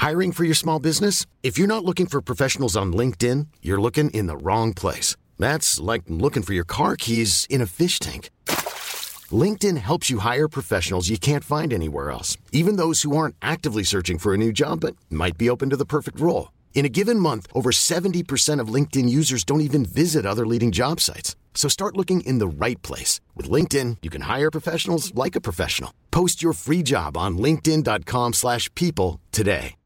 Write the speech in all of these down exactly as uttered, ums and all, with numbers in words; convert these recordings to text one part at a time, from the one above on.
Hiring for your small business? If you're not looking for professionals on LinkedIn, you're looking in the wrong place. That's like looking for your car keys in a fish tank. LinkedIn helps you hire professionals you can't find anywhere else, even those who aren't actively searching for a new job but might be open to the perfect role. In a given month, over seventy percent of LinkedIn users don't even visit other leading job sites. So start looking in the right place. With LinkedIn, you can hire professionals like a professional. Post your free job on linkedin dot com slash people today.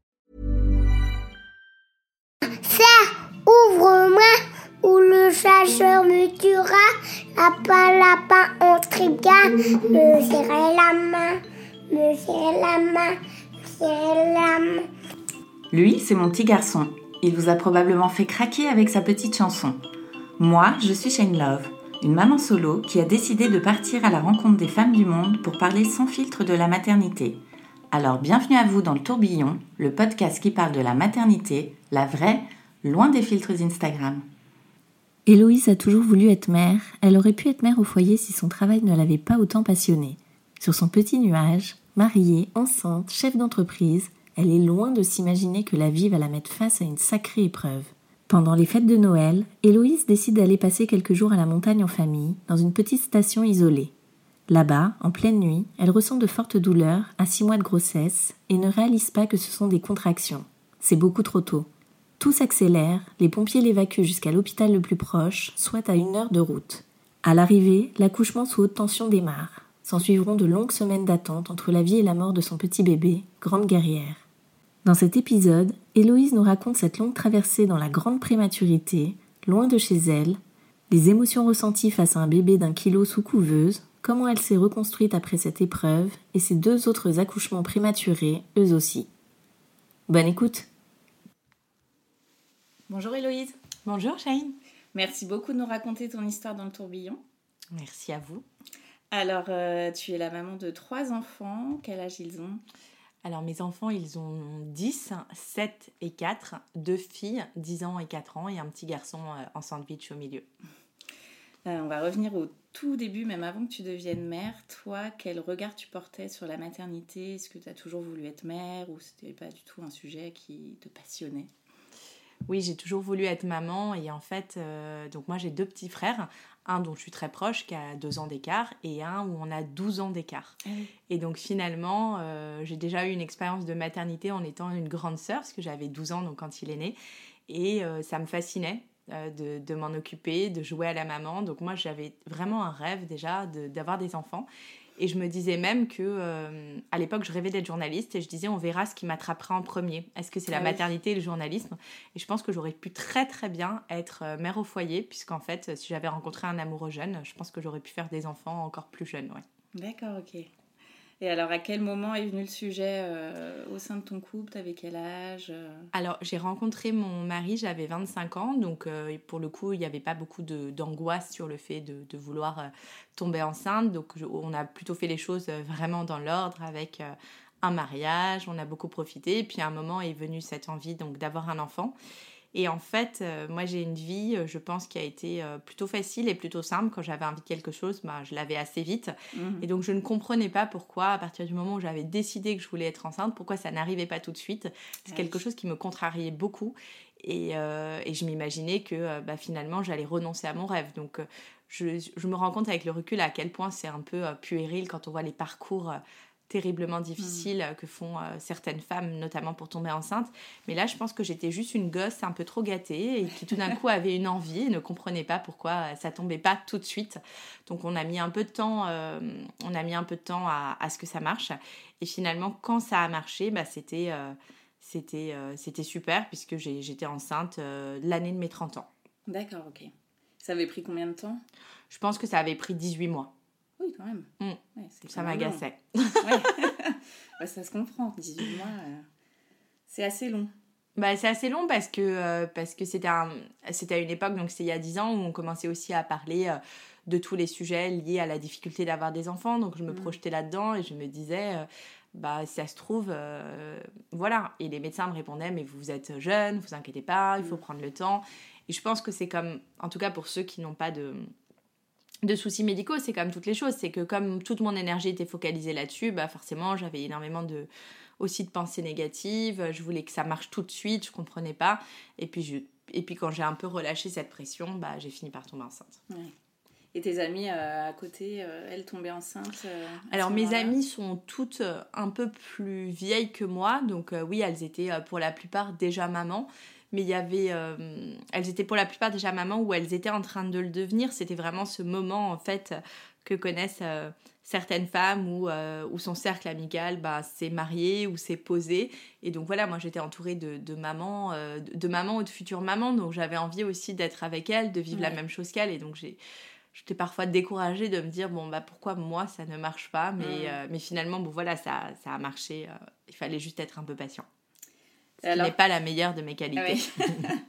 Serre, ouvre-moi, ou le chasseur me tuera. Lapin, lapin, on trigane. Me serrer la main, me serrer la main, me serrer la main. Lui, c'est mon petit garçon. Il vous a probablement fait craquer avec sa petite chanson. Moi, je suis Shane Love, une maman solo qui a décidé de partir à la rencontre des femmes du monde pour parler sans filtre de la maternité. Alors bienvenue à vous dans le Tourbillon, le podcast qui parle de la maternité, la vraie, loin des filtres Instagram. Héloïse a toujours voulu être mère. Elle aurait pu être mère au foyer si son travail ne l'avait pas autant passionnée. Sur son petit nuage, mariée, enceinte, chef d'entreprise, elle est loin de s'imaginer que la vie va la mettre face à une sacrée épreuve. Pendant les fêtes de Noël, Héloïse décide d'aller passer quelques jours à la montagne en famille, dans une petite station isolée. Là-bas, en pleine nuit, elle ressent de fortes douleurs à six mois de grossesse et ne réalise pas que ce sont des contractions. C'est beaucoup trop tôt. Tout s'accélère, les pompiers l'évacuent jusqu'à l'hôpital le plus proche, soit à une heure de route. À l'arrivée, l'accouchement sous haute tension démarre. S'ensuivront de longues semaines d'attente entre la vie et la mort de son petit bébé, grande guerrière. Dans cet épisode, Héloïse nous raconte cette longue traversée dans la grande prématurité, loin de chez elle, les émotions ressenties face à un bébé d'un kilo sous couveuse, comment elle s'est reconstruite après cette épreuve et ses deux autres accouchements prématurés, eux aussi. Bonne écoute! Bonjour Héloïse. Bonjour Shane. Merci beaucoup de nous raconter ton histoire dans le tourbillon. Merci à vous. Alors, euh, tu es la maman de trois enfants. Quel âge ils ont ? Alors, mes enfants, ils ont dix, sept et quatre, deux filles, dix ans et quatre ans, et un petit garçon euh, en sandwich au milieu. Euh, on va revenir au tout début, même avant que tu deviennes mère. Toi, quel regard tu portais sur la maternité ? Est-ce que tu as toujours voulu être mère ou c'était pas du tout un sujet qui te passionnait ? Oui, j'ai toujours voulu être maman et en fait, euh, donc moi j'ai deux petits frères, un dont je suis très proche qui a deux ans d'écart et un où on a douze ans d'écart. Ah oui. Et donc finalement, euh, j'ai déjà eu une expérience de maternité en étant une grande sœur parce que j'avais douze ans donc quand il est né et euh, ça me fascinait euh, de, de m'en occuper, de jouer à la maman. Donc moi j'avais vraiment un rêve déjà de, d'avoir des enfants. Et je me disais même que, euh, à l'époque, je rêvais d'être journaliste et je disais, on verra ce qui m'attrapera en premier. Est-ce que c'est la ah oui. maternité et le journalisme ? Et je pense que j'aurais pu très, très bien être euh, mère au foyer, puisqu'en fait, si j'avais rencontré un amoureux jeune, je pense que j'aurais pu faire des enfants encore plus jeunes. Ouais. D'accord, ok. Et alors, à quel moment est venu le sujet euh, au sein de ton couple ? T'avais quel âge ? euh... Alors, j'ai rencontré mon mari, j'avais vingt-cinq ans, donc euh, pour le coup, il n'y avait pas beaucoup de, d'angoisse sur le fait de, de vouloir euh, tomber enceinte. Donc, je, on a plutôt fait les choses euh, vraiment dans l'ordre avec euh, un mariage, on a beaucoup profité. Et puis, à un moment est venue cette envie donc, d'avoir un enfant. Et en fait, euh, moi, j'ai une vie, euh, je pense, qui a été euh, plutôt facile et plutôt simple. Quand j'avais envie de quelque chose, bah, je l'avais assez vite. Mmh. Et donc, je ne comprenais pas pourquoi, à partir du moment où j'avais décidé que je voulais être enceinte, pourquoi ça n'arrivait pas tout de suite. C'est ouais. quelque chose qui me contrariait beaucoup. Et, euh, et je m'imaginais que euh, bah, finalement, j'allais renoncer à mon rêve. Donc, euh, je, je me rends compte avec le recul à quel point c'est un peu euh, puéril quand on voit les parcours... Euh, terriblement difficiles mmh. que font euh, certaines femmes, notamment pour tomber enceinte. Mais là, je pense que j'étais juste une gosse un peu trop gâtée et qui tout d'un coup avait une envie et ne comprenait pas pourquoi ça tombait pas tout de suite. Donc, on a mis un peu de temps, euh, on a mis un peu de temps à, à ce que ça marche. Et finalement, quand ça a marché, bah, c'était, euh, c'était, euh, c'était super puisque j'ai, j'étais enceinte euh, l'année de mes trente ans. D'accord, ok. Ça avait pris combien de temps ? Je pense que ça avait pris dix-huit mois. Oui, quand même. Mmh. Ouais, c'est ça m'agaçait. Ouais. Ouais, ça se comprend. dix-huit mois, euh, c'est assez long. Bah, c'est assez long parce que, euh, parce que c'était, un, c'était à une époque, donc c'était il y a dix ans, où on commençait aussi à parler euh, de tous les sujets liés à la difficulté d'avoir des enfants. Donc, je me mmh. projetais là-dedans et je me disais... Euh, bah, si ça se trouve, euh, voilà. Et les médecins me répondaient, mais vous êtes jeune, ne vous inquiétez pas, il faut mmh. prendre le temps. Et je pense que c'est comme, en tout cas pour ceux qui n'ont pas de... de soucis médicaux, c'est comme toutes les choses, c'est que comme toute mon énergie était focalisée là-dessus, bah forcément j'avais énormément de, aussi de pensées négatives. Je voulais que ça marche tout de suite, je comprenais pas. Et puis, je, et puis quand j'ai un peu relâché cette pression, bah, j'ai fini par tomber enceinte. Ouais. Et tes amies euh, à côté, euh, elles tombaient enceintes euh, Alors mes amies sont toutes euh, un peu plus vieilles que moi, donc euh, oui, elles étaient euh, pour la plupart déjà mamans, mais il y avait, euh, elles étaient pour la plupart déjà mamans ou elles étaient en train de le devenir. C'était vraiment ce moment en fait que connaissent euh, certaines femmes où, euh, où son cercle amical bah, s'est marié ou s'est posé. Et donc voilà, moi j'étais entourée de, de mamans, euh, de, de mamans ou de futures mamans, donc j'avais envie aussi d'être avec elles, de vivre ouais. la même chose qu'elles, et donc j'ai J'étais parfois découragée de me dire, bon, bah, pourquoi moi, ça ne marche pas, mais, mmh. euh, mais finalement, bon, voilà, ça, ça a marché. Euh, il fallait juste être un peu patient. Ce alors... qui n'est pas la meilleure de mes qualités. Oui.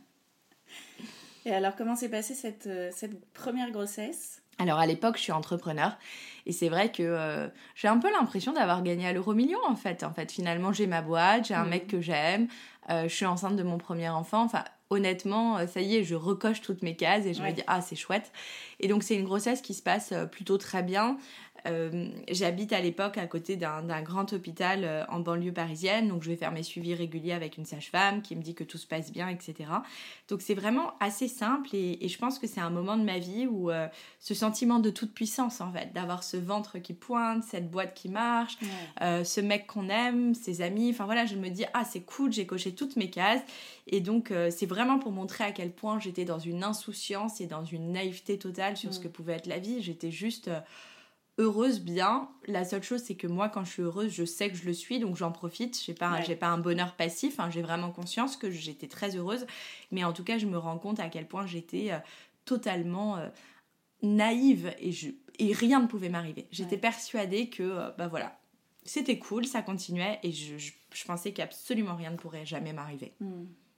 Et alors, comment s'est passée cette, cette première grossesse ? Alors, à l'époque, je suis entrepreneur. Et c'est vrai que euh, j'ai un peu l'impression d'avoir gagné à l'euro million, en fait. En fait, finalement, j'ai ma boîte, j'ai un mmh. mec que j'aime, euh, je suis enceinte de mon premier enfant. Enfin, honnêtement, ça y est, je recoche toutes mes cases et je ouais. me dis, ah, c'est chouette. Et donc, c'est une grossesse qui se passe plutôt très bien. Euh, j'habite à l'époque à côté d'un, d'un grand hôpital euh, en banlieue parisienne, donc je vais faire mes suivis réguliers avec une sage-femme qui me dit que tout se passe bien, et cetera. Donc c'est vraiment assez simple et, et je pense que c'est un moment de ma vie où euh, ce sentiment de toute puissance en fait, d'avoir ce ventre qui pointe, cette boîte qui marche, ouais. euh, ce mec qu'on aime, ses amis, enfin voilà, je me dis ah c'est cool, j'ai coché toutes mes cases et donc euh, c'est vraiment pour montrer à quel point j'étais dans une insouciance et dans une naïveté totale sur mmh. ce que pouvait être la vie. J'étais juste euh, heureuse, bien. La seule chose, c'est que moi, quand je suis heureuse, je sais que je le suis, donc j'en profite. J'ai pas, ouais. j'ai pas un bonheur passif, hein, j'ai vraiment conscience que j'étais très heureuse. Mais en tout cas, je me rends compte à quel point j'étais euh, totalement euh, naïve et, je, et rien ne pouvait m'arriver. J'étais ouais. persuadée que, euh, bah voilà, c'était cool, ça continuait et je, je, je pensais qu'absolument rien ne pourrait jamais m'arriver. Mmh.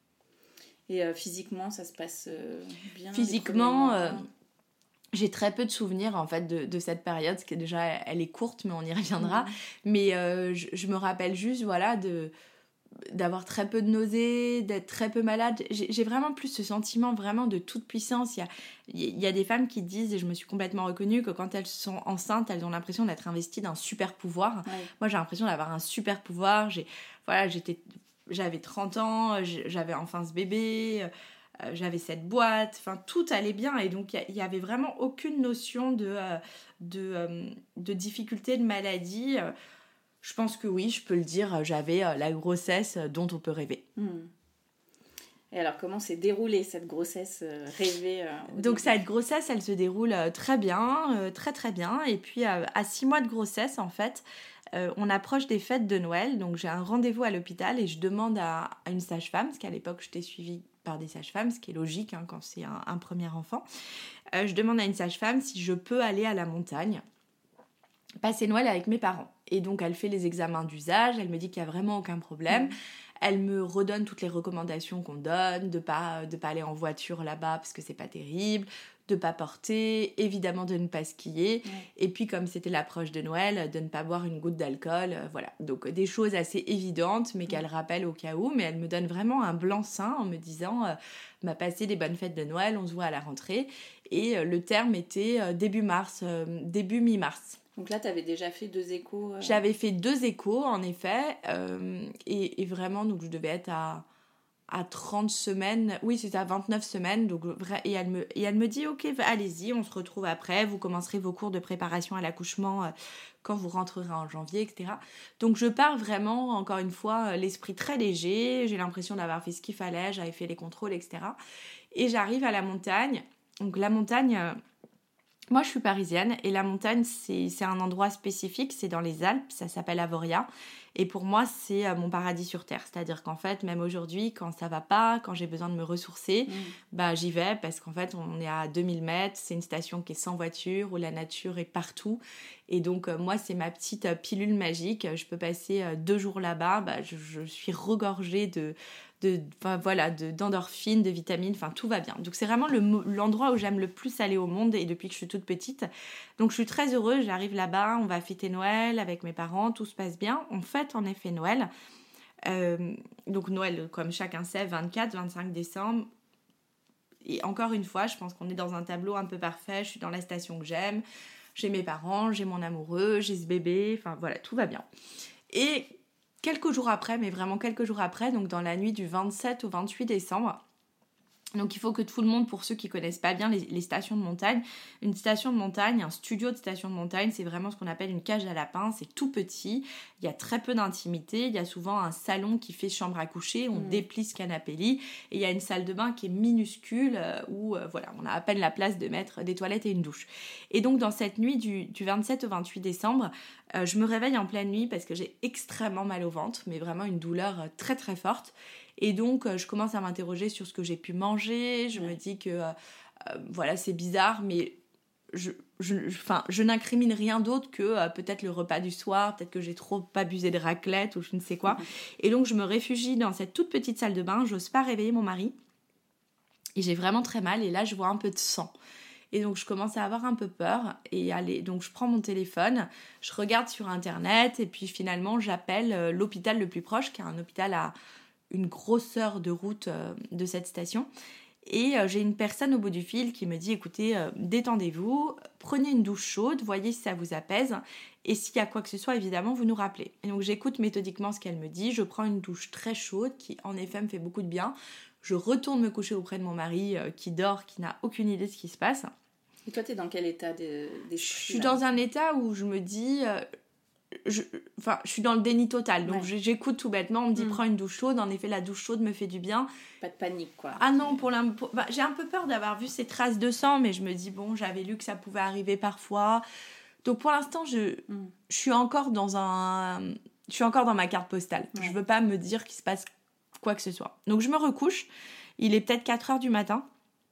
Et euh, physiquement, ça se passe euh, bien ? Physiquement... J'ai très peu de souvenirs en fait de, de cette période, parce que déjà elle est courte, mais on y reviendra. Mmh. Mais euh, je, je me rappelle juste voilà, de, d'avoir très peu de nausées, d'être très peu malade. J'ai, j'ai vraiment plus ce sentiment vraiment de toute puissance. Il y a, il y a des femmes qui disent, et je me suis complètement reconnue, que quand elles sont enceintes, elles ont l'impression d'être investies d'un super pouvoir. Ouais. Moi j'ai l'impression d'avoir un super pouvoir. J'ai, voilà, j'étais, j'avais trente ans, j'avais enfin ce bébé... Euh, j'avais cette boîte, enfin tout allait bien et donc il n'y avait vraiment aucune notion de, euh, de, euh, de difficulté, de maladie. Euh, je pense que oui, je peux le dire, j'avais euh, la grossesse dont on peut rêver. Mmh. Et alors comment s'est déroulée cette grossesse euh, rêvée euh, Donc cette grossesse, elle se déroule euh, très bien, euh, très très bien. Et puis euh, à six mois de grossesse, en fait, euh, on approche des fêtes de Noël. Donc j'ai un rendez-vous à l'hôpital et je demande à, à une sage-femme, parce qu'à l'époque j'étais suivie par des sages-femmes, ce qui est logique hein, quand c'est un, un premier enfant. Euh, je demande à une sage-femme si je peux aller à la montagne passer Noël avec mes parents. Et donc elle fait les examens d'usage, elle me dit qu'il n'y a vraiment aucun problème. Mmh. Elle me redonne toutes les recommandations qu'on donne, de pas, de pas aller en voiture là-bas parce que c'est pas terrible, de pas porter, évidemment de ne pas skier, mmh. et puis comme c'était l'approche de Noël, de ne pas boire une goutte d'alcool, euh, voilà. Donc des choses assez évidentes, mais mmh. qu'elle rappelle au cas où, mais elle me donne vraiment un blanc-seing en me disant euh, « m'a passé des bonnes fêtes de Noël, on se voit à la rentrée », et euh, le terme était euh, début mars, euh, début mi-mars. Donc là, tu avais déjà fait deux échos euh... J'avais fait deux échos, en effet, euh, et, et vraiment, donc je devais être à, à trente semaines, oui, c'était à vingt-neuf semaines, donc, et, elle me, et elle me dit, ok, allez-y, on se retrouve après, vous commencerez vos cours de préparation à l'accouchement euh, quand vous rentrerez en janvier, et cetera. Donc je pars vraiment, encore une fois, l'esprit très léger, j'ai l'impression d'avoir fait ce qu'il fallait, j'avais fait les contrôles, et cetera. Et j'arrive à la montagne, donc la montagne... Euh, Moi, je suis parisienne et la montagne, c'est, c'est un endroit spécifique, c'est dans les Alpes, ça s'appelle Avoria. Et pour moi, c'est mon paradis sur Terre. C'est-à-dire qu'en fait, même aujourd'hui, quand ça va pas, quand j'ai besoin de me ressourcer, mmh. bah, j'y vais parce qu'en fait, on est à deux mille mètres, c'est une station qui est sans voiture, où la nature est partout. Et donc, euh, moi, c'est ma petite euh, pilule magique. Je peux passer euh, deux jours là-bas, bah, je, je suis regorgée de... De, enfin, voilà, de, d'endorphines, de vitamines, enfin tout va bien. Donc c'est vraiment le, l'endroit où j'aime le plus aller au monde et depuis que je suis toute petite. Donc je suis très heureuse, j'arrive là-bas, on va fêter Noël avec mes parents, tout se passe bien. On fête en effet Noël. Euh, donc Noël, comme chacun sait, vingt-quatre, vingt-cinq décembre. Et encore une fois, je pense qu'on est dans un tableau un peu parfait. Je suis dans la station que j'aime, j'ai mes parents, j'ai mon amoureux, j'ai ce bébé, enfin voilà, tout va bien. Et quelques jours après, mais vraiment quelques jours après, donc dans la nuit du vingt-sept au vingt-huit décembre. Donc il faut que tout le monde, pour ceux qui connaissent pas bien les, les stations de montagne, une station de montagne, un studio de station de montagne, c'est vraiment ce qu'on appelle une cage à lapins, c'est tout petit, il y a très peu d'intimité, il y a souvent un salon qui fait chambre à coucher, on mmh. déplie ce canapé-lit, et il y a une salle de bain qui est minuscule, euh, où euh, voilà, on a à peine la place de mettre des toilettes et une douche. Et donc dans cette nuit du, du vingt-sept au vingt-huit décembre, euh, je me réveille en pleine nuit parce que j'ai extrêmement mal au ventre, mais vraiment une douleur euh, très très forte. Et donc, euh, je commence à m'interroger sur ce que j'ai pu manger. Je ouais. me dis que, euh, euh, voilà, c'est bizarre, mais je, je, je, je n'incrimine rien d'autre que euh, peut-être le repas du soir, peut-être que j'ai trop abusé de raclette ou je ne sais quoi. Mmh. Et donc, je me réfugie dans cette toute petite salle de bain. J'ose pas réveiller mon mari. Et j'ai vraiment très mal. Et là, je vois un peu de sang. Et donc, je commence à avoir un peu peur. Et allez, donc, je prends mon téléphone, je regarde sur Internet. Et puis, finalement, j'appelle euh, l'hôpital le plus proche, qui est un hôpital à une grosse heure de route euh, de cette station. Et euh, j'ai une personne au bout du fil qui me dit, écoutez, euh, détendez-vous, prenez une douche chaude, voyez si ça vous apaise. Et s'il y a quoi que ce soit, évidemment, vous nous rappelez. Et donc, j'écoute méthodiquement ce qu'elle me dit. Je prends une douche très chaude qui, en effet, me fait beaucoup de bien. Je retourne me coucher auprès de mon mari euh, qui dort, qui n'a aucune idée de ce qui se passe. Et toi, t'es dans quel état de, de... Je suis dans un état où je me dis... Euh, Je, enfin, je suis dans le déni total, donc ouais. j'écoute tout bêtement, on me dit mmh. prends une douche chaude, en effet la douche chaude me fait du bien. Pas de panique quoi. Ah non, pour la, pour, bah, j'ai un peu peur d'avoir vu ces traces de sang, mais je me dis bon, j'avais lu que ça pouvait arriver parfois, donc pour l'instant je, mmh. je suis encore dans un, je suis encore dans ma carte postale, ouais. je veux pas me dire qu'il se passe quoi que ce soit, donc je me recouche, il est peut-être quatre heures du matin.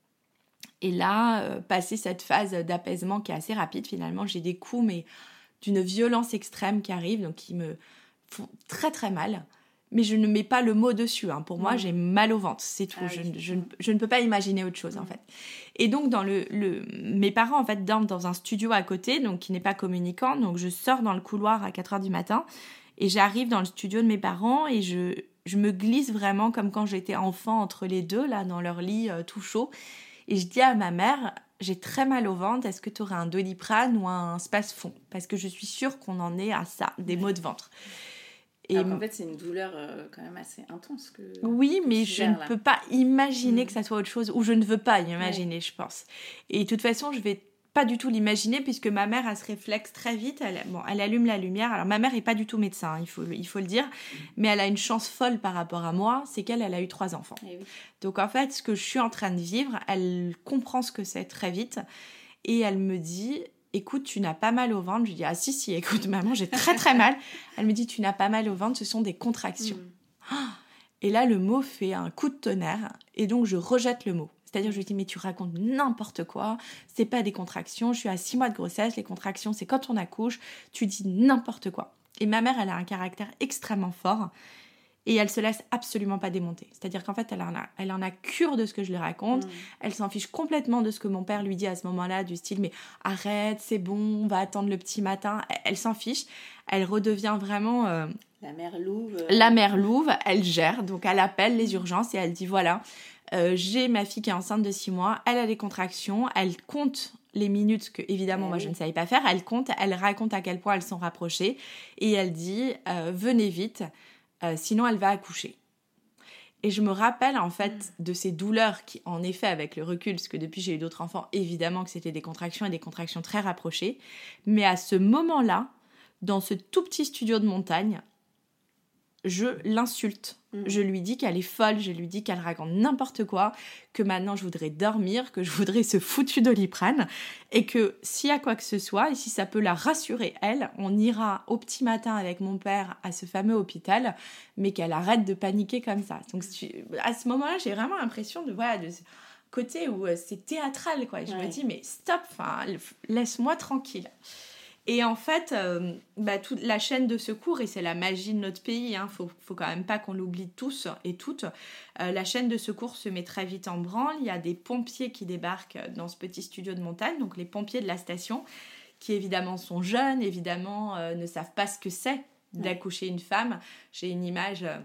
Et là, euh, passé cette phase d'apaisement qui est assez rapide finalement, j'ai des coups mais d'une violence extrême qui arrive, donc qui me font très très mal. Mais je ne mets pas le mot dessus. Hein. Pour mmh. moi, j'ai mal au ventre, c'est tout. Ah, je, oui. je, je, je ne peux pas imaginer autre chose, mmh. en fait. Et donc, dans le, le, mes parents, en fait, dorment dans un studio à côté, donc qui n'est pas communicant. Donc, je sors dans le couloir à quatre heures du matin et j'arrive dans le studio de mes parents et je, je me glisse vraiment comme quand j'étais enfant entre les deux, là, dans leur lit euh, tout chaud. Et je dis à ma mère... J'ai très mal au ventre, est-ce que tu aurais un Doliprane ou un Spasfon ? Parce que je suis sûre qu'on en est à ça, des maux de ventre. Et alors qu'en fait, c'est une douleur euh, quand même assez intense. Que, oui, que mais je ne là. peux pas imaginer mmh. que ça soit autre chose, ou je ne veux pas imaginer, ouais. je pense. Et de toute façon, je vais pas du tout l'imaginer, puisque ma mère a ce réflexe très vite. Elle, bon, elle allume la lumière. Alors, ma mère n'est pas du tout médecin, il faut, il faut le dire, mais elle a une chance folle par rapport à moi, c'est qu'elle elle a eu trois enfants. Et oui. Donc, en fait, ce que je suis en train de vivre, elle comprend ce que c'est très vite, et elle me dit... Écoute, tu n'as pas mal au ventre. Je lui dis, ah si, si, écoute, maman, j'ai très très mal. Elle me dit, tu n'as pas mal au ventre, ce sont des contractions. Mmh. Et là, le mot fait un coup de tonnerre, et donc je rejette le mot. C'est-à-dire, je lui dis, mais tu racontes n'importe quoi, c'est pas des contractions, je suis à six mois de grossesse, les contractions, c'est quand on accouche, tu dis n'importe quoi. Et ma mère, elle a un caractère extrêmement fort, et elle se laisse absolument pas démonter. C'est-à-dire qu'en fait, elle en a, elle en a cure de ce que je lui raconte. Mmh. Elle s'en fiche complètement de ce que mon père lui dit à ce moment-là, du style « mais arrête, c'est bon, on va attendre le petit matin ». Elle, elle s'en fiche. Elle redevient vraiment... Euh, la mère louve. Euh... La mère louve, elle gère. Donc, elle appelle les urgences et elle dit « voilà, euh, j'ai ma fille qui est enceinte de six mois, elle a des contractions, elle compte... » les minutes que, évidemment, moi, je ne savais pas faire. Elle compte, elle raconte à quel point elles sont rapprochées. Et elle dit euh, « venez vite ». Euh, sinon elle va accoucher. Et je me rappelle en fait mmh. de ces douleurs qui, en effet, avec le recul, parce que depuis j'ai eu d'autres enfants, évidemment que c'était des contractions et des contractions très rapprochées, mais à ce moment-là, dans ce tout petit studio de montagne, je l'insulte. Mmh. Je lui dis qu'elle est folle, je lui dis qu'elle raconte n'importe quoi, que maintenant je voudrais dormir, que je voudrais ce foutu Doliprane, et que s'il y a quoi que ce soit, et si ça peut la rassurer elle, on ira au petit matin avec mon père à ce fameux hôpital, mais qu'elle arrête de paniquer comme ça. Donc à ce moment-là, j'ai vraiment l'impression de, voilà, de ce côté où c'est théâtral, quoi. Et je ouais. me dis, mais stop, laisse-moi tranquille. Et en fait, euh, bah, toute la chaîne de secours, et c'est la magie de notre pays, hein, faut, faut quand même pas qu'on l'oublie tous et toutes, euh, la chaîne de secours se met très vite en branle. Il y a des pompiers qui débarquent dans ce petit studio de montagne, donc les pompiers de la station, qui évidemment sont jeunes, évidemment euh, ne savent pas ce que c'est d'accoucher une femme. J'ai une image euh,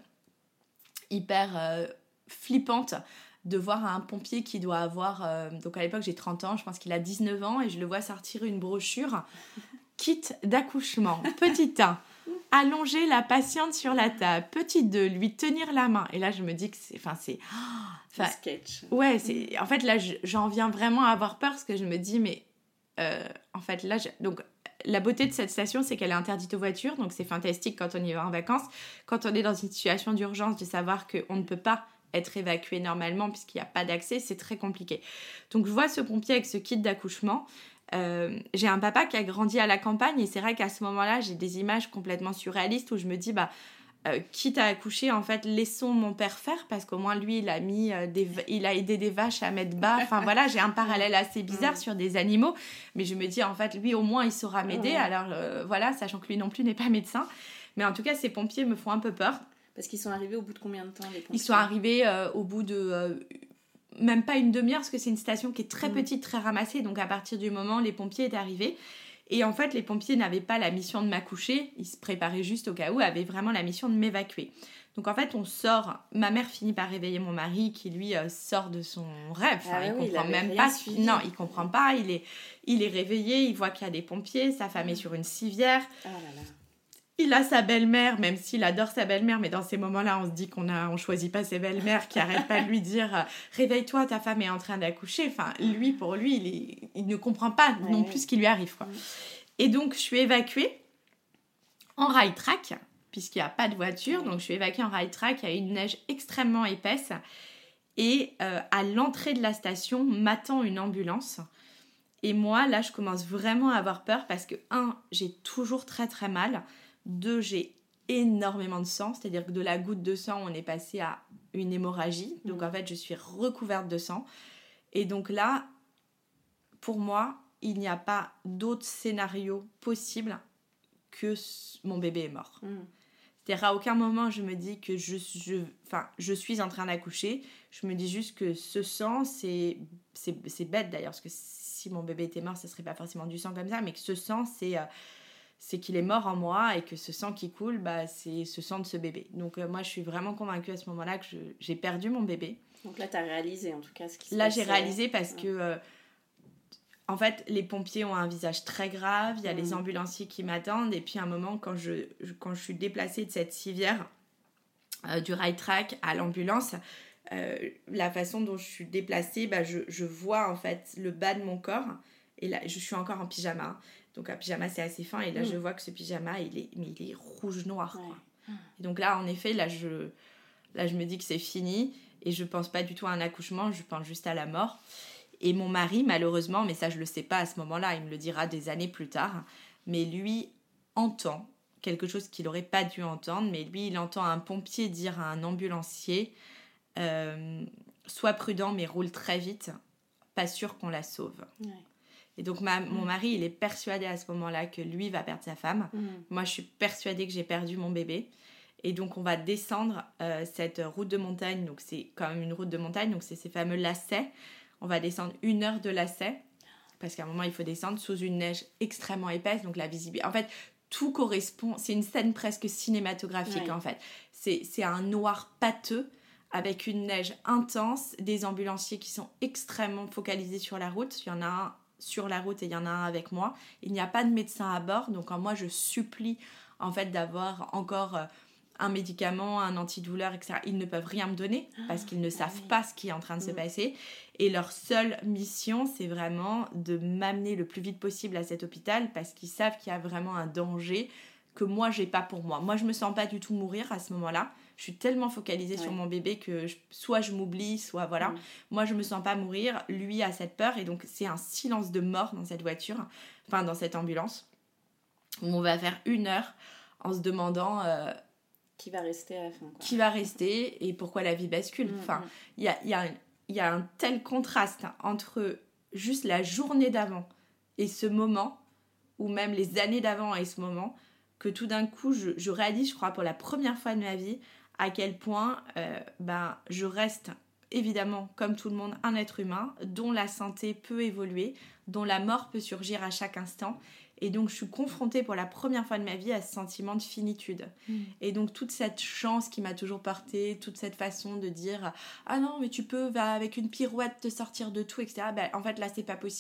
hyper euh, flippante de voir un pompier qui doit avoir... Euh, donc à l'époque, j'ai trente ans, je pense qu'il a dix-neuf ans, et je le vois sortir une brochure... Kit d'accouchement, petit un, allonger la patiente sur la table. Petite deux, lui tenir la main. Et là, je me dis que c'est... Enfin, c'est... Enfin, sketch. Ouais, c'est... En fait, là, j'en viens vraiment à avoir peur parce que je me dis, mais... Euh, en fait, là... Je... Donc, la beauté de cette station, c'est qu'elle est interdite aux voitures. Donc, c'est fantastique quand on y va en vacances. Quand on est dans une situation d'urgence, de savoir qu'on ne peut pas être évacué normalement puisqu'il n'y a pas d'accès, c'est très compliqué. Donc, je vois ce pompier avec ce kit d'accouchement. Euh, j'ai un papa qui a grandi à la campagne et c'est vrai qu'à ce moment-là, j'ai des images complètement surréalistes où je me dis, bah, euh, quitte à accoucher, en fait, laissons mon père faire parce qu'au moins, lui, il a, mis, euh, des, il a aidé des vaches à mettre bas. Enfin, voilà, j'ai un parallèle assez bizarre mmh. sur des animaux. Mais je me dis, en fait, lui, au moins, il saura m'aider. Mmh. Alors, euh, voilà, sachant que lui non plus n'est pas médecin. Mais en tout cas, ces pompiers me font un peu peur. Parce qu'ils sont arrivés au bout de combien de temps, les pompiers ? Ils sont arrivés euh, au bout de... Euh, même pas une demi-heure, parce que c'est une station qui est très mmh. petite, très ramassée. Donc, à partir du moment où les pompiers étaient arrivés... Et en fait, les pompiers n'avaient pas la mission de m'accoucher. Ils se préparaient juste au cas où, avaient vraiment la mission de m'évacuer. Donc, en fait, on sort... Ma mère finit par réveiller mon mari, qui, lui, euh, sort de son rêve. Enfin, ah, il oui, comprend il même pas... Suivi. Non, il comprend pas. Il est, il est réveillé, il voit qu'il y a des pompiers. Sa femme mmh. est sur une civière. Oh là là. Il a sa belle-mère, même s'il adore sa belle-mère, mais dans ces moments-là, on se dit qu'on a, on choisit pas ses belles-mères qui arrêtent pas de lui dire « Réveille-toi, ta femme est en train d'accoucher ». Enfin, lui, pour lui, il, est, il ne comprend pas ouais, non plus ouais. ce qui lui arrive, quoi. Ouais. Et donc, je suis évacuée en rail-track, puisqu'il n'y a pas de voiture. Ouais. Donc, je suis évacuée en rail-track, il y a une neige extrêmement épaisse. Et euh, à l'entrée de la station, m'attend une ambulance. Et moi, là, je commence vraiment à avoir peur parce que, un, j'ai toujours très, très mal. Deux, j'ai énormément de sang, c'est-à-dire que de la goutte de sang, on est passé à une hémorragie. Donc, en fait, je suis recouverte de sang. Et donc là, pour moi, il n'y a pas d'autre scénario possible que mon bébé est mort. Mmh. C'est-à-dire, à aucun moment, je me dis que je, je, enfin, je suis en train d'accoucher. Je me dis juste que ce sang, c'est, c'est, c'est bête d'ailleurs, parce que si mon bébé était mort, ça ne serait pas forcément du sang comme ça, mais que ce sang, c'est... Euh, c'est qu'il est mort en moi et que ce sang qui coule, bah, c'est ce sang de ce bébé. Donc euh, moi, je suis vraiment convaincue à ce moment-là que je, j'ai perdu mon bébé. Donc là, tu as réalisé en tout cas ce qui se Là, passait. j'ai réalisé parce ouais. que, euh, en fait, les pompiers ont un visage très grave, il y a mmh. les ambulanciers qui m'attendent, et puis à un moment, quand je, quand je suis déplacée de cette civière, euh, du rail-track à l'ambulance, euh, la façon dont je suis déplacée, bah, je, je vois en fait le bas de mon corps, et là, je suis encore en pyjama. Donc un pyjama c'est assez fin et là mmh. je vois que ce pyjama il est, mais il est rouge-noir. Ouais. Quoi. Et donc là en effet là je, là je me dis que c'est fini et je pense pas du tout à un accouchement, je pense juste à la mort. Et mon mari malheureusement, mais ça je le sais pas à ce moment-là, il me le dira des années plus tard, mais lui entend quelque chose qu'il aurait pas dû entendre, mais lui il entend un pompier dire à un ambulancier euh, sois prudent mais roule très vite, pas sûr qu'on la sauve. Ouais. Et donc, ma, mmh. mon mari, il est persuadé à ce moment-là que lui va perdre sa femme. Mmh. Moi, je suis persuadée que j'ai perdu mon bébé. Et donc, on va descendre euh, cette route de montagne. Donc, c'est quand même une route de montagne. Donc, c'est ces fameux lacets. On va descendre une heure de lacets. Parce qu'à un moment, il faut descendre sous une neige extrêmement épaisse. Donc, la visibilité... En fait, tout correspond... C'est une scène presque cinématographique, ouais. en fait. C'est, c'est un noir pâteux avec une neige intense. Des ambulanciers qui sont extrêmement focalisés sur la route. Il y en a un... sur la route et il y en a un avec moi. Il n'y a pas de médecin à bord, donc moi je supplie en fait d'avoir encore euh, un médicament, un antidouleur, et cetera. Ils ne peuvent rien me donner parce qu'ils ne savent pas ce qui est en train de se passer. Et leur seule mission, c'est vraiment de m'amener le plus vite possible à cet hôpital parce qu'ils savent qu'il y a vraiment un danger que moi j'ai pas pour moi. Moi je me sens pas du tout mourir à ce moment-là. Je suis tellement focalisée ouais. sur mon bébé que je, soit je m'oublie, soit voilà. Mmh. Moi, je me sens pas mourir. Lui a cette peur et donc c'est un silence de mort dans cette voiture, enfin dans cette ambulance, où on va faire une heure en se demandant euh, qui va rester à la fin. Quoi. Qui va rester et pourquoi la vie bascule. Mmh, enfin, il mmh. y a, y, a y a un tel contraste entre juste la journée d'avant et ce moment, ou même les années d'avant et ce moment, que tout d'un coup, je, je réalise, je crois, pour la première fois de ma vie, à quel point euh, ben, je reste évidemment, comme tout le monde, un être humain dont la santé peut évoluer, dont la mort peut surgir à chaque instant. Et donc, je suis confrontée pour la première fois de ma vie à ce sentiment de finitude. Mmh. Et donc, toute cette chance qui m'a toujours portée, toute cette façon de dire « Ah non, mais tu peux, va avec une pirouette te sortir de tout, et cetera » Ben, en fait, là, c'est pas possible.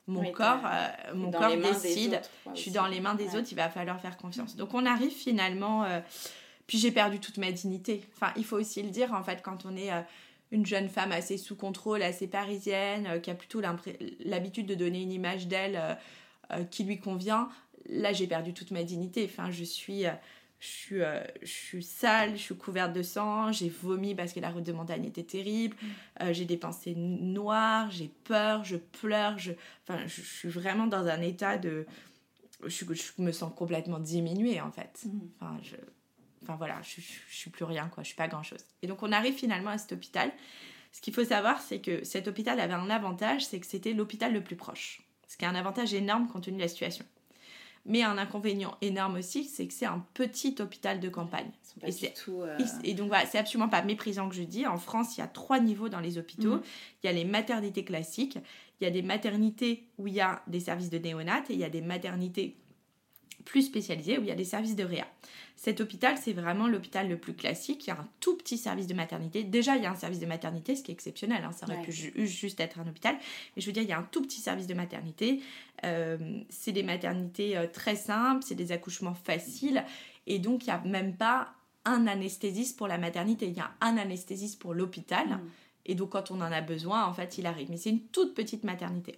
Mon oui, corps, euh, mon corps décide, autres, je suis dans les mains des ouais. autres, il va falloir faire confiance. Donc on arrive finalement, euh, puis j'ai perdu toute ma dignité. Enfin, il faut aussi le dire, en fait, quand on est euh, une jeune femme assez sous contrôle, assez parisienne, euh, qui a plutôt l'habitude de donner une image d'elle euh, euh, qui lui convient, là j'ai perdu toute ma dignité. Enfin, je suis... Euh, Je suis, euh, je suis sale, je suis couverte de sang, j'ai vomi parce que la route de montagne était terrible, euh, j'ai des pensées noires, j'ai peur, je pleure, je, enfin, je, je suis vraiment dans un état de... Je, je me sens complètement diminuée, en fait. Enfin, je, enfin voilà, je, je, je suis plus rien, quoi, je suis pas grand-chose. Et donc, on arrive finalement à cet hôpital. Ce qu'il faut savoir, c'est que cet hôpital avait un avantage, c'est que c'était l'hôpital le plus proche. Ce qui est un avantage énorme compte tenu de la situation. Mais un inconvénient énorme aussi, c'est que c'est un petit hôpital de campagne. Ils sont pas et, du c'est, tout, euh... et donc voilà, c'est absolument pas méprisant que je dis. En France, il y a trois niveaux dans les hôpitaux. Mmh. Il y a les maternités classiques, il y a des maternités où il y a des services de néonates et il y a des maternités plus spécialisées où il y a des services de réa. Cet hôpital, c'est vraiment l'hôpital le plus classique. Il y a un tout petit service de maternité. Déjà, il y a un service de maternité, ce qui est exceptionnel. Hein. Ça aurait ouais. pu ju- juste être un hôpital. Mais je veux dire, il y a un tout petit service de maternité. Euh, c'est des maternités euh, très simples. C'est des accouchements faciles. Et donc, il n'y a même pas un anesthésiste pour la maternité. Il y a un anesthésiste pour l'hôpital. Mmh. Et donc, quand on en a besoin, en fait, il arrive. Mais c'est une toute petite maternité.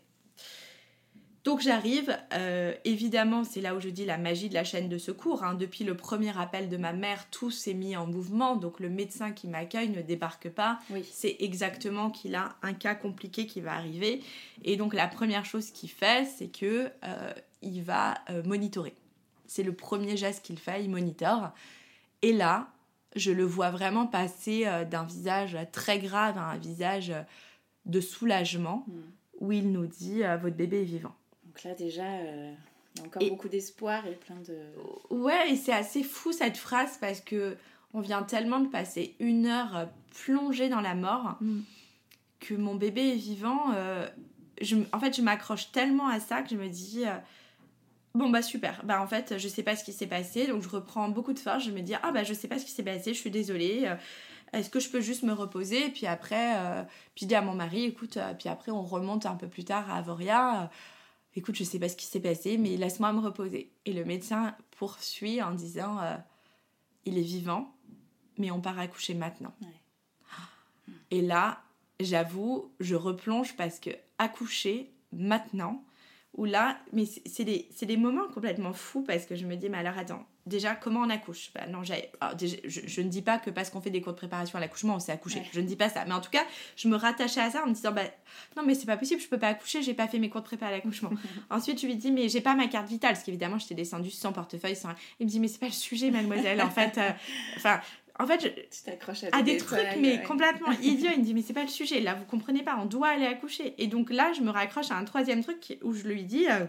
Donc j'arrive, euh, évidemment c'est là où je dis la magie de la chaîne de secours, hein. Depuis le premier appel de ma mère, tout s'est mis en mouvement, donc le médecin qui m'accueille ne débarque pas, oui. C'est exactement qu'il a un cas compliqué qui va arriver, et donc la première chose qu'il fait, c'est qu'il euh, va euh, monitorer. C'est le premier geste qu'il fait, il monitore, et là, je le vois vraiment passer euh, d'un visage très grave à un visage de soulagement, mmh. où il nous dit euh, « votre bébé est vivant ». Donc là, déjà, euh, il y a encore et, beaucoup d'espoir et plein de... Ouais, et c'est assez fou cette phrase parce qu'on vient tellement de passer une heure plongée dans la mort mm. que mon bébé est vivant. Euh, je, en fait, je m'accroche tellement à ça que je me dis... Euh, bon, bah super. Bah en fait, je sais pas ce qui s'est passé. Donc, je reprends beaucoup de force. Je me dis, ah bah je sais pas ce qui s'est passé. Je suis désolée. Euh, est-ce que je peux juste me reposer ? Et puis après, euh, puis je dis à mon mari, écoute, euh, puis après, on remonte un peu plus tard à Avoria. Euh, écoute, je sais pas ce qui s'est passé, mais laisse-moi me reposer. Et le médecin poursuit en disant, euh, il est vivant, mais on part accoucher maintenant. Ouais. Et là, j'avoue, je replonge parce que accoucher maintenant, ou là, mais c'est, c'est, des, c'est des moments complètement fous parce que je me dis, mais alors attends, déjà, comment on accouche ? Bah, non, j'ai, alors, déjà, je, je ne dis pas que parce qu'on fait des cours de préparation à l'accouchement, on sait accoucher. Ouais. Je ne dis pas ça. Mais en tout cas, je me rattachais à ça en me disant, bah, non, mais c'est pas possible, je peux pas accoucher, j'ai pas fait mes cours de prépa à l'accouchement. Ensuite, je lui dis, mais j'ai pas ma carte vitale, parce qu'évidemment, j'étais descendue sans portefeuille, sans... Il me dit, mais c'est pas le sujet, mademoiselle, en fait. Enfin... Euh, En fait, je... tu t'accroches à, à des détails, trucs, mais ouais. complètement idiots. Il me dit, mais c'est pas le sujet. Là, vous comprenez pas, on doit aller accoucher. Et donc là, je me raccroche à un troisième truc où je lui dis, euh,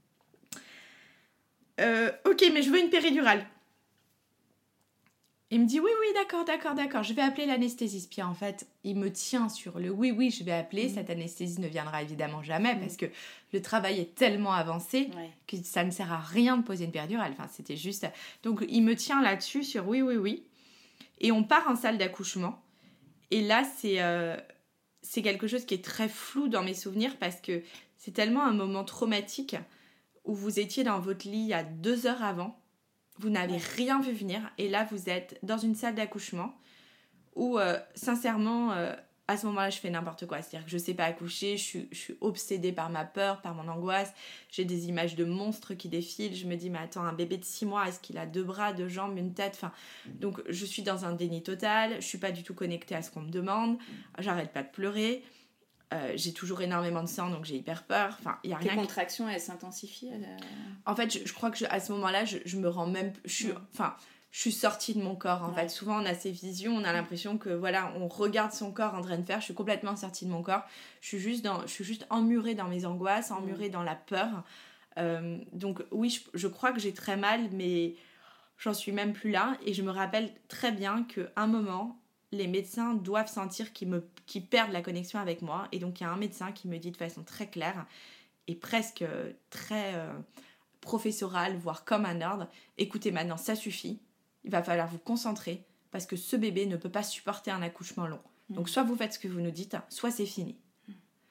euh, ok, mais je veux une péridurale. Il me dit, oui, oui, d'accord, d'accord, d'accord, je vais appeler l'anesthésiste. Puis en fait, il me tient sur le oui, oui, je vais appeler. Mmh. Cette anesthésie ne viendra évidemment jamais mmh. parce que le travail est tellement avancé ouais. que ça ne sert à rien de poser une péridurale. Enfin, c'était juste... Donc, il me tient là-dessus sur oui, oui, oui. Et on part en salle d'accouchement. Et là, c'est, euh, c'est quelque chose qui est très flou dans mes souvenirs parce que c'est tellement un moment traumatique où vous étiez dans votre lit il y a deux heures avant. Vous n'avez ouais. rien vu venir. Et là, vous êtes dans une salle d'accouchement où, euh, sincèrement, euh, à ce moment-là, je fais n'importe quoi. C'est-à-dire que je ne sais pas accoucher. Je suis, je suis obsédée par ma peur, par mon angoisse. J'ai des images de monstres qui défilent. Je me dis, mais attends, un bébé de six mois, est-ce qu'il a deux bras, deux jambes, une tête ? Enfin, donc, je suis dans un déni total. Je ne suis pas du tout connectée à ce qu'on me demande. J'arrête pas de pleurer. Euh, j'ai toujours énormément de sang, donc j'ai hyper peur. Enfin, y a Tes rien contractions, qui... elles s'intensifient elle... En fait, je, je crois que je, à ce moment-là, je, je me rends même... Je suis, mmh. enfin, je suis sortie de mon corps, en ouais. fait. Souvent, on a ces visions, on a l'impression que, voilà, on regarde son corps en train de faire. Je suis complètement sortie de mon corps. Je suis juste, dans, je suis juste emmurée dans mes angoisses, emmurée mmh. dans la peur. Euh, donc, oui, je, je crois que j'ai très mal, mais j'en suis même plus là. Et je me rappelle très bien qu'à un moment... les médecins doivent sentir qu'ils, me, qu'ils perdent la connexion avec moi. Et donc, il y a un médecin qui me dit de façon très claire et presque très euh, professorale, voire comme un ordre, écoutez, maintenant, ça suffit. Il va falloir vous concentrer parce que ce bébé ne peut pas supporter un accouchement long. Mmh. Donc, soit vous faites ce que vous nous dites, soit c'est fini. Mmh.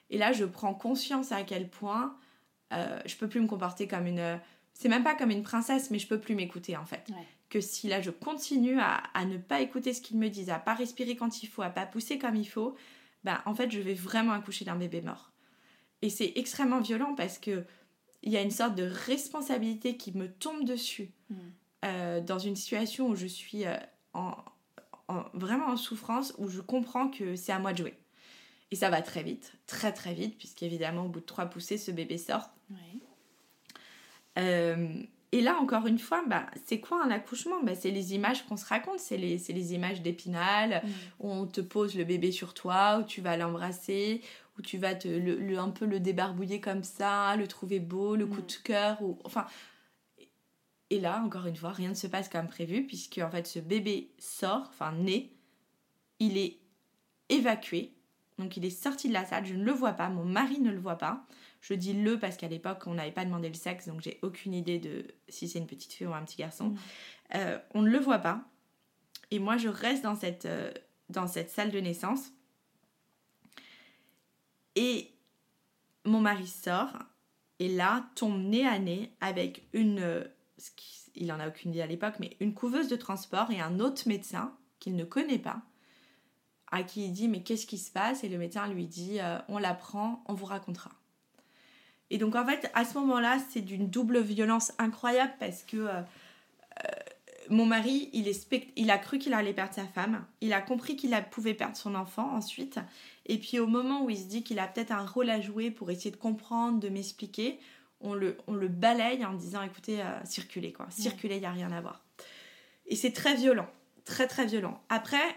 Et là, je prends conscience à quel point euh, je peux plus me comporter comme une... C'est même pas comme une princesse, mais je peux plus m'écouter, en fait. Ouais. Que si là, je continue à, à ne pas écouter ce qu'ils me disent, à pas respirer quand il faut, à pas pousser comme il faut, ben, en fait, je vais vraiment accoucher d'un bébé mort. Et c'est extrêmement violent parce que il y a une sorte de responsabilité qui me tombe dessus mmh. euh, dans une situation où je suis euh, en, en, vraiment en souffrance, où je comprends que c'est à moi de jouer. Et ça va très vite, très très vite, puisqu'évidemment, au bout de trois poussées, ce bébé sort. Oui. Euh, et là, encore une fois, bah, c'est quoi un accouchement ? Bah, c'est les images qu'on se raconte, c'est les, c'est les images d'Épinal, mmh. où on te pose le bébé sur toi, où tu vas l'embrasser, où tu vas te, le, le, un peu le débarbouiller comme ça, le trouver beau, le mmh. coup de cœur. Ou, enfin, et là, encore une fois, rien ne se passe comme prévu, puisque en fait, ce bébé sort, enfin naît, il est évacué, donc il est sorti de la salle, je ne le vois pas, mon mari ne le voit pas. Je dis le parce qu'à l'époque, on n'avait pas demandé le sexe, donc j'ai aucune idée de si c'est une petite fille ou un petit garçon. Mmh. Euh, on ne le voit pas. Et moi, je reste dans cette, euh, dans cette salle de naissance. Et mon mari sort, et là, tombe nez à nez avec une... Euh, il n'en a aucune idée à l'époque, mais une couveuse de transport et un autre médecin qu'il ne connaît pas, à qui il dit « Mais qu'est-ce qui se passe ?» Et le médecin lui dit euh, « On la prend, on vous racontera. » Et donc, en fait, à ce moment-là, c'est d'une double violence incroyable parce que euh, euh, mon mari, il, est spect... il a cru qu'il allait perdre sa femme. Il a compris qu'il a... pouvait perdre son enfant ensuite. Et puis, au moment où il se dit qu'il a peut-être un rôle à jouer pour essayer de comprendre, de m'expliquer, on le, on le balaye en disant « Écoutez, euh, circulez, quoi. Circulez, il n'y a rien à voir. » Et c'est très violent. Très, très violent. Après,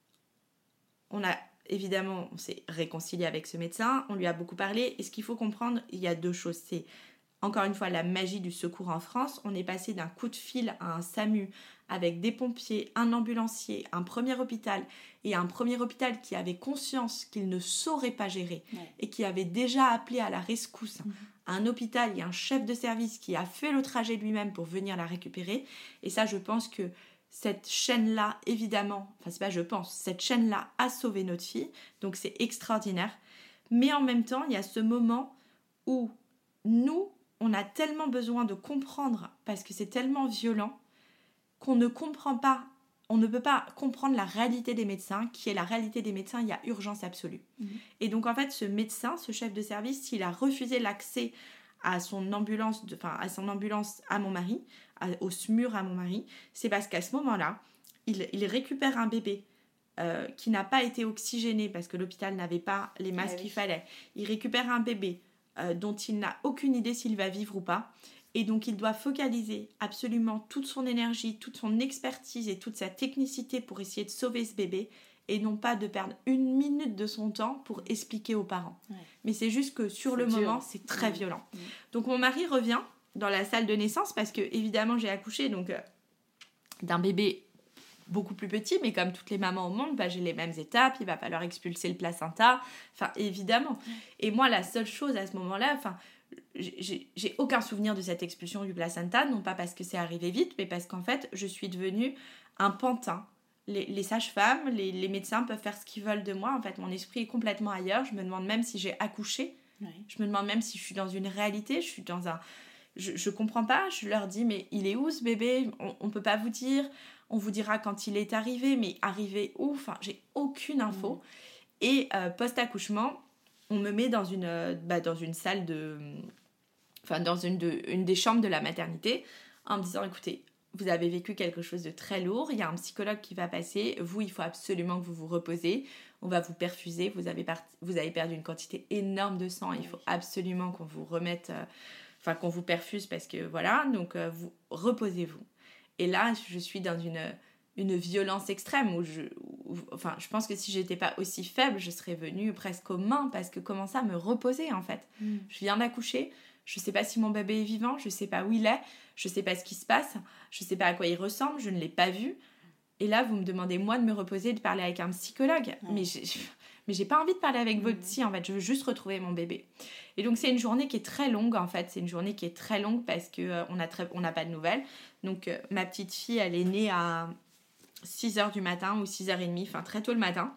on a... Évidemment, on s'est réconcilié avec ce médecin, on lui a beaucoup parlé. Et ce qu'il faut comprendre, il y a deux choses. C'est, encore une fois, la magie du secours en France. On est passé d'un coup de fil à un SAMU avec des pompiers, un ambulancier, un premier hôpital et un premier hôpital qui avait conscience qu'il ne saurait pas gérer ouais. et qui avait déjà appelé à la rescousse mmh. un hôpital et un chef de service qui a fait le trajet lui-même pour venir la récupérer. Et ça, je pense que cette chaîne-là, évidemment, enfin c'est pas je pense, cette chaîne-là a sauvé notre fille, donc c'est extraordinaire. Mais en même temps, il y a ce moment où nous, on a tellement besoin de comprendre, parce que c'est tellement violent, qu'on ne comprend pas, on ne peut pas comprendre la réalité des médecins, qui est la réalité des médecins, il y a urgence absolue. Mmh. Et donc en fait, ce médecin, ce chef de service, s'il a refusé l'accès à son ambulance, de, enfin à son ambulance à mon mari, à, au S M U R à mon mari, c'est parce qu'à ce moment-là, il, il récupère un bébé euh, qui n'a pas été oxygéné parce que l'hôpital n'avait pas les masques ah, oui. qu'il fallait. Il récupère un bébé euh, dont il n'a aucune idée s'il va vivre ou pas. Et donc, il doit focaliser absolument toute son énergie, toute son expertise et toute sa technicité pour essayer de sauver ce bébé et non pas de perdre une minute de son temps pour expliquer aux parents. Ouais. Mais c'est juste que sur c'est le dur. moment, c'est très ouais. violent. Ouais. Donc, mon mari revient dans la salle de naissance parce que, évidemment, j'ai accouché donc, euh, d'un bébé beaucoup plus petit, mais comme toutes les mamans au monde, bah, j'ai les mêmes étapes, il va falloir expulser le placenta, enfin, évidemment. Ouais. Et moi, la seule chose à ce moment-là, enfin, j'ai, j'ai aucun souvenir de cette expulsion du placenta, non pas parce que c'est arrivé vite, mais parce qu'en fait, je suis devenue un pantin. Les, les sages-femmes, les, les médecins peuvent faire ce qu'ils veulent de moi. En fait, mon esprit est complètement ailleurs. Je me demande même si j'ai accouché. Oui. Je me demande même si je suis dans une réalité. Je suis dans un... Je, je comprends pas. Je leur dis, mais il est où ce bébé ? On, on peut pas vous dire. On vous dira quand il est arrivé. Mais arrivé où ? Enfin, j'ai aucune info. Mmh. Et euh, post-accouchement, on me met dans une, euh, bah, dans une salle de... Enfin, dans une, de, une des chambres de la maternité en me disant, écoutez, vous avez vécu quelque chose de très lourd, il y a un psychologue qui va passer, vous, il faut absolument que vous vous reposez, on va vous perfuser, vous avez, part... vous avez perdu une quantité énorme de sang, il faut absolument qu'on vous remette, euh... enfin qu'on vous perfuse parce que voilà, donc euh, vous reposez-vous. Et là, je suis dans une, une violence extrême où je, où... enfin, je pense que si j'étais pas aussi faible, je serais venue presque aux mains parce que comment ça me reposer en fait. Mm. Je viens d'accoucher. Je ne sais pas si mon bébé est vivant, je ne sais pas où il est, je ne sais pas ce qui se passe, je ne sais pas à quoi il ressemble, je ne l'ai pas vu. Et là, vous me demandez, moi, de me reposer, de parler avec un psychologue. Ouais. Mais j'ai, mais j'ai pas envie de parler avec mmh. votre psy, en fait. Je veux juste retrouver mon bébé. Et donc, c'est une journée qui est très longue, en fait. C'est une journée qui est très longue parce qu'on euh, n'a très, on n'a pas de nouvelles. Donc, euh, ma petite fille, elle est née à six heures du matin ou six heures trente, enfin, très tôt le matin.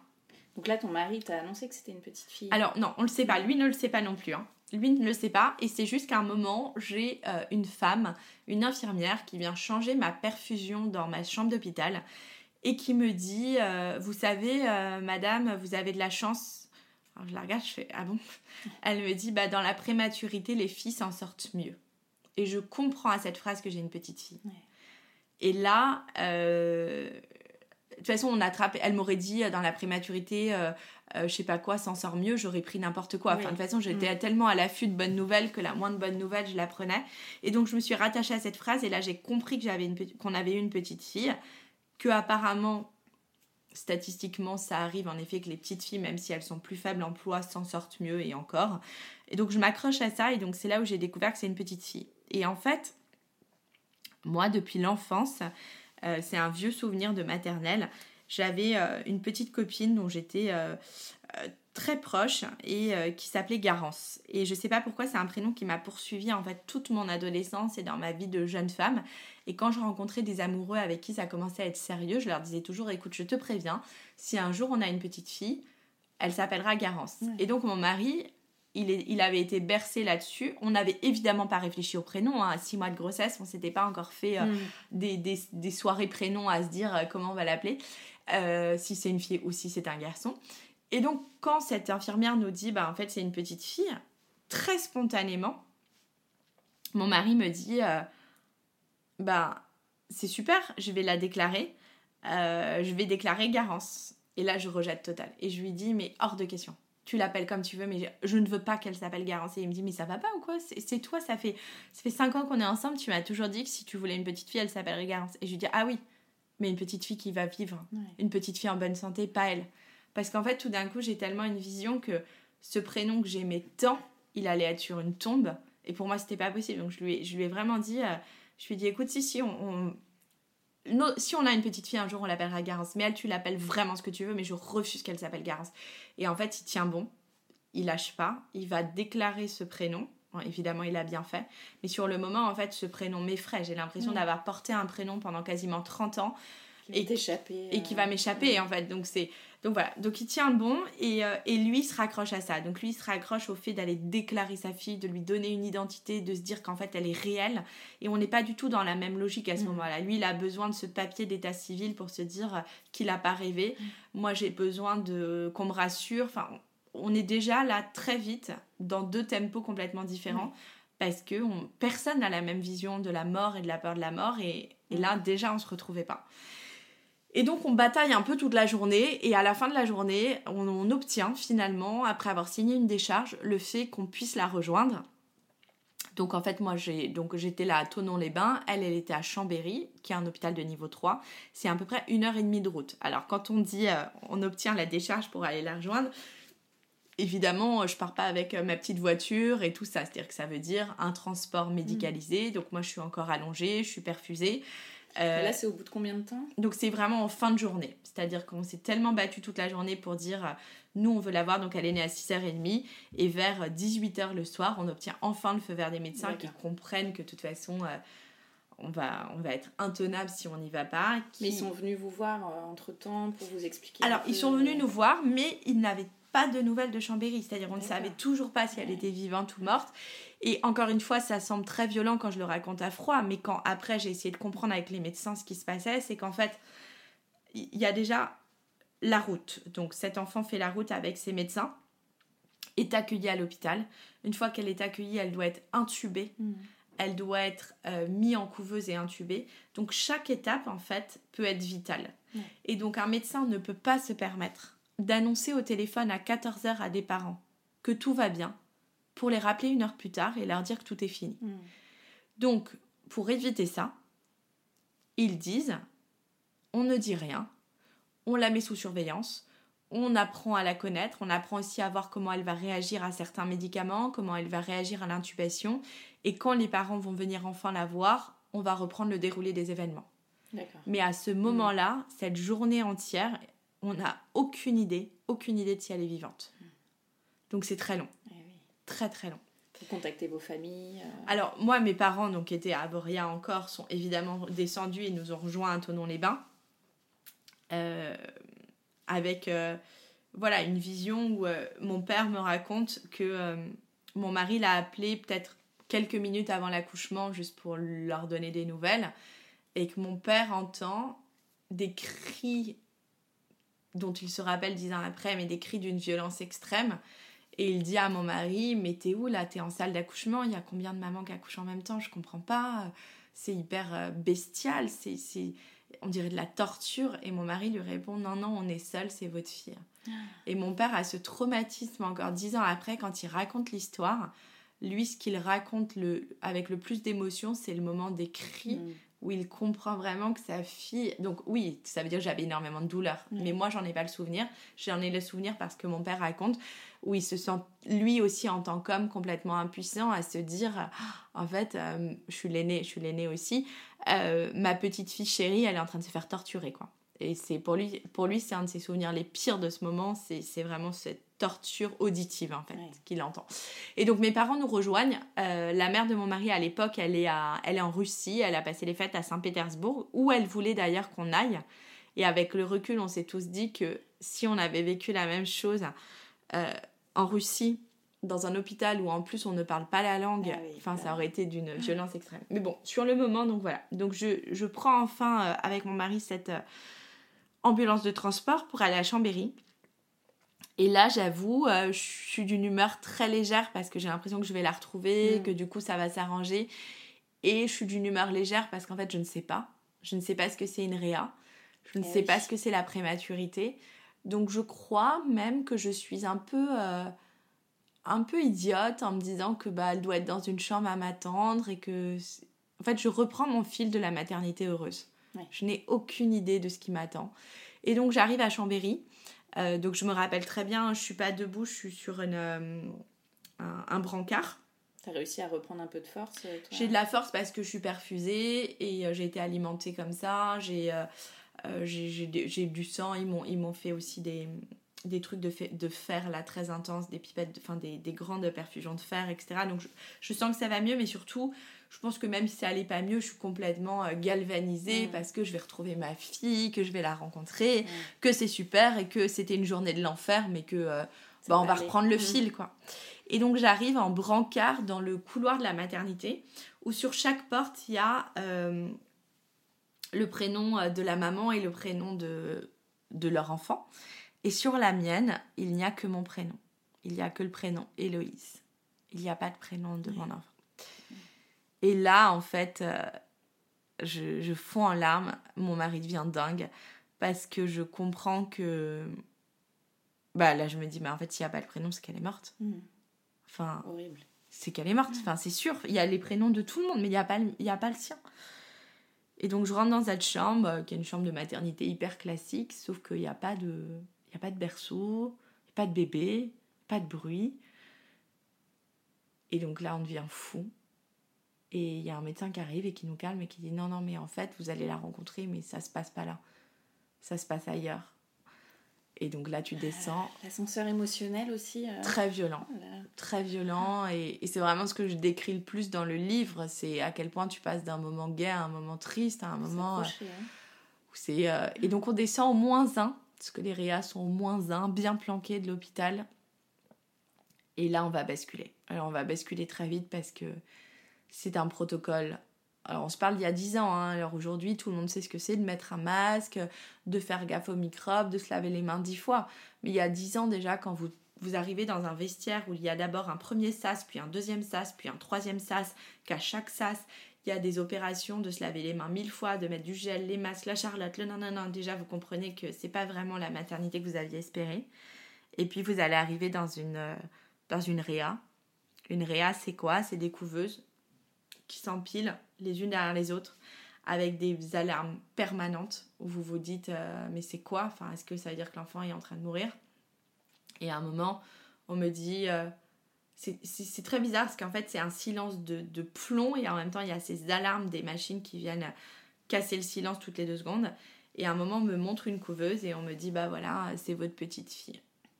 Donc là, ton mari t'a annoncé que c'était une petite fille. Alors non, on le sait pas. Lui ne le sait pas non plus. Hein. Lui ne le sait pas. Et c'est juste qu'à un moment, j'ai euh, une femme, une infirmière qui vient changer ma perfusion dans ma chambre d'hôpital et qui me dit euh, « Vous savez, euh, madame, vous avez de la chance. » Alors je la regarde, je fais « Ah bon ?» Elle me dit bah, « Dans la prématurité, les filles s'en sortent mieux. » Et je comprends à cette phrase que j'ai une petite fille. Ouais. Et là... Euh, de toute façon, on attrape, elle m'aurait dit dans la prématurité, euh, euh, je sais pas quoi, s'en sort mieux, j'aurais pris n'importe quoi. Enfin, oui. De toute façon, j'étais mmh. tellement à l'affût de bonnes nouvelles que la moindre bonne nouvelle, je la prenais. Et donc, je me suis rattachée à cette phrase et là, j'ai compris que j'avais une pe- qu'on avait eu une petite fille, que apparemment, statistiquement, ça arrive en effet que les petites filles, même si elles sont plus faibles en poids, s'en sortent mieux et encore. Et donc, je m'accroche à ça et donc, c'est là où j'ai découvert que c'est une petite fille. Et en fait, moi, depuis l'enfance... Euh, c'est un vieux souvenir de maternelle. J'avais euh, une petite copine dont j'étais euh, euh, très proche et euh, qui s'appelait Garance. Et je sais pas pourquoi, c'est un prénom qui m'a poursuivie en fait toute mon adolescence et dans ma vie de jeune femme. Et quand je rencontrais des amoureux avec qui ça commençait à être sérieux, je leur disais toujours « Écoute, je te préviens, si un jour on a une petite fille, elle s'appellera Garance. Mmh. » Et donc mon mari... Il, est, il avait été bercé là-dessus. On n'avait évidemment pas réfléchi au prénom. Hein. À six mois de grossesse, on ne s'était pas encore fait euh, mm. des, des, des soirées prénoms à se dire euh, comment on va l'appeler, euh, si c'est une fille ou si c'est un garçon. Et donc, quand cette infirmière nous dit bah, en fait, c'est une petite fille, très spontanément, mon mari me dit euh, bah, c'est super, je vais la déclarer. Euh, je vais déclarer Garance. Et là, je rejette total. Et je lui dis mais hors de question. Tu l'appelles comme tu veux, mais je ne veux pas qu'elle s'appelle Garance. Et il me dit, mais ça va pas ou quoi ? c'est, c'est toi, ça fait, ça fait cinq ans qu'on est ensemble, tu m'as toujours dit que si tu voulais une petite fille, elle s'appellerait Garance. Et je lui dis, ah oui, mais une petite fille qui va vivre, ouais. Une petite fille en bonne santé, pas elle. Parce qu'en fait, tout d'un coup, j'ai tellement une vision que ce prénom que j'aimais tant, il allait être sur une tombe. Et pour moi, c'était pas possible. Donc je lui ai, je lui ai vraiment dit, euh, je lui ai dit, écoute, si, si, on... on No, si on a une petite fille un jour on l'appellera Garance, mais elle tu l'appelles vraiment ce que tu veux, mais je refuse qu'elle s'appelle Garance. Et en fait il tient bon, il lâche pas, il va déclarer ce prénom. Bon, évidemment il a bien fait, mais sur le moment en fait ce prénom m'effraie. J'ai l'impression mmh. d'avoir porté un prénom pendant quasiment trente ans qui et, t'échapper, et qui va m'échapper euh... en fait. Donc c'est donc voilà, donc il tient bon et, euh, et lui il se raccroche à ça. Donc lui il se raccroche au fait d'aller déclarer sa fille, de lui donner une identité, de se dire qu'en fait elle est réelle. Et on n'est pas du tout dans la même logique à ce mmh. moment-là. Lui il a besoin de ce papier d'état civil pour se dire qu'il n'a pas rêvé. Mmh. Moi j'ai besoin de qu'on me rassure. Enfin on est déjà là très vite dans deux tempos complètement différents. Mmh. Parce que on, personne n'a la même vision de la mort et de la peur de la mort. Et, et là déjà on se retrouvait pas. Et donc on bataille un peu toute la journée et à la fin de la journée, on, on obtient finalement, après avoir signé une décharge, le fait qu'on puisse la rejoindre. Donc en fait moi j'ai, donc, j'étais là à Thonon-les-Bains, elle elle était à Chambéry, qui est un hôpital de niveau trois, c'est à peu près une heure et demie de route. Alors quand on dit euh, on obtient la décharge pour aller la rejoindre, évidemment je pars pas avec ma petite voiture et tout ça, c'est-à-dire que ça veut dire un transport médicalisé, mmh. donc moi je suis encore allongée, je suis perfusée. Euh, là, c'est au bout de combien de temps ? Donc, c'est vraiment en fin de journée. C'est-à-dire qu'on s'est tellement battu toute la journée pour dire, euh, nous, on veut la voir. Donc, elle est née à six heures trente. Et vers dix-huit heures le soir, on obtient enfin le feu vert des médecins D'accord. qui comprennent que, de toute façon, euh, on, va, on va être intenable si on n'y va pas. Qui... Mais ils sont venus vous voir euh, entre-temps pour vous expliquer ? Alors, ils sont venus nous voir, mais ils n'avaient pas de nouvelles de Chambéry. C'est-à-dire qu'on ne savait toujours pas si elle était vivante ou morte. Et encore une fois, ça semble très violent quand je le raconte à froid, mais quand après j'ai essayé de comprendre avec les médecins ce qui se passait, c'est qu'en fait, il y a déjà la route. Donc cet enfant fait la route avec ses médecins, est accueillie à l'hôpital. Une fois qu'elle est accueillie, elle doit être intubée. Mmh. Elle doit être euh, mise en couveuse et intubée. Donc chaque étape, en fait, peut être vitale. Mmh. Et donc un médecin ne peut pas se permettre d'annoncer au téléphone à quatorze heures à des parents que tout va bien, pour les rappeler une heure plus tard et leur dire que tout est fini. Mmh. Donc, pour éviter ça, ils disent, on ne dit rien, on la met sous surveillance, on apprend à la connaître, on apprend aussi à voir comment elle va réagir à certains médicaments, comment elle va réagir à l'intubation, et quand les parents vont venir enfin la voir, on va reprendre le déroulé des événements. D'accord. Mais à ce moment-là, mmh. cette journée entière, on n'a aucune idée, aucune idée de si elle est vivante. Mmh. Donc c'est très long. Eh oui. Très très long. Vous contactez vos familles euh... Alors moi, mes parents donc, qui étaient à Boria encore sont évidemment descendus et nous ont rejoints à Thonon-les-Bains euh, avec euh, voilà, une vision où euh, mon père me raconte que euh, mon mari l'a appelé peut-être quelques minutes avant l'accouchement juste pour leur donner des nouvelles et que mon père entend des cris dont il se rappelle dix ans après, mais des cris d'une violence extrême. Et il dit à mon mari, mais t'es où là? T'es en salle d'accouchement? Il y a combien de mamans qui accouchent en même temps? Je comprends pas. C'est hyper bestial. C'est, c'est... On dirait de la torture. Et mon mari lui répond, non, non, on est seuls, c'est votre fille. Ah. Et mon père a ce traumatisme encore dix ans après, quand il raconte l'histoire. Lui, ce qu'il raconte le... avec le plus d'émotion, c'est le moment des cris. Mm. Où il comprend vraiment que sa fille... Donc oui, ça veut dire que j'avais énormément de douleur. Mmh. Mais moi, j'en ai pas le souvenir. J'en ai le souvenir parce que mon père raconte où il se sent, lui aussi, en tant qu'homme, complètement impuissant à se dire, en fait, euh, je suis l'aîné, je suis l'aîné aussi, euh, ma petite fille chérie, elle est en train de se faire torturer, quoi. Et c'est pour lui, pour lui, c'est un de ses souvenirs les pires de ce moment. C'est, c'est vraiment cette torture auditive, en fait, ouais. qu'il entend. Et donc, mes parents nous rejoignent. Euh, la mère de mon mari, à l'époque, elle est, à, elle est en Russie. Elle a passé les fêtes à Saint-Pétersbourg, où elle voulait d'ailleurs qu'on aille. Et avec le recul, on s'est tous dit que si on avait vécu la même chose euh, en Russie, dans un hôpital où en plus on ne parle pas la langue, ah oui, enfin, ça aurait été d'une violence extrême. Mais bon, sur le moment, donc voilà. Donc, je, je prends enfin, euh, avec mon mari, cette... Euh, ambulance de transport pour aller à Chambéry. Et là, j'avoue, euh, je suis d'une humeur très légère parce que j'ai l'impression que je vais la retrouver, mmh. que du coup, ça va s'arranger. Et je suis d'une humeur légère parce qu'en fait, je ne sais pas. Je ne sais pas ce que c'est une réa. Je ne Et sais oui. pas ce que c'est la prématurité. Donc, je crois même que je suis un peu, euh, un peu idiote en me disant que bah, elle doit être dans une chambre à m'attendre et que... En fait, je reprends mon fil de la maternité heureuse. Ouais. Je n'ai aucune idée de ce qui m'attend. Et donc, j'arrive à Chambéry. Euh, donc, je me rappelle très bien, je ne suis pas debout, je suis sur une, euh, un, un brancard. Tu as réussi à reprendre un peu de force, toi? J'ai de la force parce que je suis perfusée et euh, j'ai été alimentée comme ça. J'ai, euh, euh, j'ai, j'ai, j'ai du sang. Ils m'ont, ils m'ont fait aussi des, des trucs de, fait, de fer là, très intenses, des pipettes, enfin des, des grandes perfusions de fer, et cetera. Donc, je, je sens que ça va mieux, mais surtout... Je pense que même si ça allait pas mieux, je suis complètement galvanisée mmh. parce que je vais retrouver ma fille, que je vais la rencontrer, mmh. que c'est super et que c'était une journée de l'enfer, mais que euh, bah, on va aller. reprendre le mmh. fil, quoi. Et donc, j'arrive en brancard dans le couloir de la maternité où sur chaque porte, il y a euh, le prénom de la maman et le prénom de, de leur enfant. Et sur la mienne, il n'y a que mon prénom. Il n'y a que le prénom Héloïse. Il n'y a pas de prénom de mmh. mon enfant. Et là, en fait, euh, je, je fonds en larmes. Mon mari devient dingue parce que je comprends que... Bah là, je me dis, mais en fait, s'il n'y a pas le prénom, c'est qu'elle est morte. Mmh. Enfin, horrible. C'est qu'elle est morte. Mmh. Enfin, c'est sûr. Il y a les prénoms de tout le monde, mais il n'y a pas, il y a pas le sien. Et donc, je rentre dans cette chambre, euh, qui est une chambre de maternité hyper classique, sauf qu'il n'y a pas de, il y a pas de berceau, pas de bébé, pas de bruit. Et donc là, on devient fou. Et il y a un médecin qui arrive et qui nous calme et qui dit « Non, non, mais en fait, vous allez la rencontrer, mais ça se passe pas là. Ça se passe ailleurs. » Et donc là, tu descends. Euh, l'ascenseur émotionnel aussi. Euh... Très violent. Voilà. Très violent. Et, et c'est vraiment ce que je décris le plus dans le livre. C'est à quel point tu passes d'un moment gai à un moment triste, à un moment... Accroché, hein. Où c'est, euh... Et donc, on descend au moins un, parce que les réas sont au moins un, bien planqués de l'hôpital. Et là, on va basculer. Alors, on va basculer très vite parce que c'est un protocole. Alors, on se parle d'il y a dix ans. Hein. Alors, aujourd'hui, tout le monde sait ce que c'est de mettre un masque, de faire gaffe aux microbes, de se laver les mains dix fois. Mais il y a dix ans déjà, quand vous, vous arrivez dans un vestiaire où il y a d'abord un premier sas, puis un deuxième sas, puis un troisième sas, qu'à chaque sas, il y a des opérations de se laver les mains mille fois, de mettre du gel, les masques, la charlotte, le nanana. Déjà, vous comprenez que c'est pas vraiment la maternité que vous aviez espérée. Et puis, vous allez arriver dans une, dans une réa. Une réa, c'est quoi? C'est des couveuses qui s'empilent les unes derrière les autres avec des alarmes permanentes où vous vous dites euh, mais c'est quoi? Enfin, est-ce que ça veut dire que l'enfant est en train de mourir? Et à un moment, on me dit euh, c'est, c'est, c'est très bizarre parce qu'en fait, c'est un silence de, de plomb et en même temps, il y a ces alarmes des machines qui viennent casser le silence toutes les deux secondes. Et à un moment, on me montre une couveuse et on me dit bah voilà, c'est votre petite fille.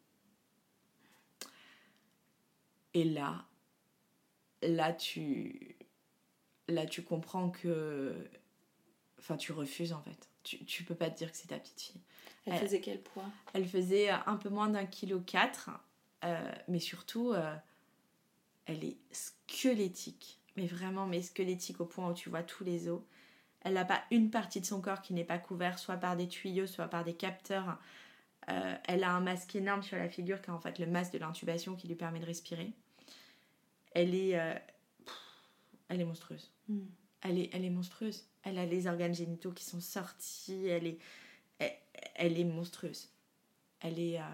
Et là, là, tu... Là, tu comprends que... Enfin, tu refuses, en fait. tu, tu peux pas te dire que c'est ta petite fille. Elle, elle faisait quel poids? Elle faisait un peu moins d'un kilo quatre, euh, mais surtout, euh, elle est squelettique. Mais vraiment, mais squelettique au point où tu vois tous les os. Elle n'a pas une partie de son corps qui n'est pas couverte, soit par des tuyaux, soit par des capteurs. Euh, elle a un masque énorme sur la figure, qui est en fait le masque de l'intubation qui lui permet de respirer. Elle est, euh, pff, elle est monstrueuse. Mm. Elle est, elle est monstrueuse. Elle a les organes génitaux qui sont sortis. Elle est, elle, elle est monstrueuse. Elle est... Euh...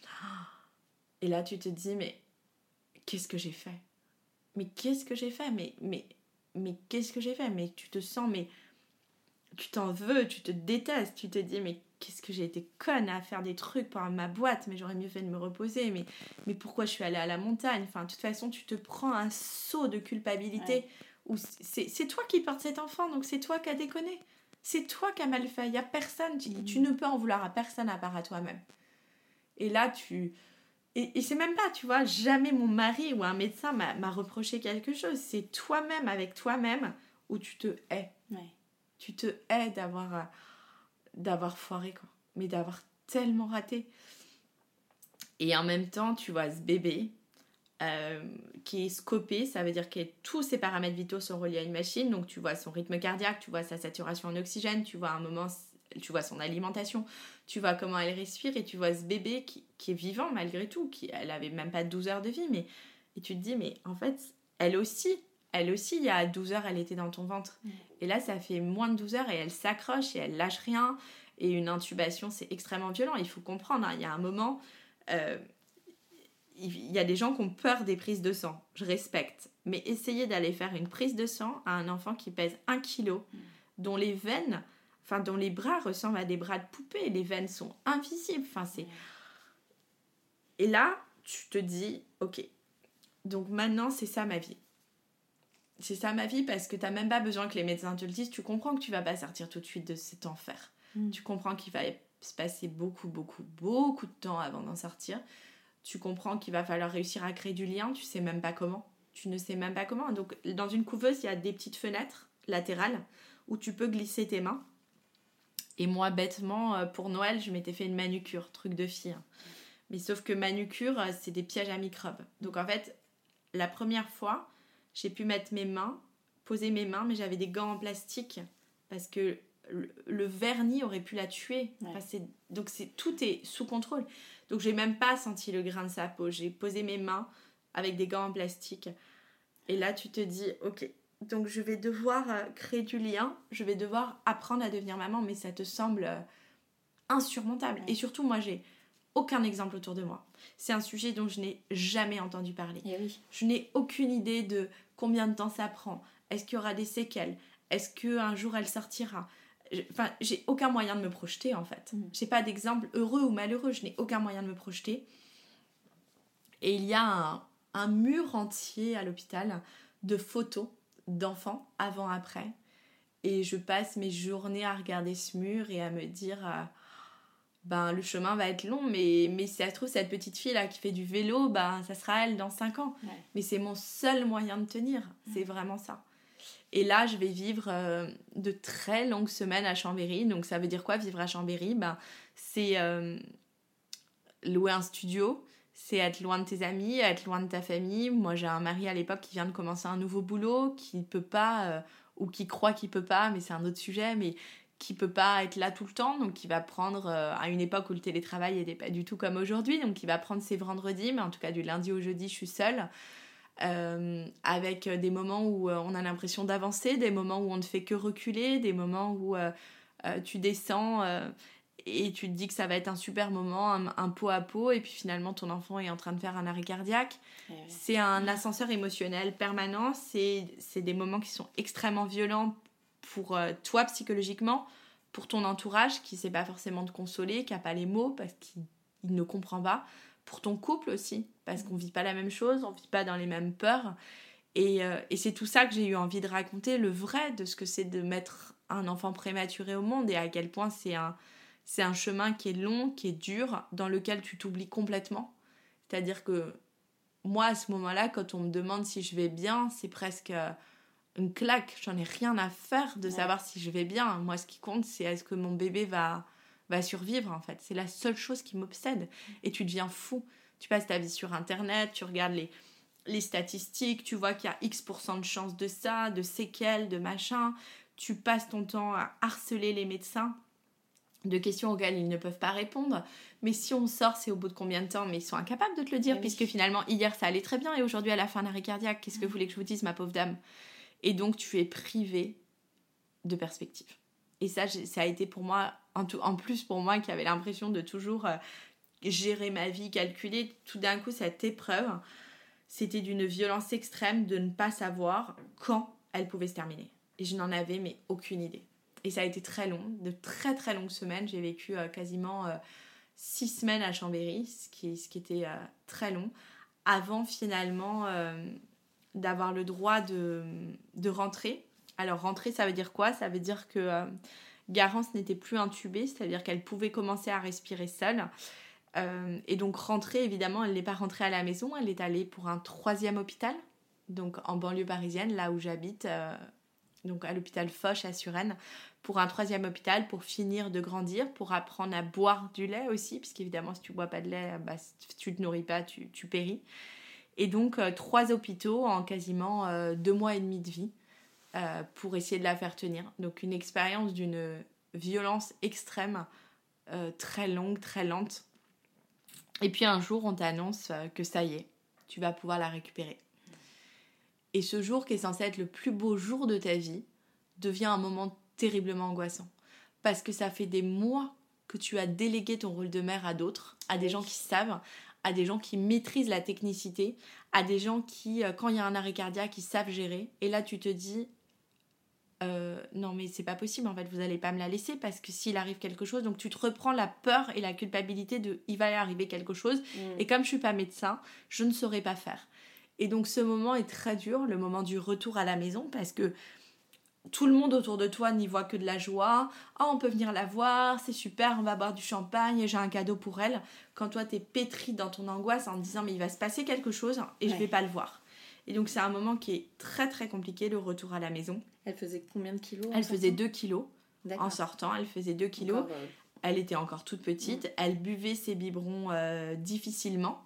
Et là, tu te dis, mais qu'est-ce que j'ai fait? Mais qu'est-ce que j'ai fait? Mais, mais, mais qu'est-ce que j'ai fait? Mais tu te sens, mais tu t'en veux, tu te détestes. Tu te dis, mais qu'est-ce que j'ai été conne à faire des trucs pour ma boîte? Mais j'aurais mieux fait de me reposer. Mais, mais pourquoi je suis allée à la montagne? Enfin, de toute façon, tu te prends un saut de culpabilité. Ouais. Où c'est, c'est toi qui portes cet enfant, donc c'est toi qui as déconné. C'est toi qui as mal fait. Il n'y a personne. Tu, mmh. tu ne peux en vouloir à personne à part à toi-même. Et là, tu... Et, et c'est même pas, tu vois, jamais mon mari ou un médecin m'a, m'a reproché quelque chose. C'est toi-même, avec toi-même, où tu te hais. Ouais. Tu te hais d'avoir, euh, d'avoir foiré, quoi. Mais d'avoir tellement raté. Et en même temps, tu vois, ce bébé euh, qui est scopé, ça veut dire que tous ses paramètres vitaux sont reliés à une machine. Donc, tu vois son rythme cardiaque, tu vois sa saturation en oxygène, tu vois un moment... Tu vois son alimentation, tu vois comment elle respire et tu vois ce bébé qui, qui est vivant malgré tout, qui, elle avait même pas douze heures de vie, mais et tu te dis, mais en fait, elle aussi, elle aussi, il y a douze heures, elle était dans ton ventre. Mmh. Et là, ça fait moins de douze heures et elle s'accroche et elle lâche rien. Et une intubation, c'est extrêmement violent. Il faut comprendre, hein, il y a un moment, euh, il y a des gens qui ont peur des prises de sang. Je respecte. Mais essayez d'aller faire une prise de sang à un enfant qui pèse un kilo, mmh. dont les veines... Enfin, dont les bras ressemblent à des bras de poupée. Les veines sont invisibles. Enfin, c'est... Et là, tu te dis, ok, donc maintenant, c'est ça ma vie. C'est ça ma vie parce que tu n'as même pas besoin que les médecins te le disent. Tu comprends que tu ne vas pas sortir tout de suite de cet enfer. Mm. Tu comprends qu'il va se passer beaucoup, beaucoup, beaucoup de temps avant d'en sortir. Tu comprends qu'il va falloir réussir à créer du lien. Tu ne sais même pas comment. Tu ne sais même pas comment. Donc, dans une couveuse, il y a des petites fenêtres latérales où tu peux glisser tes mains. Et moi, bêtement, pour Noël, je m'étais fait une manucure, truc de fille. Mais sauf que manucure, c'est des pièges à microbes. Donc en fait, la première fois, j'ai pu mettre mes mains, poser mes mains, mais j'avais des gants en plastique parce que le, le vernis aurait pu la tuer. Ouais. Enfin, c'est, donc c'est, tout est sous contrôle. Donc j'ai même pas senti le grain de sa peau. J'ai posé mes mains avec des gants en plastique. Et là, tu te dis, ok... Donc, je vais devoir euh, créer du lien, je vais devoir apprendre à devenir maman, mais ça te semble euh, insurmontable. Ouais. Et surtout, moi, j'ai aucun exemple autour de moi. C'est un sujet dont je n'ai jamais entendu parler. Et oui. Je n'ai aucune idée de combien de temps ça prend. Est-ce qu'il y aura des séquelles? Est-ce qu'un jour, elle sortira? Enfin, j'ai aucun moyen de me projeter, en fait. Mmh. Je n'ai pas d'exemple heureux ou malheureux. Je n'ai aucun moyen de me projeter. Et il y a un, un mur entier à l'hôpital de photos d'enfants avant-après, et je passe mes journées à regarder ce mur et à me dire euh, ben le chemin va être long, mais, mais si ça se trouve cette petite fille là qui fait du vélo, ben ça sera elle dans cinq ans. Ouais. Mais c'est mon seul moyen de tenir, ouais. C'est vraiment ça. Et là je vais vivre euh, de très longues semaines à Chambéry. Donc ça veut dire quoi vivre à Chambéry? Ben c'est euh, louer un studio, c'est être loin de tes amis, être loin de ta famille. Moi, j'ai un mari à l'époque qui vient de commencer un nouveau boulot, qui ne peut pas, euh, ou qui croit qu'il ne peut pas, mais c'est un autre sujet, mais qui ne peut pas être là tout le temps, donc qui va prendre, euh, à une époque où le télétravail n'était pas du tout comme aujourd'hui, donc qui va prendre ses vendredis, mais en tout cas du lundi au jeudi, je suis seule, euh, avec des moments où on a l'impression d'avancer, des moments où on ne fait que reculer, des moments où euh, euh, tu descends... Euh, et tu te dis que ça va être un super moment, un, un pot à pot, et puis finalement ton enfant est en train de faire un arrêt cardiaque. Oui. C'est un ascenseur émotionnel permanent, c'est, c'est des moments qui sont extrêmement violents pour euh, toi psychologiquement, pour ton entourage qui ne sait pas forcément te consoler, qui n'a pas les mots parce qu'il il ne comprend pas, pour ton couple aussi, parce qu'on ne vit pas la même chose, on ne vit pas dans les mêmes peurs. Et, euh, et c'est tout ça que j'ai eu envie de raconter, le vrai de ce que c'est de mettre un enfant prématuré au monde et à quel point c'est un... C'est un chemin qui est long, qui est dur, dans lequel tu t'oublies complètement. C'est-à-dire que moi, à ce moment-là, quand on me demande si je vais bien, c'est presque une claque. J'en ai rien à faire de ouais. savoir si je vais bien. Moi, ce qui compte, c'est est-ce que mon bébé va, va survivre, en fait. C'est la seule chose qui m'obsède. Et tu deviens fou. Tu passes ta vie sur Internet, tu regardes les, les statistiques, tu vois qu'il y a X pour cent de chances de ça, de séquelles, de machin. Tu passes ton temps à harceler les médecins de questions auxquelles ils ne peuvent pas répondre. Mais si on sort, c'est au bout de combien de temps ? Mais ils sont incapables de te le dire, oui. puisque finalement, hier, ça allait très bien, et aujourd'hui, elle a fait un arrêt cardiaque. Qu'est-ce que vous voulez que je vous dise, ma pauvre dame ? Et donc, tu es privé de perspective. Et ça, ça a été pour moi, en, tout, en plus pour moi, qui avait l'impression de toujours euh, gérer ma vie, calculer. Tout d'un coup, cette épreuve, c'était d'une violence extrême de ne pas savoir quand elle pouvait se terminer. Et je n'en avais mais aucune idée. Et ça a été très long, de très très longues semaines. J'ai vécu euh, quasiment euh, six semaines à Chambéry, ce qui, ce qui était euh, très long, avant finalement euh, d'avoir le droit de, de rentrer. Alors rentrer, ça veut dire quoi ? Ça veut dire que euh, Garance n'était plus intubée, c'est-à-dire qu'elle pouvait commencer à respirer seule. Euh, et donc rentrer, évidemment, elle n'est pas rentrée à la maison, elle est allée pour un troisième hôpital, donc en banlieue parisienne, là où j'habite, euh, donc à l'hôpital Foch à Suresnes, pour un troisième hôpital, pour finir de grandir, pour apprendre à boire du lait aussi, puisqu'évidemment, si tu ne bois pas de lait, bah, si tu ne te nourris pas, tu, tu péris. Et donc, euh, trois hôpitaux en quasiment euh, deux mois et demi de vie euh, pour essayer de la faire tenir. Donc, une expérience d'une violence extrême, euh, très longue, très lente. Et puis, un jour, on t'annonce euh, que ça y est, tu vas pouvoir la récupérer. Et ce jour, qui est censé être le plus beau jour de ta vie, devient un moment terriblement angoissant. Parce que ça fait des mois que tu as délégué ton rôle de mère à d'autres, à des gens qui savent, à des gens qui maîtrisent la technicité, à des gens qui, quand il y a un arrêt cardiaque, ils savent gérer. Et là, tu te dis, euh, non mais c'est pas possible, en fait, vous allez pas me la laisser parce que s'il arrive quelque chose, donc tu te reprends la peur et la culpabilité de, il va y arriver quelque chose. Mmh. Et comme je suis pas médecin, je ne saurais pas faire. Et donc ce moment est très dur, le moment du retour à la maison, parce que tout le monde autour de toi n'y voit que de la joie. « Oh, on peut venir la voir, c'est super, on va boire du champagne, j'ai un cadeau pour elle. » Quand toi, t'es pétri dans ton angoisse en te disant « Mais il va se passer quelque chose et ouais. je vais pas le voir. » Et donc c'est un moment qui est très très compliqué, le retour à la maison. Elle faisait combien de kilos ? Elle faisait deux kilos. D'accord. En sortant, elle faisait deux kilos. Encore, euh... Elle était encore toute petite, mmh. elle buvait ses biberons euh, difficilement,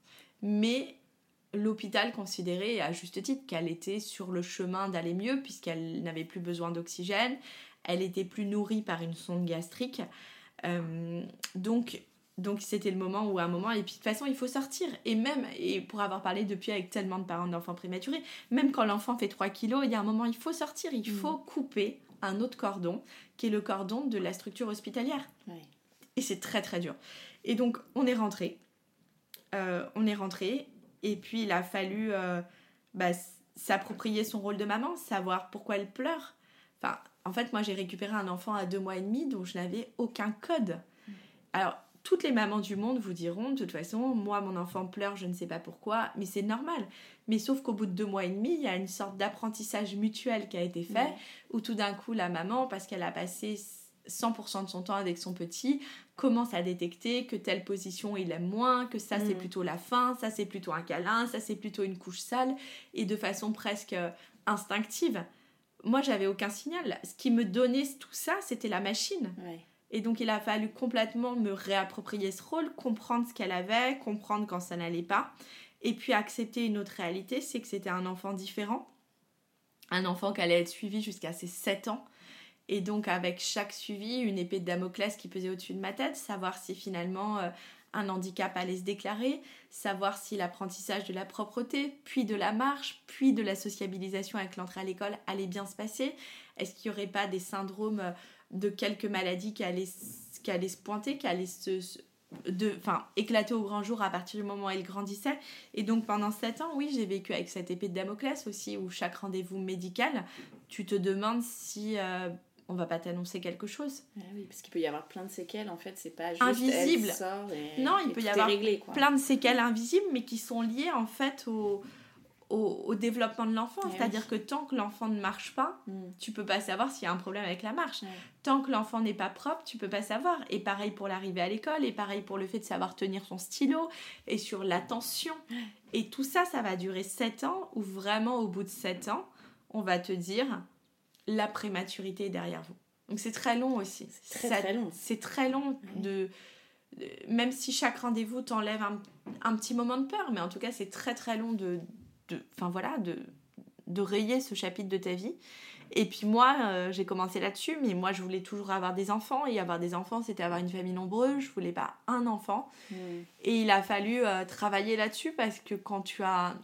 mais l'hôpital considérait, à juste titre, qu'elle était sur le chemin d'aller mieux puisqu'elle n'avait plus besoin d'oxygène, elle était plus nourrie par une sonde gastrique. Euh, donc, donc c'était le moment où à un moment, et puis de toute façon il faut sortir. Et même, et pour avoir parlé depuis avec tellement de parents d'enfants prématurés, même quand l'enfant fait trois kilos, il y a un moment il faut sortir, il mmh. faut couper un autre cordon qui est le cordon de la structure hospitalière. Oui. Et c'est très très dur. Et donc on est rentré. Euh, on est rentré. Et puis, il a fallu euh, bah, s'approprier son rôle de maman, savoir pourquoi elle pleure. Enfin, en fait, moi, j'ai récupéré un enfant à deux mois et demi dont je n'avais aucun code. Alors, toutes les mamans du monde vous diront, de toute façon, moi, mon enfant pleure, je ne sais pas pourquoi, mais c'est normal. Mais sauf qu'au bout de deux mois et demi, il y a une sorte d'apprentissage mutuel qui a été fait, mmh. où tout d'un coup, la maman, parce qu'elle a passé cent pour cent de son temps avec son petit, commence à détecter que telle position il aime moins, que ça mmh. c'est plutôt la faim, ça c'est plutôt un câlin, ça c'est plutôt une couche sale, et de façon presque instinctive. Moi j'avais aucun signal, ce qui me donnait tout ça c'était la machine. Ouais. Et donc il a fallu complètement me réapproprier ce rôle, comprendre ce qu'elle avait, comprendre quand ça n'allait pas, et puis accepter une autre réalité, c'est que c'était un enfant différent, un enfant qui allait être suivi jusqu'à ses sept ans. Et donc, avec chaque suivi, une épée de Damoclès qui pesait au-dessus de ma tête, savoir si finalement euh, un handicap allait se déclarer, savoir si l'apprentissage de la propreté, puis de la marche, puis de la sociabilisation avec l'entrée à l'école allait bien se passer. Est-ce qu'il n'y aurait pas des syndromes de quelques maladies qui allaient, qui allaient se pointer, qui allaient se, de, enfin, éclater au grand jour à partir du moment où il grandissait. Et donc, pendant sept ans, oui, j'ai vécu avec cette épée de Damoclès aussi, où chaque rendez-vous médical, tu te demandes si... Euh, on va pas t'annoncer quelque chose. Ah oui, parce qu'il peut y avoir plein de séquelles, en fait, c'est pas juste invisible. Elle sort et, non, il et peut tout y avoir réglé, quoi. Plein de séquelles invisibles, mais qui sont liées, en fait, au, au, au développement de l'enfant. Ah C'est-à-dire oui. que tant que l'enfant ne marche pas, mm. tu peux pas savoir s'il y a un problème avec la marche. Ouais. Tant que l'enfant n'est pas propre, tu peux pas savoir. Et pareil pour l'arrivée à l'école, et pareil pour le fait de savoir tenir son stylo, et sur l'attention. Et tout ça, ça va durer sept ans, où vraiment, au bout de sept ans, on va te dire la prématurité est derrière vous. Donc c'est très long aussi. C'est très, Ça, très long. C'est très long Ouais. de, de... Même si chaque rendez-vous t'enlève un, un petit moment de peur, mais en tout cas, c'est très très long de... de enfin voilà, de, de rayer ce chapitre de ta vie. Et puis moi, euh, j'ai commencé là-dessus, mais moi, je voulais toujours avoir des enfants. Et avoir des enfants, c'était avoir une famille nombreuse. Je voulais pas un enfant. Mmh. Et il a fallu euh, travailler là-dessus parce que quand tu as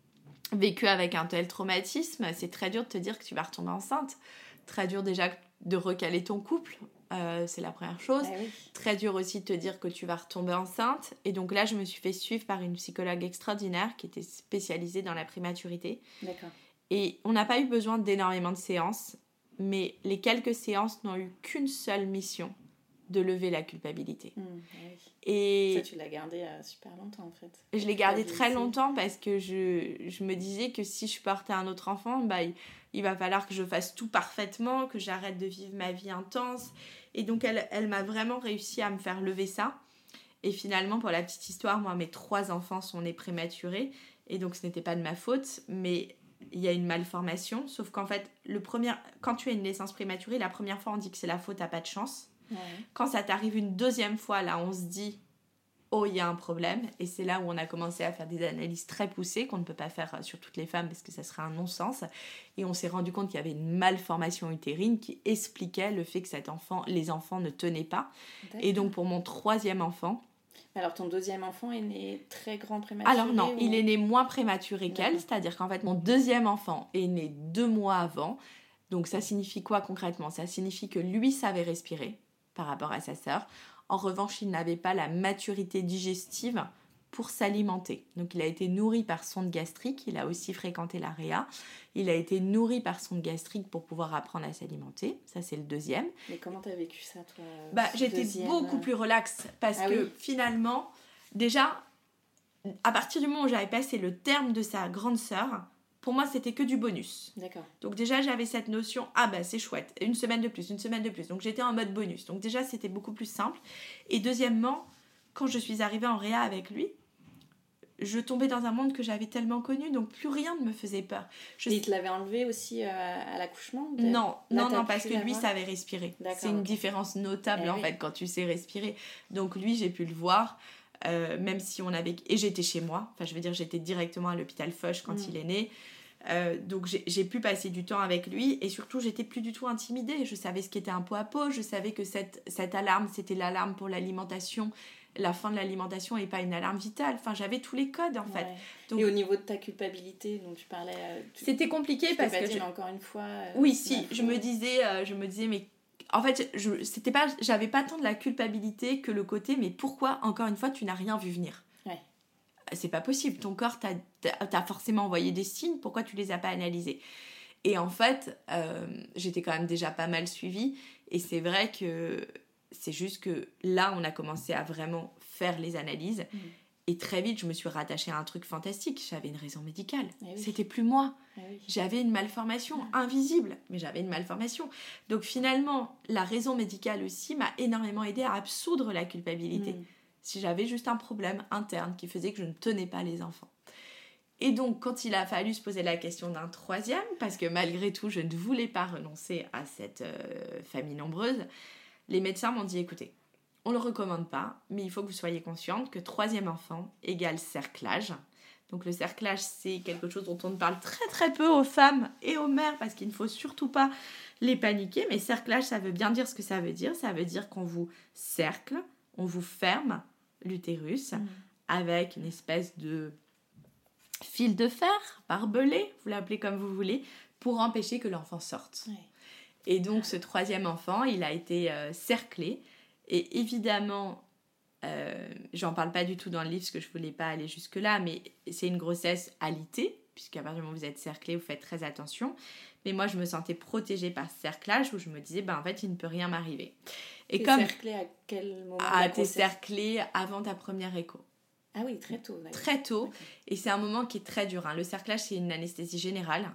vécu avec un tel traumatisme, c'est très dur de te dire que tu vas retomber enceinte. Très dur déjà de recaler ton couple, euh, c'est la première chose. Ah oui. Très dur aussi de te dire que tu vas retomber enceinte. Et donc là, je me suis fait suivre par une psychologue extraordinaire qui était spécialisée dans la prématurité. D'accord. Et on n'a pas eu besoin d'énormément de séances, mais les quelques séances n'ont eu qu'une seule mission, de lever la culpabilité. Mmh, oui. Et ça, tu l'as gardé euh, super longtemps, en fait. je l'ai gardé très longtemps parce que je, je me disais que si je portais un autre enfant, bah, il, il va falloir que je fasse tout parfaitement, que j'arrête de vivre ma vie intense. Et donc, elle, elle m'a vraiment réussi à me faire lever ça. Et finalement, pour la petite histoire, moi, mes trois enfants sont nés prématurés. Et donc, ce n'était pas de ma faute, mais il y a une malformation. Sauf qu'en fait, le premier, quand tu as une naissance prématurée, la première fois, on dit que c'est la faute, t'as pas de chance. Ouais. Quand ça t'arrive une deuxième fois, là, on se dit oh, il y a un problème. Et c'est là où on a commencé à faire des analyses très poussées qu'on ne peut pas faire sur toutes les femmes parce que ça serait un non-sens. Et on s'est rendu compte qu'il y avait une malformation utérine qui expliquait le fait que cet enfant, les enfants ne tenaient pas. D'accord. Et donc, pour mon troisième enfant... Alors, ton deuxième enfant est né très grand prématuré? Alors non, ou... il est né moins prématuré qu'elle. D'accord. C'est-à-dire qu'en fait, mon deuxième enfant est né deux mois avant. Donc, ça signifie quoi concrètement? Ça signifie que lui savait respirer par rapport à sa sœur. En revanche, il n'avait pas la maturité digestive pour s'alimenter. Donc, il a été nourri par sonde gastrique. Il a aussi fréquenté la réa. Il a été nourri par sonde gastrique pour pouvoir apprendre à s'alimenter. Ça, c'est le deuxième. Mais comment t'as vécu ça, toi? Bah, ce j'étais deuxième... beaucoup plus relaxe parce Ah que oui. finalement, déjà, à partir du moment où j'avais passé le terme de sa grande sœur, pour moi, c'était que du bonus. D'accord. Donc déjà, j'avais cette notion, ah bah c'est chouette, une semaine de plus, une semaine de plus. Donc j'étais en mode bonus. Donc déjà, c'était beaucoup plus simple. Et deuxièmement, quand je suis arrivée en réa avec lui, je tombais dans un monde que j'avais tellement connu, donc plus rien ne me faisait peur. Je... Et il te l'avait enlevé aussi euh, à l'accouchement? Non, Là, non, t'as non, parce pu que lui l'avoir? savait respirer. D'accord, C'est une ok. différence notable Eh en oui. fait quand tu sais respirer. Donc lui, j'ai pu le voir, euh, même si on avait... Et j'étais chez moi, enfin je veux dire, j'étais directement à l'hôpital Foch quand Mm. il est né. Euh, donc j'ai, j'ai pu passer du temps avec lui et surtout j'étais plus du tout intimidée. Je savais ce qu'était un pot à pot, je savais que cette, cette alarme c'était l'alarme pour l'alimentation, la fin de l'alimentation et pas une alarme vitale. Enfin j'avais tous les codes en fait. Ouais. Donc, Et au niveau de ta culpabilité dont tu parlais, euh, tu... c'était compliqué tu parce t'es pas que dit, je- mais encore une fois... euh, oui c'est si, ma je faute. me disais, euh, je me disais mais en fait je, c'était pas, j'avais pas tant de la culpabilité que le côté mais pourquoi encore une fois tu n'as rien vu venir. Ouais. C'est pas possible, ton corps t'a, t'a, t'a forcément envoyé des signes, pourquoi tu les as pas analysés? Et en fait, euh, j'étais quand même déjà pas mal suivie, et c'est vrai que c'est juste que là, on a commencé à vraiment faire les analyses, Mm. et très vite, je me suis rattachée à un truc fantastique, j'avais une raison médicale, Eh oui. c'était plus moi, Ah oui. j'avais une malformation invisible, mais j'avais une malformation. Donc finalement, la raison médicale aussi m'a énormément aidée à absoudre la culpabilité. Mm. Si j'avais juste un problème interne qui faisait que je ne tenais pas les enfants. Et donc, quand il a fallu se poser la question d'un troisième, parce que malgré tout, je ne voulais pas renoncer à cette euh, famille nombreuse, les médecins m'ont dit, écoutez, on ne le recommande pas, mais il faut que vous soyez consciente que troisième enfant égale cerclage. Donc le cerclage, c'est quelque chose dont on ne parle très très peu aux femmes et aux mères, parce qu'il ne faut surtout pas les paniquer, mais cerclage, ça veut bien dire ce que ça veut dire. Ça veut dire qu'on vous cercle, on vous ferme l'utérus Mm. avec une espèce de fil de fer, barbelé, vous l'appelez comme vous voulez, pour empêcher que l'enfant sorte. Ouais. Et donc ce troisième enfant, il a été euh, cerclé. Et évidemment, euh, j'en parle pas du tout dans le livre parce que je voulais pas aller jusque-là, mais c'est une grossesse alitée, puisqu'à partir du moment où vous êtes cerclé, vous faites très attention. Mais moi, je me sentais protégée par ce cerclage où je me disais, ben, en fait, il ne peut rien m'arriver. Et T'es comme cerclé à quel moment de ah, la t'es grossesse? cerclé avant ta première écho. Ah oui, très tôt. D'accord. Très tôt. D'accord. Et c'est un moment qui est très dur. Hein. Le cerclage, c'est une anesthésie générale.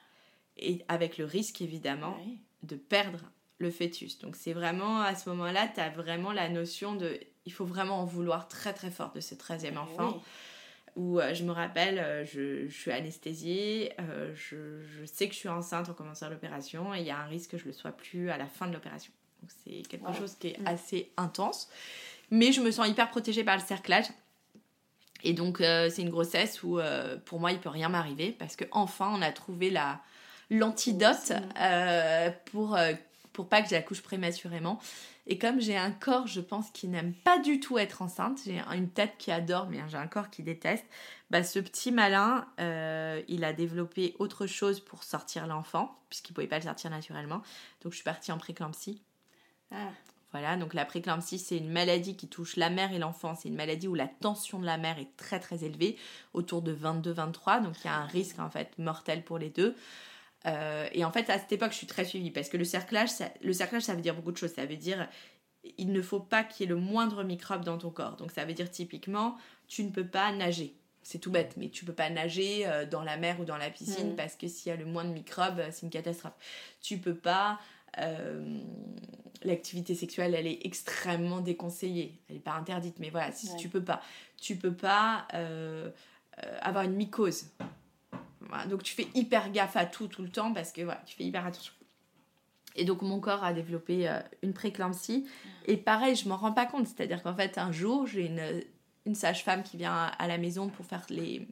Et avec le risque, évidemment, Ouais. de perdre le fœtus. Donc, c'est vraiment, à ce moment-là, tu as vraiment la notion de... Il faut vraiment en vouloir très, très fort de ce treizième Ah enfant. oui. où euh, je me rappelle, euh, je, je suis anesthésiée, euh, je, je sais que je suis enceinte en commençant l'opération et il y a un risque que je ne le sois plus à la fin de l'opération. Donc c'est quelque wow. chose qui est mmh. assez intense. Mais je me sens hyper protégée par le cerclage. Et donc euh, c'est une grossesse où euh, pour moi il ne peut rien m'arriver parce qu'enfin on a trouvé la, l'antidote euh, pour, euh, pour pas que j'accouche prématurément. Et comme j'ai un corps, je pense, qui n'aime pas du tout être enceinte, j'ai une tête qui adore, mais j'ai un corps qui déteste, bah, ce petit malin, euh, il a développé autre chose pour sortir l'enfant, puisqu'il ne pouvait pas le sortir naturellement. Donc je suis partie en préclampsie. Ah. Voilà, donc la préclampsie, c'est une maladie qui touche la mère et l'enfant. C'est une maladie où la tension de la mère est très très élevée, autour de vingt-deux vingt-trois, donc il y a un risque en fait mortel pour les deux. Euh, et en fait, à cette époque, je suis très suivie parce que le cerclage, ça, le cerclage, ça veut dire beaucoup de choses. Ça veut dire, il ne faut pas qu'il y ait le moindre microbe dans ton corps. Donc, ça veut dire typiquement, tu ne peux pas nager. C'est tout bête, mais tu ne peux pas nager euh, dans la mer ou dans la piscine mmh. parce que s'il y a le moindre microbe, c'est une catastrophe. Tu ne peux pas... Euh, l'activité sexuelle, elle est extrêmement déconseillée. Elle n'est pas interdite, mais voilà, si ouais. tu ne peux pas. Tu ne peux pas euh, euh, avoir une mycose. Voilà, donc tu fais hyper gaffe à tout tout le temps parce que voilà, tu fais hyper attention. Et donc mon corps a développé euh, une préclampsie et pareil, je m'en rends pas compte, c'est-à-dire qu'en fait un jour j'ai une, une sage-femme qui vient à, à la maison pour faire les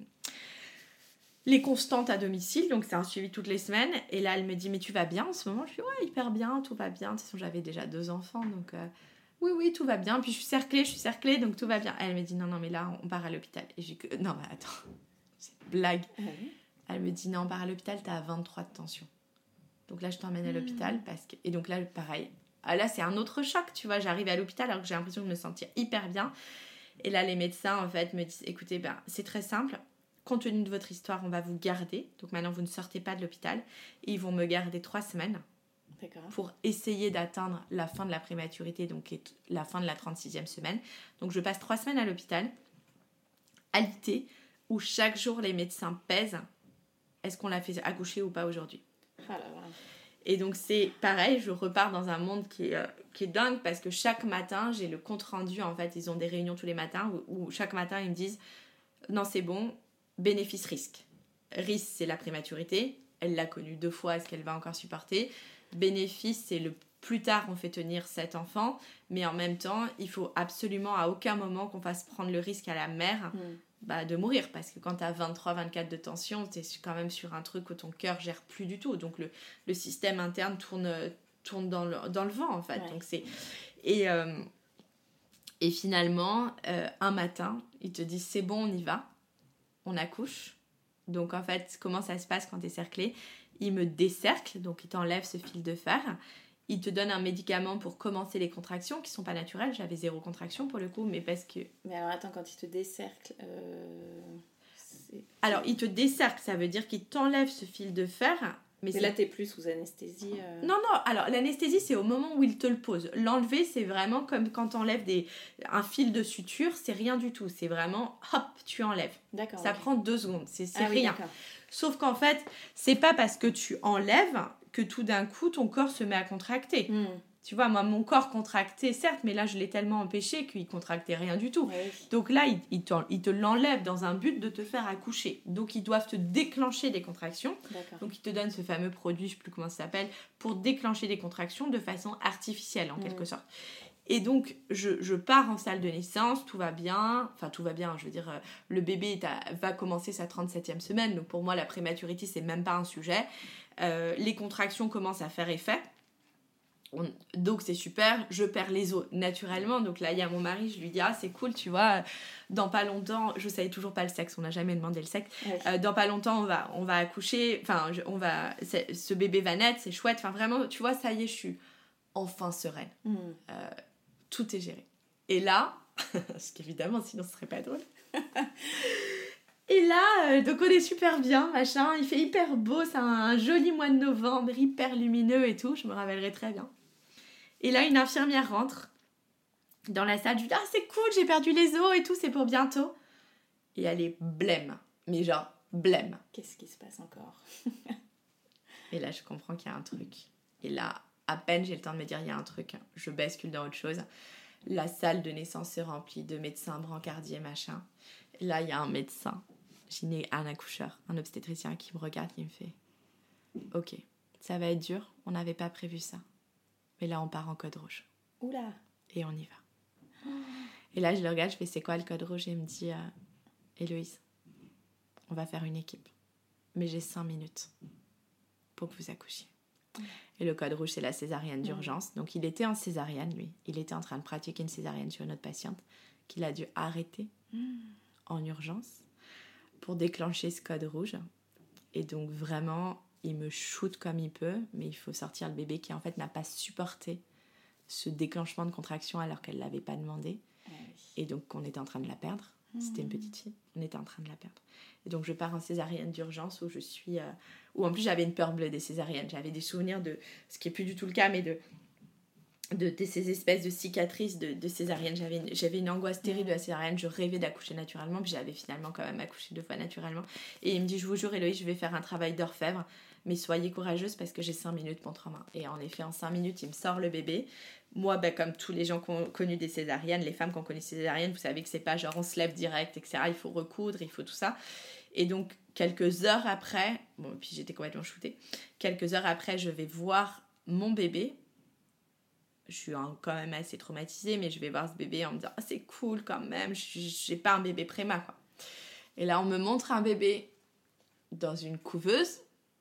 les constantes à domicile, donc c'est un suivi toutes les semaines et là elle me dit mais tu vas bien en ce moment? Je dis ouais, hyper bien, tout va bien. De toute façon j'avais déjà deux enfants donc euh, oui oui tout va bien, puis je suis cerclée je suis cerclée donc tout va bien. Elle me dit non non mais là on part à l'hôpital et j'ai que non mais attends c'est une blague. Mmh. Elle me dit, non, on part à l'hôpital, t'as vingt-trois de tension. Donc là, je t'emmène à l'hôpital. Parce que... Et donc là, pareil. Ah, là, c'est un autre choc, tu vois. J'arrive à l'hôpital alors que j'ai l'impression de me sentir hyper bien. Et là, les médecins, en fait, me disent, écoutez, ben, c'est très simple. Compte tenu de votre histoire, on va vous garder. Donc maintenant, vous ne sortez pas de l'hôpital. Et ils vont me garder trois semaines. D'accord. Pour essayer d'atteindre la fin de la prématurité, donc la fin de la trente-sixième semaine. Donc je passe trois semaines à l'hôpital, alité, où chaque jour, les médecins pèsent est-ce qu'on l'a fait accoucher ou pas aujourd'hui. Ah là là. Et donc c'est pareil, je repars dans un monde qui est, euh, qui est dingue parce que chaque matin, j'ai le compte rendu, en fait, ils ont des réunions tous les matins où, où chaque matin, ils me disent non, c'est bon, bénéfice-risque. Risque, c'est la prématurité, elle l'a connue deux fois, est-ce qu'elle va encore supporter? Bénéfice, c'est le plus tard on fait tenir cet enfant, mais en même temps, il faut absolument à aucun moment qu'on fasse prendre le risque à la mère mmh. bah, de mourir, parce que quand tu as vingt-trois vingt-quatre de tension, tu es quand même sur un truc où ton cœur gère plus du tout, donc le, le système interne tourne, tourne dans, le, dans le vent en fait. Ouais. Donc c'est... Et, euh, et finalement, euh, un matin, ils te disent c'est bon, on y va, on accouche. Donc en fait, comment ça se passe quand tu es cerclé? Ils me décerclent, donc ils t'enlèvent ce fil de fer. Ils te donnent un médicament pour commencer les contractions qui sont pas naturelles. J'avais zéro contraction pour le coup, mais parce que... Mais alors attends, quand ils te décerclent... Euh... C'est... Alors, ils te décerclent, ça veut dire qu'ils t'enlèvent ce fil de fer. Mais, mais là, t'es plus sous anesthésie euh... Non, non, alors l'anesthésie, c'est au moment où ils te le posent. L'enlever, c'est vraiment comme quand t'enlèves des... un fil de suture, c'est rien du tout. C'est vraiment, hop, tu enlèves. D'accord. Ça okay. prend deux secondes, c'est, c'est ah, rien. Oui, sauf qu'en fait, c'est pas parce que tu enlèves que tout d'un coup, ton corps se met à contracter. Mm. Tu vois, moi, mon corps contractait, certes, mais là, je l'ai tellement empêché qu'il contractait rien du tout. Oui. Donc là, ils il il te l'enlèvent dans un but de te faire accoucher. Donc, ils doivent te déclencher des contractions. D'accord. Donc, ils te donnent ce fameux produit, je ne sais plus comment ça s'appelle, pour déclencher des contractions de façon artificielle, en mm. quelque sorte. Et donc, je, je pars en salle de naissance, tout va bien. Enfin, tout va bien, je veux dire, euh, le bébé à, va commencer sa trente-septième semaine. Donc, pour moi, la prématurité, c'est même pas un sujet. Euh, les contractions commencent à faire effet. On, donc c'est super, je perds les os naturellement. Donc là il y a mon mari, je lui dis ah c'est cool, tu vois, dans pas longtemps, je savais toujours pas le sexe, on n'a jamais demandé le sexe. Ouais. Euh, dans pas longtemps on va on va accoucher, enfin on va ce bébé va naître, c'est chouette, enfin vraiment tu vois ça y est, je suis enfin sereine. Mm. Euh, tout est géré. Et là, parce qu'évidemment sinon ce serait pas drôle. Et là, euh, donc on est super bien, machin, il fait hyper beau, c'est un, un joli mois de novembre, hyper lumineux et tout, je me rappellerai très bien. Et là, une infirmière rentre dans la salle, je lui dis « Ah, c'est cool, j'ai perdu les os et tout, c'est pour bientôt. » Et elle est blême, mais genre blême. Qu'est-ce qui se passe encore? Et là, je comprends qu'il y a un truc. Et là, à peine j'ai le temps de me dire « Il y a un truc », je bascule dans autre chose. La salle de naissance se remplit de médecins brancardiers, machin. Et là, il y a un médecin, un accoucheur, un obstétricien qui me regarde, qui me fait « Ok, ça va être dur, on n'avait pas prévu ça. Mais là, on part en code rouge. » Oula. Et on y va. Oh. Et là, je le regarde, je fais « C'est quoi le code rouge ?» Et il me dit euh, « Héloïse, on va faire une équipe. Mais j'ai cinq minutes pour que vous accouchiez. » Et le code rouge, c'est la césarienne d'urgence. Mmh. Donc, il était en césarienne, lui. Il était en train de pratiquer une césarienne sur une autre patiente qu'il a dû arrêter mmh. en urgence pour déclencher ce code rouge. Et donc, vraiment, il me shoot comme il peut, mais il faut sortir le bébé qui, en fait, n'a pas supporté ce déclenchement de contraction alors qu'elle ne l'avait pas demandé. Ah oui. Et donc, on était en train de la perdre. Mmh. C'était une petite fille. On était en train de la perdre. Et donc, je pars en césarienne d'urgence où je suis... Euh, où en plus, j'avais une peur bleue des césariennes. J'avais des souvenirs de... Ce qui n'est plus du tout le cas, mais de... De, de ces espèces de cicatrices de, de césarienne. J'avais une, j'avais une angoisse terrible de la césarienne. Je rêvais d'accoucher naturellement, puis j'avais finalement quand même accouché deux fois naturellement. Et il me dit, je vous jure, Héloïse, je vais faire un travail d'orfèvre, mais soyez courageuse parce que j'ai cinq minutes contre en main. Et en effet, en cinq minutes, il me sort le bébé. Moi, ben, comme tous les gens qui ont connu des césariennes, les femmes qui ont connu des césariennes, vous savez que c'est pas genre on se lève direct, et cetera. Il faut recoudre, il faut tout ça. Et donc, quelques heures après, bon, puis j'étais complètement shootée, quelques heures après, je vais voir mon bébé. Je suis quand même assez traumatisée, mais je vais voir ce bébé en me disant ah, c'est cool quand même, j'ai pas un bébé préma, quoi. Et là, on me montre un bébé dans une couveuse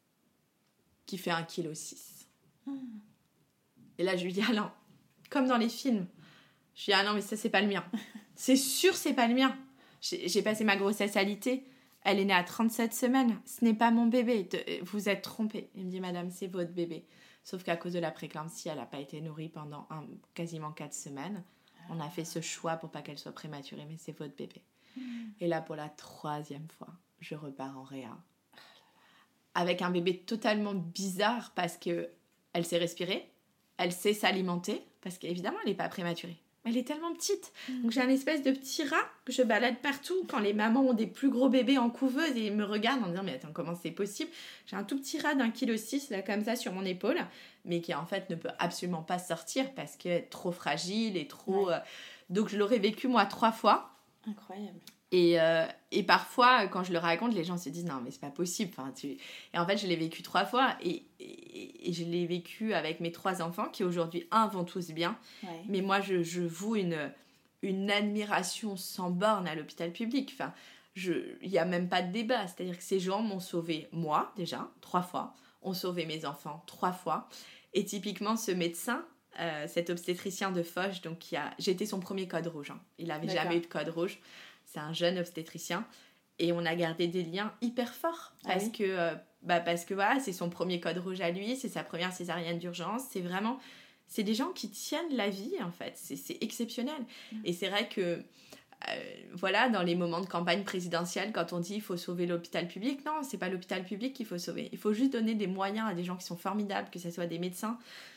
qui fait un virgule six kilos. Mmh. Et là, je lui dis ah non, comme dans les films. Je lui dis ah non, mais ça, c'est pas le mien. C'est sûr, c'est pas le mien. J'ai, j'ai passé ma grossesse alitée. Elle est née à trente-sept semaines. Ce n'est pas mon bébé. Vous êtes trompée. Il me dit madame, c'est votre bébé. Sauf qu'à cause de la préclampsie, elle n'a pas été nourrie pendant un, quasiment quatre semaines. On a fait ce choix pour pas qu'elle soit prématurée, mais c'est votre bébé. Mmh. Et là, pour la troisième fois, je repars en réa. Avec un bébé totalement bizarre parce qu'elle sait respirer, elle sait s'alimenter, parce qu'évidemment, elle n'est pas prématurée. Elle est tellement petite. Mmh. Donc j'ai un espèce de petit rat que je balade partout quand les mamans ont des plus gros bébés en couveuse et ils me regardent en disant mais attends, comment c'est possible ? J'ai un tout petit rat d'un virgule six kilos là comme ça sur mon épaule, mais qui en fait ne peut absolument pas sortir parce qu'elle est trop fragile et trop... Ouais. Euh... Donc je l'aurais vécu moi trois fois. Incroyable. Et, euh, et parfois, quand je le raconte, les gens se disent « Non, mais c'est pas possible. » Enfin, tu... Et en fait, je l'ai vécu trois fois. Et, et, et je l'ai vécu avec mes trois enfants qui, aujourd'hui, un, vont tous bien. Ouais. Mais moi, je, je voue une, une admiration sans borne à l'hôpital public. Enfin, il n'y a même pas de débat. C'est-à-dire que ces gens m'ont sauvé, moi, déjà, trois fois. Ont sauvé mes enfants, trois fois. Et typiquement, ce médecin... Euh, cet obstétricien de Foch, donc qui a... j'étais son premier code rouge. Hein. Il n'avait D'accord. jamais eu de code rouge. C'est un jeune obstétricien. Et on a gardé des liens hyper forts. Parce, ah oui. que, euh, bah parce que voilà, c'est son premier code rouge à lui. C'est sa première césarienne d'urgence. C'est vraiment... C'est des gens qui tiennent la vie, en fait. C'est, c'est exceptionnel. Mmh. Et c'est vrai que... Euh, voilà, dans les moments de campagne présidentielle, quand on dit il faut sauver l'hôpital public, non, c'est pas l'hôpital public qu'il faut sauver. Il faut juste donner des moyens à des gens qui sont formidables, que ce soit des médecins,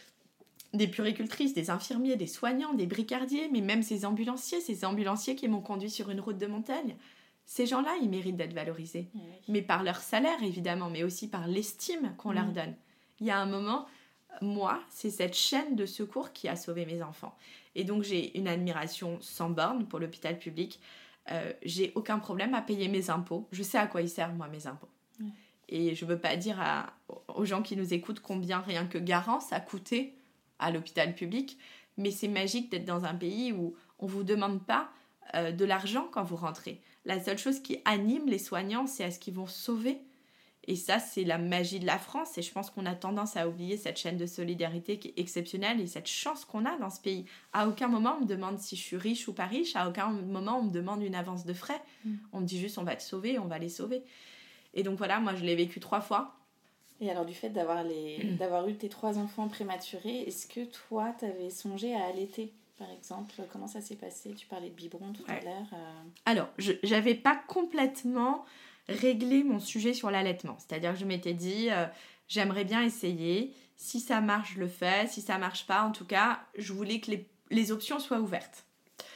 des puéricultrices, des infirmiers, des soignants, des bricardiers, mais même ces ambulanciers, ces ambulanciers qui m'ont conduit sur une route de montagne. Ces gens-là, ils méritent d'être valorisés. Oui. Mais par leur salaire, évidemment, mais aussi par l'estime qu'on mmh. leur donne. Il y a un moment, moi, c'est cette chaîne de secours qui a sauvé mes enfants. Et donc, j'ai une admiration sans borne pour l'hôpital public. Euh, j'ai aucun problème à payer mes impôts. Je sais à quoi ils servent, moi, mes impôts. Mmh. Et je ne veux pas dire à, aux gens qui nous écoutent combien rien que Garant, ça a coûté à l'hôpital public, mais c'est magique d'être dans un pays où on ne vous demande pas euh, de l'argent quand vous rentrez. La seule chose qui anime les soignants, c'est est-ce qu'ils vont sauver. Et ça, c'est la magie de la France, et je pense qu'on a tendance à oublier cette chaîne de solidarité qui est exceptionnelle, et cette chance qu'on a dans ce pays. À aucun moment, on me demande si je suis riche ou pas riche, à aucun moment, on me demande une avance de frais. Mmh. On me dit juste, on va te sauver, on va les sauver. Et donc voilà, moi, je l'ai vécu trois fois. Et alors, du fait d'avoir, les... d'avoir eu tes trois enfants prématurés, est-ce que toi, tu avais songé à allaiter, par exemple ? Comment ça s'est passé ? Tu parlais de biberon tout ouais. à l'heure. Euh... Alors, je n'avais pas complètement réglé mon sujet sur l'allaitement. C'est-à-dire que je m'étais dit, euh, j'aimerais bien essayer. Si ça marche, je le fais. Si ça ne marche pas, en tout cas, je voulais que les, les options soient ouvertes.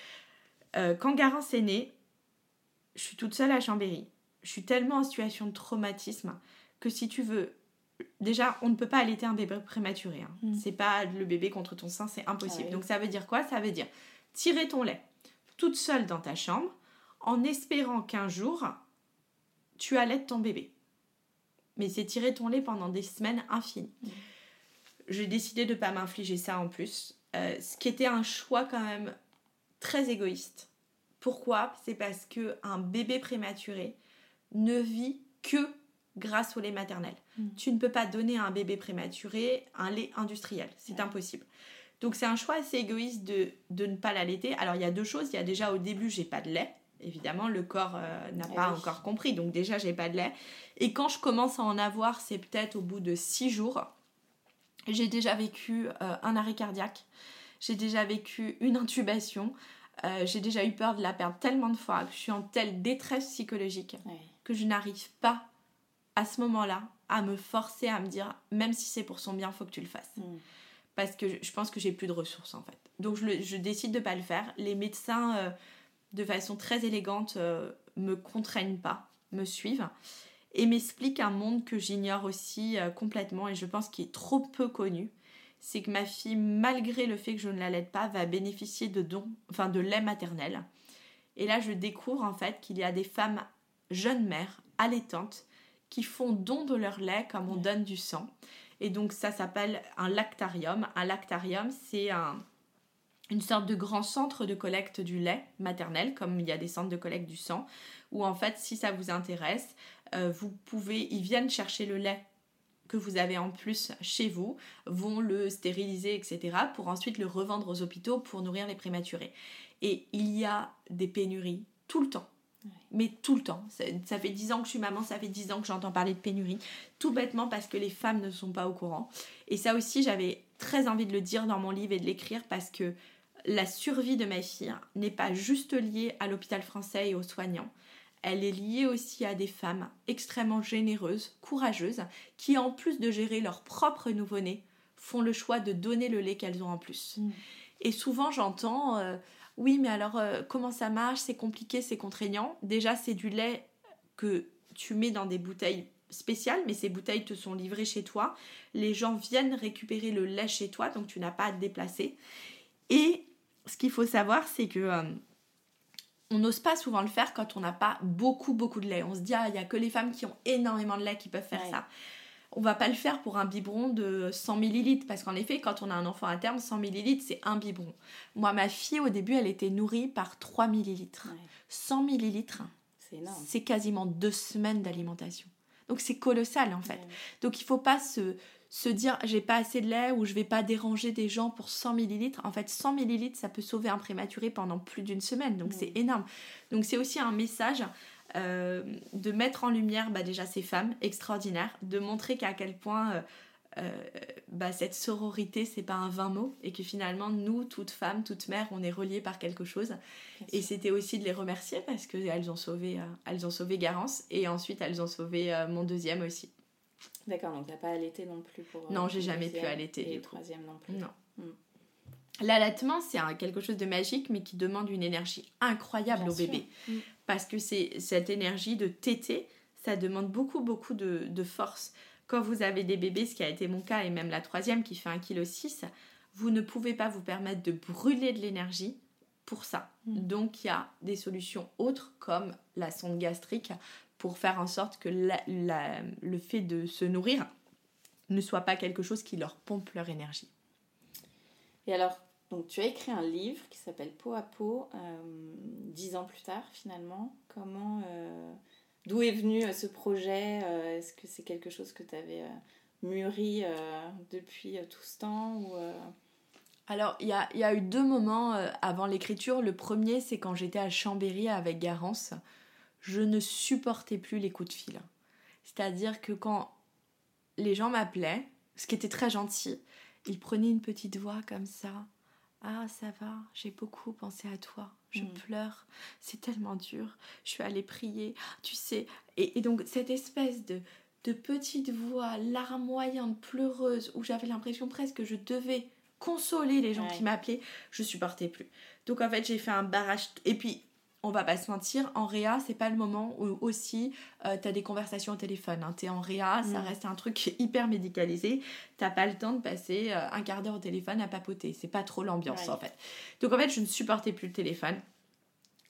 Euh, quand Garance est né, je suis toute seule à Chambéry. Je suis tellement en situation de traumatisme que si tu veux... Déjà, on ne peut pas allaiter un bébé prématuré. Hein. Mmh. C'est pas le bébé contre ton sein, c'est impossible. Ah oui. Donc ça veut dire quoi ? Ça veut dire tirer ton lait toute seule dans ta chambre, en espérant qu'un jour, tu allaites ton bébé. Mais c'est tirer ton lait pendant des semaines infinies. Mmh. J'ai décidé de ne pas m'infliger ça en plus. Euh, ce qui était un choix quand même très égoïste. Pourquoi ? C'est parce qu'un bébé prématuré ne vit que grâce au lait maternel. Mmh. Tu ne peux pas donner à un bébé prématuré un lait industriel. C'est ouais. impossible. Donc c'est un choix assez égoïste de, de ne pas l'allaiter. Alors il y a deux choses. Il y a déjà au début, j'ai pas de lait. Évidemment, le corps euh, n'a pas oui. encore compris. Donc déjà, j'ai pas de lait. Et quand je commence à en avoir, c'est peut-être au bout de six jours. J'ai déjà vécu euh, un arrêt cardiaque. J'ai déjà vécu une intubation. Euh, j'ai déjà eu peur de la perdre tellement de fois que je suis en telle détresse psychologique oui. que je n'arrive pas à ce moment-là à me forcer à me dire, même si c'est pour son bien, il faut que tu le fasses. Mm. Parce que je, je pense que j'ai plus de ressources en fait. Donc je, le, je décide de ne pas le faire. Les médecins... Euh, de façon très élégante, euh, me contraignent pas, me suivent et m'expliquent un monde que j'ignore aussi euh, complètement et je pense qu'il est trop peu connu. C'est que ma fille, malgré le fait que je ne l'allaite pas, va bénéficier de dons, enfin de lait maternel. Et là, je découvre en fait qu'il y a des femmes jeunes mères, allaitantes, qui font don de leur lait comme on donne du sang. Et donc ça s'appelle un lactarium. Un lactarium, c'est un... une sorte de grand centre de collecte du lait maternel, comme il y a des centres de collecte du sang, où en fait, si ça vous intéresse, euh, vous pouvez, ils viennent chercher le lait que vous avez en plus chez vous, vont le stériliser, et cetera, pour ensuite le revendre aux hôpitaux pour nourrir les prématurés. Et il y a des pénuries tout le temps. Ouais. Mais tout le temps. Ça, ça fait dix ans que je suis maman, ça fait dix ans que j'entends parler de pénurie, tout bêtement parce que les femmes ne sont pas au courant. Et ça aussi, j'avais très envie de le dire dans mon livre et de l'écrire parce que la survie de ma fille n'est pas juste liée à l'hôpital français et aux soignants. Elle est liée aussi à des femmes extrêmement généreuses, courageuses, qui en plus de gérer leur propre nouveau-né, font le choix de donner le lait qu'elles ont en plus. Mmh. Et souvent j'entends euh, « oui mais alors euh, comment ça marche, c'est compliqué, c'est contraignant ». Déjà c'est du lait que tu mets dans des bouteilles spéciales, mais ces bouteilles te sont livrées chez toi. Les gens viennent récupérer le lait chez toi, donc tu n'as pas à te déplacer. Et ce qu'il faut savoir, c'est que euh, on n'ose pas souvent le faire quand on n'a pas beaucoup, beaucoup de lait. On se dit, ah, il n'y a que les femmes qui ont énormément de lait qui peuvent faire ouais. ça. On ne va pas le faire pour un biberon de cent millilitres, parce qu'en effet, quand on a un enfant à terme, cent millilitres, c'est un biberon. Moi, ma fille, au début, elle était nourrie par trois millilitres. Ouais. cent millilitres, c'est énorme. C'est quasiment deux semaines d'alimentation. Donc, c'est colossal, en fait. Ouais. Donc, il ne faut pas se... se dire j'ai pas assez de lait ou je vais pas déranger des gens pour cent millilitres. En fait, cent millilitres, ça peut sauver un prématuré pendant plus d'une semaine. Donc, mmh. c'est énorme. Donc, c'est aussi un message euh, de mettre en lumière bah, déjà ces femmes extraordinaires, de montrer qu'à quel point euh, euh, bah, cette sororité, c'est pas un vain mot et que finalement, nous, toutes femmes, toutes mères, on est reliées par quelque chose. Et c'était aussi de les remercier parce qu'elles ont sauvé, euh, elles ont sauvé Garance et ensuite, elles ont sauvé euh, mon deuxième aussi. D'accord, donc t'as pas allaité non plus pour... Non, j'ai jamais pu allaiter. Et le troisième non plus. Non. Mm. L'allaitement, c'est un, quelque chose de magique, mais qui demande une énergie incroyable Bien au sûr. Bébé. Mm. Parce que c'est, cette énergie de téter, ça demande beaucoup, beaucoup de, de force. Quand vous avez des bébés, ce qui a été mon cas, et même la troisième qui fait un virgule six kilos, vous ne pouvez pas vous permettre de brûler de l'énergie pour ça. Mm. Donc, il y a des solutions autres, comme la sonde gastrique, pour faire en sorte que la, la, le fait de se nourrir ne soit pas quelque chose qui leur pompe leur énergie. Et alors, donc, tu as écrit un livre qui s'appelle Peau à peau, euh, dix ans plus tard finalement. Comment, euh, d'où est venu euh, ce projet euh, Est-ce que c'est quelque chose que tu avais euh, mûri euh, depuis euh, tout ce temps ou, euh... Alors, il y a, y a eu deux moments euh, avant l'écriture. Le premier, c'est quand j'étais à Chambéry avec Garance. Je ne supportais plus les coups de fil. C'est-à-dire que quand les gens m'appelaient, ce qui était très gentil, ils prenaient une petite voix comme ça. « Ah, ça va, j'ai beaucoup pensé à toi. Je mmh. pleure, c'est tellement dur. Je suis allée prier, tu sais. » Et, et donc, cette espèce de, de petite voix larmoyante, pleureuse, où j'avais l'impression presque que je devais consoler les gens ouais. qui m'appelaient, je ne supportais plus. Donc, en fait, j'ai fait un barrage. Et puis... on va pas se mentir, en réa, c'est pas le moment où aussi euh, t'as des conversations au téléphone. Hein. T'es en réa, mmh. ça reste un truc hyper médicalisé. T'as pas le temps de passer euh, un quart d'heure au téléphone à papoter. C'est pas trop l'ambiance, ouais. en fait. Donc, en fait, je ne supportais plus le téléphone.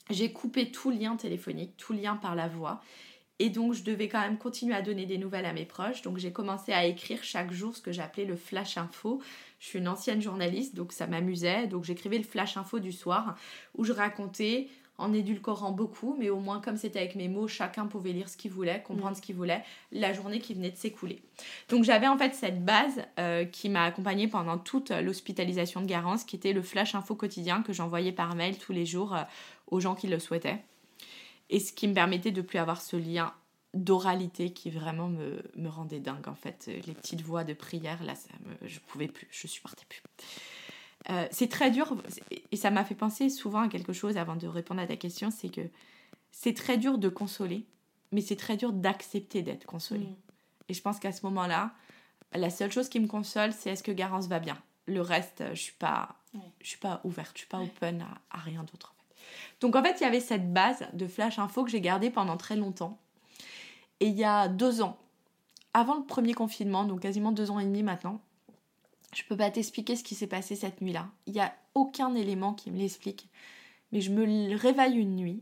j'ai coupé tout lien téléphonique, tout lien par la voix. Et donc, je devais quand même continuer à donner des nouvelles à mes proches. Donc, j'ai commencé à écrire chaque jour ce que j'appelais le flash info. Je suis une ancienne journaliste, donc ça m'amusait. Donc, j'écrivais le flash info du soir où je racontais, en édulcorant beaucoup, mais au moins, comme c'était avec mes mots, chacun pouvait lire ce qu'il voulait, comprendre mmh. ce qu'il voulait, la journée qui venait de s'écouler. Donc, j'avais en fait cette base euh, qui m'a accompagnée pendant toute l'hospitalisation de Garance, qui était le flash info quotidien que j'envoyais par mail tous les jours euh, aux gens qui le souhaitaient. Et ce qui me permettait de ne plus avoir ce lien d'oralité qui vraiment me, me rendait dingue, en fait. Les petites voix de prière, là, ça me, je ne pouvais plus, je ne supportais plus. Euh, c'est très dur, et ça m'a fait penser souvent à quelque chose avant de répondre à ta question, c'est que c'est très dur de consoler, mais c'est très dur d'accepter d'être consolé. Mmh. Et je pense qu'à ce moment-là, la seule chose qui me console, c'est est-ce que Garance va bien. Le reste, je ne suis pas, ouais. je suis pas ouverte, je ne suis pas open à, à rien d'autre. Donc en fait, il y avait cette base de flash info que j'ai gardée pendant très longtemps. Et il y a deux ans, avant le premier confinement, donc quasiment deux ans et demi maintenant, je peux pas t'expliquer ce qui s'est passé cette nuit-là. Il n'y a aucun élément qui me l'explique. Mais je me réveille une nuit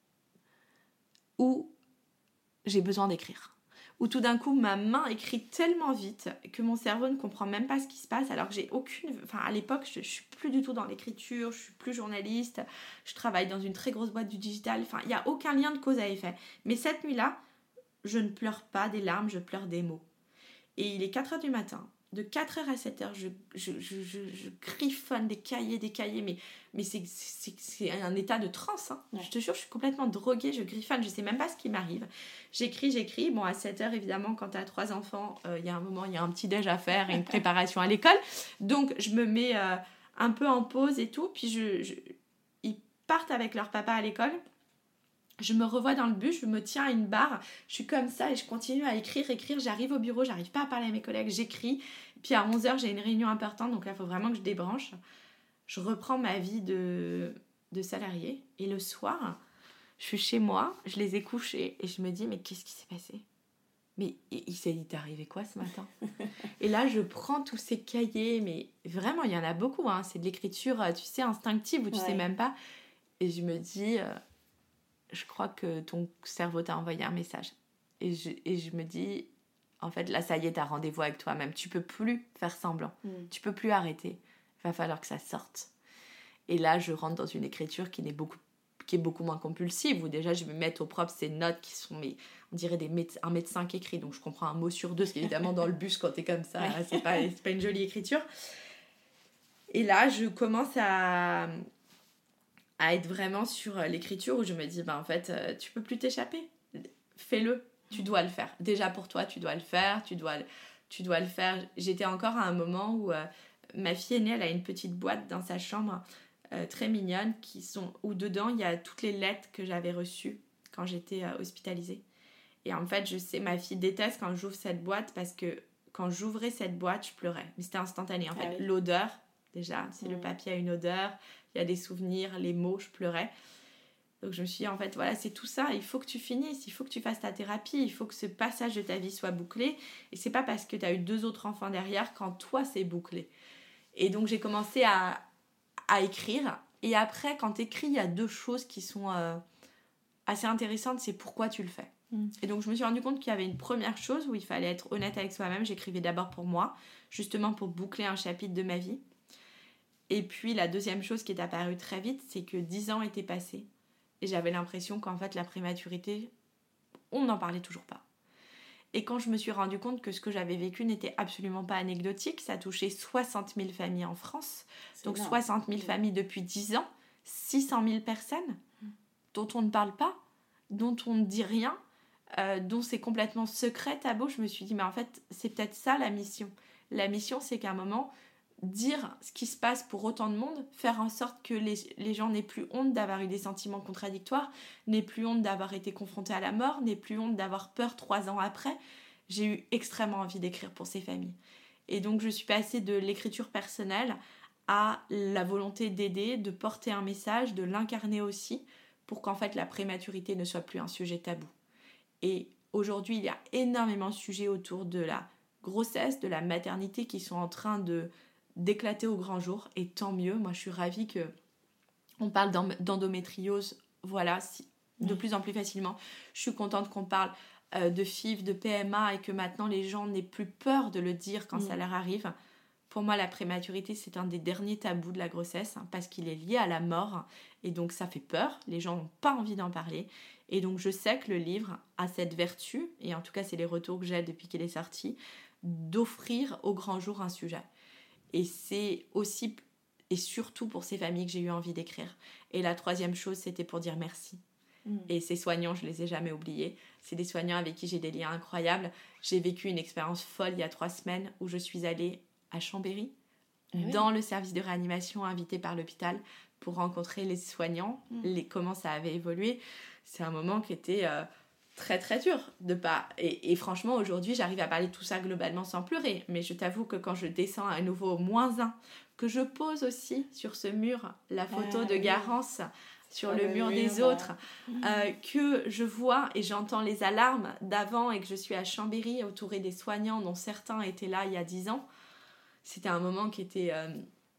où j'ai besoin d'écrire. Où tout d'un coup, ma main écrit tellement vite que mon cerveau ne comprend même pas ce qui se passe, alors que j'ai aucune... Enfin, à l'époque, je ne suis plus du tout dans l'écriture, je ne suis plus journaliste, je travaille dans une très grosse boîte du digital, enfin, il n'y a aucun lien de cause à effet. Mais cette nuit-là, je ne pleure pas des larmes, je pleure des mots. Et il est quatre heures du matin. De quatre heures à sept heures, je, je, je, je, je griffonne des cahiers, des cahiers, mais, mais c'est, c'est, c'est un état de transe. Hein. Ouais. Je te jure, je suis complètement droguée, je griffonne, je ne sais même pas ce qui m'arrive. J'écris, j'écris. Bon, à sept heures, évidemment, quand tu as trois enfants, il euh, y a un moment, il y a un petit déj à faire et une préparation à l'école. Donc, je me mets euh, un peu en pause et tout. Puis, je, je, ils partent avec leur papa à l'école. Je me revois dans le bus, je me tiens à une barre, je suis comme ça et je continue à écrire, écrire. J'arrive au bureau, j'arrive pas à parler à mes collègues, j'écris. Puis à onze heures, j'ai une réunion importante, donc là, il faut vraiment que je débranche. Je reprends ma vie de, de salarié. Et le soir, je suis chez moi, je les ai couchés et je me dis, mais qu'est-ce qui s'est passé ? Mais il s'est dit, t'es arrivé quoi ce matin ? Et là, je prends tous ces cahiers, mais vraiment, il y en a beaucoup. Hein. C'est de l'écriture, tu sais, instinctive, où tu ouais. sais même pas. Et je me dis... Euh, je crois que ton cerveau t'a envoyé un message. Et je, et je me dis, en fait, là, ça y est, t'as rendez-vous avec toi-même. Tu peux plus faire semblant. Mm. Tu peux plus arrêter. Il va falloir que ça sorte. Et là, je rentre dans une écriture qui, n'est beaucoup, qui est beaucoup moins compulsive, où déjà, je vais mettre au propre ces notes qui sont, mais, on dirait des méde- un médecin qui écrit. Donc, je comprends un mot sur deux, parce qu'évidemment, dans le bus, quand t'es comme ça, ouais. c'est, pas, c'est pas une jolie écriture. Et là, je commence à... à être vraiment sur l'écriture où je me dis, ben en fait, euh, tu peux plus t'échapper. Fais-le, tu dois le faire. Déjà pour toi, tu dois le faire, tu dois, tu dois le faire. J'étais encore à un moment où euh, ma fille aînée, elle a une petite boîte dans sa chambre, euh, très mignonne, qui sont, où dedans, il y a toutes les lettres que j'avais reçues quand j'étais euh, hospitalisée. Et en fait, je sais, ma fille déteste quand j'ouvre cette boîte parce que quand j'ouvrais cette boîte, je pleurais. Mais c'était instantané. En fait, ah oui. L'odeur, déjà, c'est mmh. le papier a une odeur, il y a des souvenirs, les mots, je pleurais. Donc je me suis dit, en fait, voilà, c'est tout ça, il faut que tu finisses, il faut que tu fasses ta thérapie, il faut que ce passage de ta vie soit bouclé. Et c'est pas parce que tu as eu deux autres enfants derrière quand toi, c'est bouclé. Et donc j'ai commencé à, à écrire. Et après, quand tu écris, il y a deux choses qui sont euh, assez intéressantes, c'est pourquoi tu le fais. Mmh. Et donc je me suis rendu compte qu'il y avait une première chose où il fallait être honnête avec soi-même. J'écrivais d'abord pour moi, justement pour boucler un chapitre de ma vie. Et puis la deuxième chose qui est apparue très vite, c'est que dix ans étaient passés. Et j'avais l'impression qu'en fait la prématurité, on n'en parlait toujours pas. Et quand je me suis rendu compte que ce que j'avais vécu n'était absolument pas anecdotique, ça touchait soixante mille familles en France. C'est donc énorme. soixante mille familles depuis dix ans, six cent mille personnes mmh. dont on ne parle pas, dont on ne dit rien, euh, dont c'est complètement secret, tabou. Je me suis dit, mais en fait, c'est peut-être ça la mission. La mission, c'est qu'à un moment... dire ce qui se passe pour autant de monde, faire en sorte que les, les gens n'aient plus honte d'avoir eu des sentiments contradictoires, n'aient plus honte d'avoir été confrontés à la mort, n'aient plus honte d'avoir peur trois ans après. J'ai eu extrêmement envie d'écrire pour ces familles. Et donc je suis passée de l'écriture personnelle à la volonté d'aider, de porter un message, de l'incarner aussi, pour qu'en fait la prématurité ne soit plus un sujet tabou. Et aujourd'hui, il y a énormément de sujets autour de la grossesse, de la maternité qui sont en train de d'éclater au grand jour, et tant mieux. Moi je suis ravie qu'on parle d'endométriose voilà, si, de plus en plus facilement. Je suis contente qu'on parle euh, de F I V, de P M A et que maintenant les gens n'aient plus peur de le dire quand mmh. ça leur arrive. Pour moi, la prématurité, c'est un des derniers tabous de la grossesse hein, parce qu'il est lié à la mort et donc ça fait peur. Les gens n'ont pas envie d'en parler. Et donc, je sais que le livre a cette vertu, et en tout cas, c'est les retours que j'ai depuis qu'il est sorti, d'offrir au grand jour un sujet. Et c'est aussi et surtout pour ces familles que j'ai eu envie d'écrire. Et la troisième chose, c'était pour dire merci. Mmh. Et ces soignants, je les ai jamais oubliés. C'est des soignants avec qui j'ai des liens incroyables. J'ai vécu une expérience folle il y a trois semaines où je suis allée à Chambéry, oui. dans le service de réanimation invité par l'hôpital pour rencontrer les soignants, mmh. les, comment ça avait évolué. C'est un moment qui était euh, très très dur de pas... Et, et franchement, aujourd'hui, j'arrive à parler de tout ça globalement sans pleurer. Mais je t'avoue que quand je descends à nouveau au moins un, que je pose aussi sur ce mur la photo ah, de Garance... Oui. sur le, le mur, mur des autres, euh, que je vois et j'entends les alarmes d'avant et que je suis à Chambéry entourée des soignants dont certains étaient là il y a dix ans, c'était un moment qui était... Euh...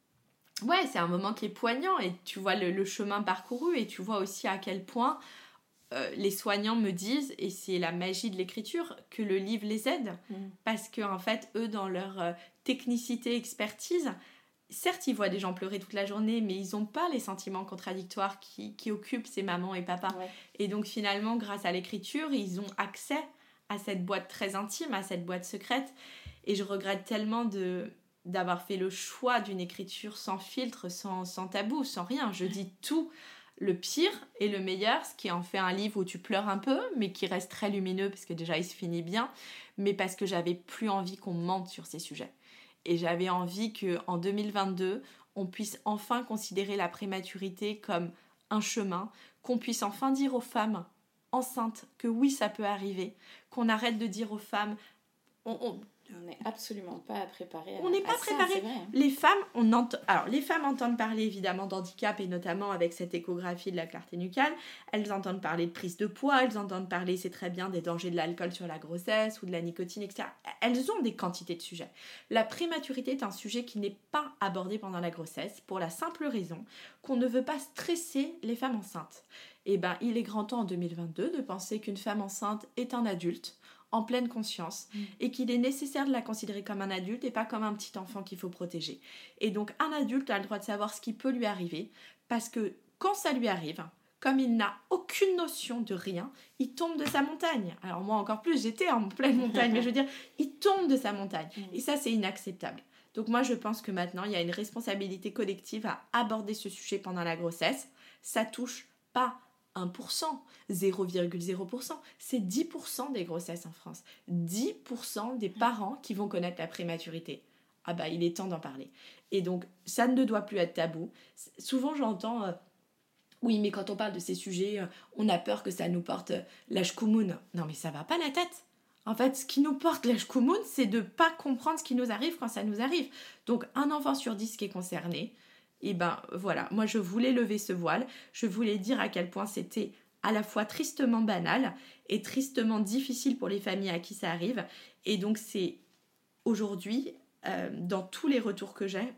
Ouais, c'est un moment qui est poignant et tu vois le, le chemin parcouru et tu vois aussi à quel point euh, les soignants me disent, et c'est la magie de l'écriture, que le livre les aide. Mmh. Parce qu'en fait, eux, dans leur euh, technicité, expertise... Certes, ils voient des gens pleurer toute la journée, mais ils n'ont pas les sentiments contradictoires qui, qui occupent ces mamans et papas. Ouais. Et donc, finalement, grâce à l'écriture, ils ont accès à cette boîte très intime, à cette boîte secrète. Et je regrette tellement de, d'avoir fait le choix d'une écriture sans filtre, sans, sans tabou, sans rien. Je dis tout, le pire et le meilleur, ce qui en fait un livre où tu pleures un peu, mais qui reste très lumineux, parce que déjà, il se finit bien, mais parce que j'avais plus envie qu'on mente sur ces sujets. Et j'avais envie qu'en deux mille vingt-deux, on puisse enfin considérer la prématurité comme un chemin, qu'on puisse enfin dire aux femmes enceintes que oui, ça peut arriver, qu'on arrête de dire aux femmes... On, on, on n'est absolument pas préparé à, on n'est pas préparé. Les femmes, on entend, alors les femmes entendent parler évidemment d'handicap et notamment avec cette échographie de la clarté nucale. Elles entendent parler de prise de poids, elles entendent parler, c'est très bien, des dangers de l'alcool sur la grossesse ou de la nicotine, et cetera. Elles ont des quantités de sujets. La prématurité est un sujet qui n'est pas abordé pendant la grossesse pour la simple raison qu'on ne veut pas stresser les femmes enceintes. Et ben, il est grand temps en deux mille vingt-deux de penser qu'une femme enceinte est un adulte en pleine conscience mmh. et qu'il est nécessaire de la considérer comme un adulte et pas comme un petit enfant qu'il faut protéger. Et donc un adulte a le droit de savoir ce qui peut lui arriver parce que quand ça lui arrive, comme il n'a aucune notion de rien, il tombe de sa montagne. Alors moi encore plus, j'étais en pleine montagne, mais je veux dire, il tombe de sa montagne. Mmh. Et ça, c'est inacceptable. Donc moi, je pense que maintenant, il y a une responsabilité collective à aborder ce sujet pendant la grossesse. Ça touche pas un pour cent, zéro virgule zéro pour cent, c'est dix pour cent des grossesses en France. dix pour cent des parents qui vont connaître la prématurité. Ah bah, il est temps d'en parler. Et donc, ça ne doit plus être tabou. Souvent, j'entends... Euh, oui, mais quand on parle de ces sujets, euh, on a peur que ça nous porte euh, l'ashkoumoun. Non, mais ça va pas la tête. En fait, ce qui nous porte l'ashkoumoun, c'est de pas comprendre ce qui nous arrive quand ça nous arrive. Donc, un enfant sur dix qui est concerné... Et ben voilà, moi je voulais lever ce voile, je voulais dire à quel point c'était à la fois tristement banal et tristement difficile pour les familles à qui ça arrive. Et donc c'est aujourd'hui, euh, dans tous les retours que j'ai,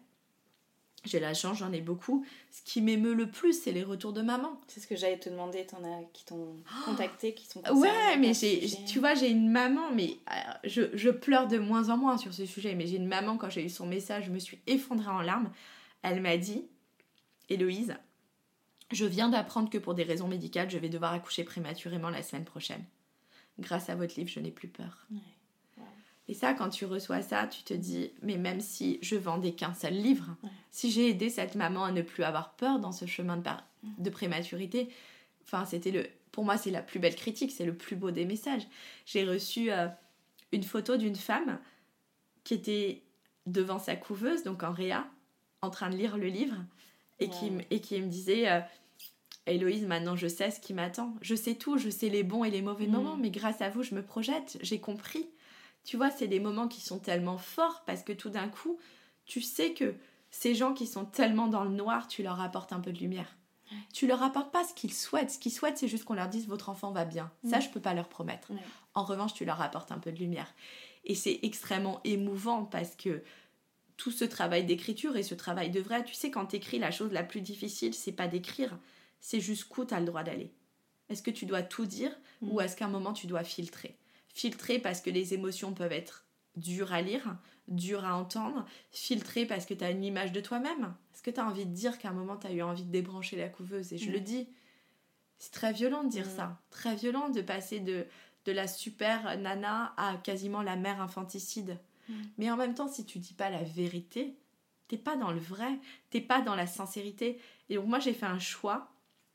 j'ai la chance, j'en ai beaucoup, ce qui m'émeut le plus, c'est les retours de maman. C'est ce que j'allais te demander, t'en as qui t'ont contacté, qui sont concernés. Ouais, mais j'ai, tu vois, j'ai une maman, mais alors, je, je pleure de moins en moins sur ce sujet, mais j'ai une maman, quand j'ai eu son message, je me suis effondrée en larmes. Elle m'a dit, Héloïse, je viens d'apprendre que pour des raisons médicales, je vais devoir accoucher prématurément la semaine prochaine. Grâce à votre livre, je n'ai plus peur. Ouais. Ouais. Et ça, quand tu reçois ça, tu te dis, mais même si je vendais qu'un seul livre, ouais. si j'ai aidé cette maman à ne plus avoir peur dans ce chemin de, par... de prématurité, enfin, c'était le... pour moi, c'est la plus belle critique, c'est le plus beau des messages. J'ai reçu euh, une photo d'une femme qui était devant sa couveuse, donc en réa, en train de lire le livre et, ouais. qui, et qui me disait euh, Héloïse, maintenant je sais ce qui m'attend, je sais tout, je sais les bons et les mauvais mmh. moments, mais grâce à vous je me projette, j'ai compris. Tu vois, c'est des moments qui sont tellement forts parce que tout d'un coup tu sais que ces gens qui sont tellement dans le noir, tu leur apportes un peu de lumière. Ouais. Tu leur apportes pas ce qu'ils souhaitent, ce qu'ils souhaitent c'est juste qu'on leur dise votre enfant va bien, mmh. ça je peux pas leur promettre. Ouais. En revanche tu leur apportes un peu de lumière et c'est extrêmement émouvant parce que tout ce travail d'écriture et ce travail de vrai, tu sais, quand t'écris, la chose la plus difficile, c'est pas d'écrire, c'est jusqu'où tu as le droit d'aller. Est-ce que tu dois tout dire mmh. ou est-ce qu'à un moment tu dois filtrer ? Filtrer parce que les émotions peuvent être dures à lire, dures à entendre. Filtrer parce que tu as une image de toi-même. Est-ce que tu as envie de dire qu'à un moment tu as eu envie de débrancher la couveuse ? Et je mmh. le dis, c'est très violent de dire mmh. ça. Très violent de passer de, de la super nana à quasiment la mère infanticide. Mmh. Mais en même temps, si tu dis pas la vérité, t'es pas dans le vrai, t'es pas dans la sincérité. Et donc moi j'ai fait un choix,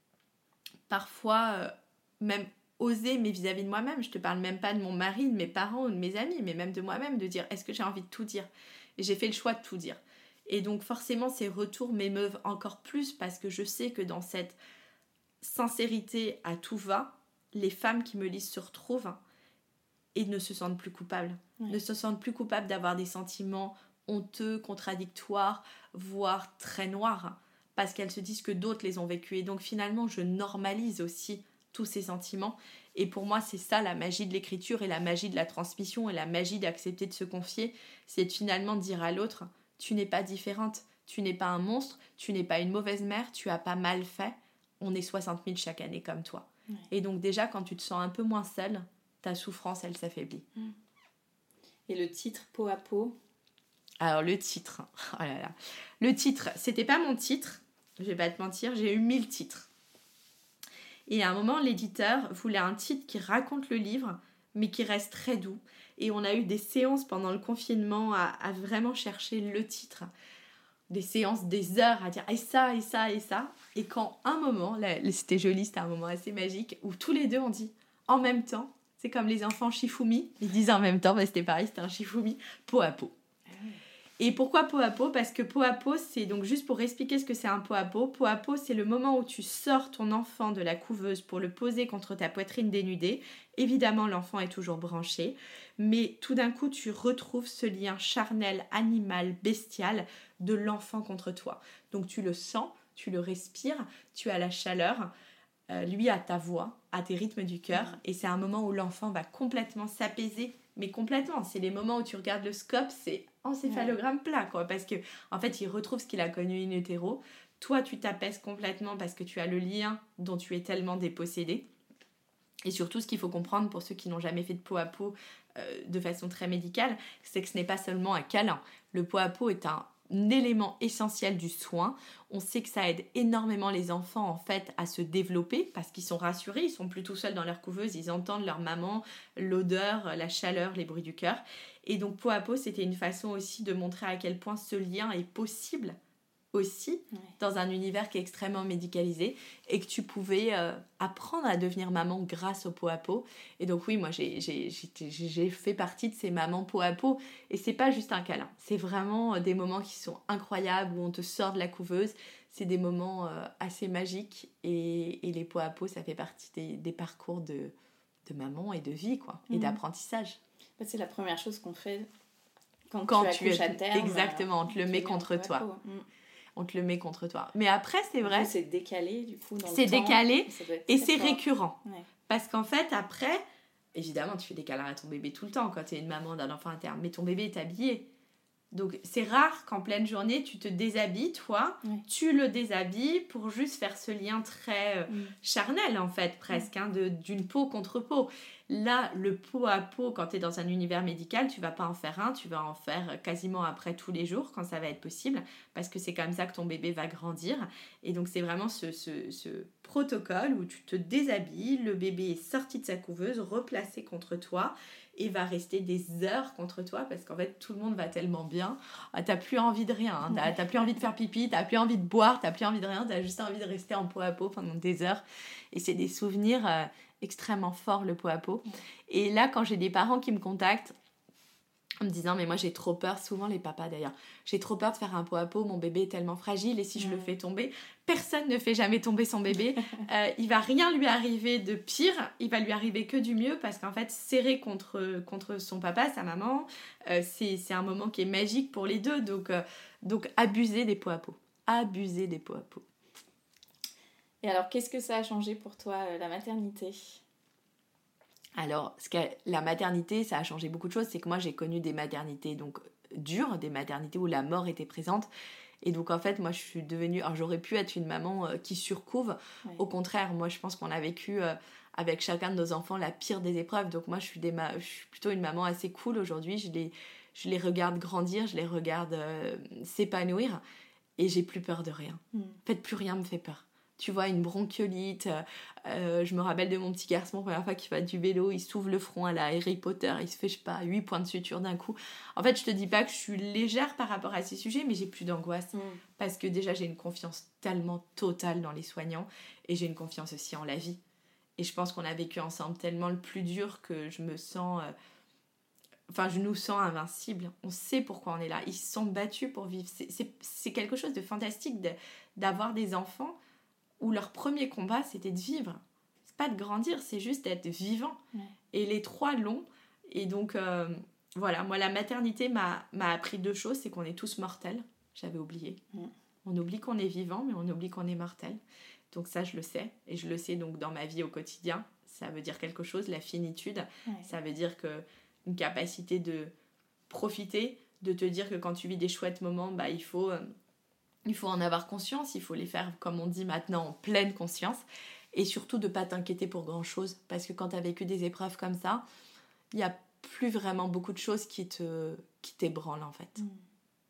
parfois euh, même osé, mais vis-à-vis de moi-même. Je te parle même pas de mon mari, de mes parents ou de mes amis, mais même de moi-même, de dire est-ce que j'ai envie de tout dire ? Et j'ai fait le choix de tout dire. Et donc forcément ces retours m'émeuvent encore plus parce que je sais que dans cette sincérité à tout va, les femmes qui me lisent se retrouvent et ne se sentent plus coupables. Oui. Ne se sentent plus coupables d'avoir des sentiments honteux, contradictoires, voire très noirs, parce qu'elles se disent que d'autres les ont vécus. Et donc finalement, je normalise aussi tous ces sentiments. Et pour moi, c'est ça la magie de l'écriture et la magie de la transmission et la magie d'accepter de se confier. C'est de finalement dire à l'autre, tu n'es pas différente, tu n'es pas un monstre, tu n'es pas une mauvaise mère, tu as pas mal fait. On est soixante mille chaque année comme toi. Ouais. Et donc déjà, quand tu te sens un peu moins seule, ta souffrance, elle s'affaiblit. Et le titre « Peau à peau », alors le titre, oh là là. Le titre, c'était pas mon titre, je vais pas te mentir, j'ai eu mille titres. Et à un moment, l'éditeur voulait un titre qui raconte le livre, mais qui reste très doux. Et on a eu des séances pendant le confinement à, à vraiment chercher le titre. Des séances, des heures à dire et ça, et ça, et ça. Et quand un moment, là, c'était joli, c'était un moment assez magique, où tous les deux on dit en même temps, c'est comme les enfants Shifumi, ils disent en même temps, bah c'était pareil, c'était un Shifumi, peau à peau. Et pourquoi peau à peau ? Parce que peau à peau, c'est donc juste pour expliquer ce que c'est un peau à peau. Peau à peau, c'est le moment où tu sors ton enfant de la couveuse pour le poser contre ta poitrine dénudée. Évidemment, l'enfant est toujours branché, mais tout d'un coup, tu retrouves ce lien charnel, animal, bestial de l'enfant contre toi. Donc tu le sens, tu le respires, tu as la chaleur, euh, lui a ta voix, a tes rythmes du cœur, et c'est un moment où l'enfant va complètement s'apaiser. Mais complètement, c'est les moments où tu regardes le scope, c'est encéphalogramme plat, quoi, parce que en fait, il retrouve ce qu'il a connu in utero. Toi, tu t'apaises complètement parce que tu as le lien dont tu es tellement dépossédé. Et surtout, ce qu'il faut comprendre pour ceux qui n'ont jamais fait de peau à peau euh, de façon très médicale, c'est que ce n'est pas seulement un câlin. Le peau à peau est un un élément essentiel du soin. On sait que ça aide énormément les enfants en fait à se développer parce qu'ils sont rassurés, ils sont plus tout seuls dans leur couveuse, ils entendent leur maman, l'odeur, la chaleur, les bruits du cœur. Et donc peau à peau, c'était une façon aussi de montrer à quel point ce lien est possible aussi ouais. dans un univers qui est extrêmement médicalisé et que tu pouvais euh, apprendre à devenir maman grâce au peau à peau. Et donc oui, moi j'ai, j'ai, j'ai, j'ai fait partie de ces mamans peau à peau et c'est pas juste un câlin, c'est vraiment des moments qui sont incroyables où on te sort de la couveuse, c'est des moments euh, assez magiques et, et les peau à peau ça fait partie des, des parcours de, de maman et de vie quoi, mmh. et d'apprentissage. C'est la première chose qu'on fait quand, quand tu accouches à terme. Exactement, on te le met contre toi. On te le met contre toi. Mais après, c'est vrai... C'est décalé, du coup, dans c'est le temps. C'est décalé, et c'est fort. récurrent. Ouais. Parce qu'en fait, après... Évidemment, tu fais des câlins à ton bébé tout le temps quand tu es une maman d'un enfant à terme. Mais ton bébé est habillé. Donc, c'est rare qu'en pleine journée, tu te déshabilles, toi. Ouais. Tu le déshabilles pour juste faire ce lien très euh, mm. charnel, en fait, presque, mm. hein, de, d'une peau contre peau. Là, le peau à peau, quand tu es dans un univers médical, tu vas pas en faire un, tu vas en faire quasiment après tous les jours, quand ça va être possible, parce que c'est comme ça que ton bébé va grandir. Et donc, c'est vraiment ce, ce, ce protocole où tu te déshabilles, le bébé est sorti de sa couveuse, replacé contre toi, et va rester des heures contre toi, parce qu'en fait, tout le monde va tellement bien. Ah, t'as plus envie de rien, hein. t'as, t'as plus envie de faire pipi, t'as plus envie de boire, t'as plus envie de rien, t'as juste envie de rester en peau à peau pendant des heures. Et c'est des souvenirs... Euh, extrêmement fort le peau à peau. Et là, quand j'ai des parents qui me contactent en me disant, mais moi j'ai trop peur, souvent les papas d'ailleurs, j'ai trop peur de faire un peau à peau, mon bébé est tellement fragile et si je mmh. le fais tomber, personne ne fait jamais tomber son bébé. euh, il va rien lui arriver de pire, il va lui arriver que du mieux parce qu'en fait, serré contre, contre son papa, sa maman, euh, c'est, c'est un moment qui est magique pour les deux. Donc, euh, donc abuser des peaux à peau. Abuser des peaux à peau. Et alors, qu'est-ce que ça a changé pour toi, euh, la maternité ? Alors, ce que, la maternité, ça a changé beaucoup de choses. C'est que moi, j'ai connu des maternités donc dures, des maternités où la mort était présente. Et donc en fait moi je suis devenue, alors j'aurais pu être une maman euh, qui surcouve, ouais. Au contraire moi je pense qu'on a vécu euh, avec chacun de nos enfants la pire des épreuves, donc moi je suis, des ma... je suis plutôt une maman assez cool aujourd'hui, je les, je les regarde grandir, je les regarde euh, s'épanouir et j'ai plus peur de rien. Mm. En fait plus rien me fait peur. Tu vois, une bronchiolite, euh, je me rappelle de mon petit garçon, la première fois qu'il fait du vélo, il s'ouvre le front à la Harry Potter, il se fait, je sais pas, huit points de suture d'un coup. En fait, je te dis pas que je suis légère par rapport à ces sujets, mais j'ai plus d'angoisse. Mm. Parce que déjà, j'ai une confiance tellement totale dans les soignants, et j'ai une confiance aussi en la vie. Et je pense qu'on a vécu ensemble tellement le plus dur que je me sens... Euh, Enfin, je nous sens invincibles. On sait pourquoi on est là. Ils se sont battus pour vivre. C'est, c'est, c'est quelque chose de fantastique de, d'avoir des enfants où leur premier combat, c'était de vivre. C'est pas de grandir, c'est juste d'être vivant. Ouais. Et les trois l'ont. Et donc, euh, voilà, moi, la maternité m'a, m'a appris deux choses. C'est qu'on est tous mortels. J'avais oublié. Ouais. On oublie qu'on est vivant, mais on oublie qu'on est mortel. Donc ça, je le sais. Et je le sais donc dans ma vie au quotidien. Ça veut dire quelque chose, la finitude. Ouais. Ça veut dire que une capacité de profiter, de te dire que quand tu vis des chouettes moments, bah, il faut... Euh, Il faut en avoir conscience, il faut les faire, comme on dit maintenant, en pleine conscience. Et surtout de ne pas t'inquiéter pour grand-chose. Parce que quand tu as vécu des épreuves comme ça, il n'y a plus vraiment beaucoup de choses qui, te, qui t'ébranlent, en fait. Mmh.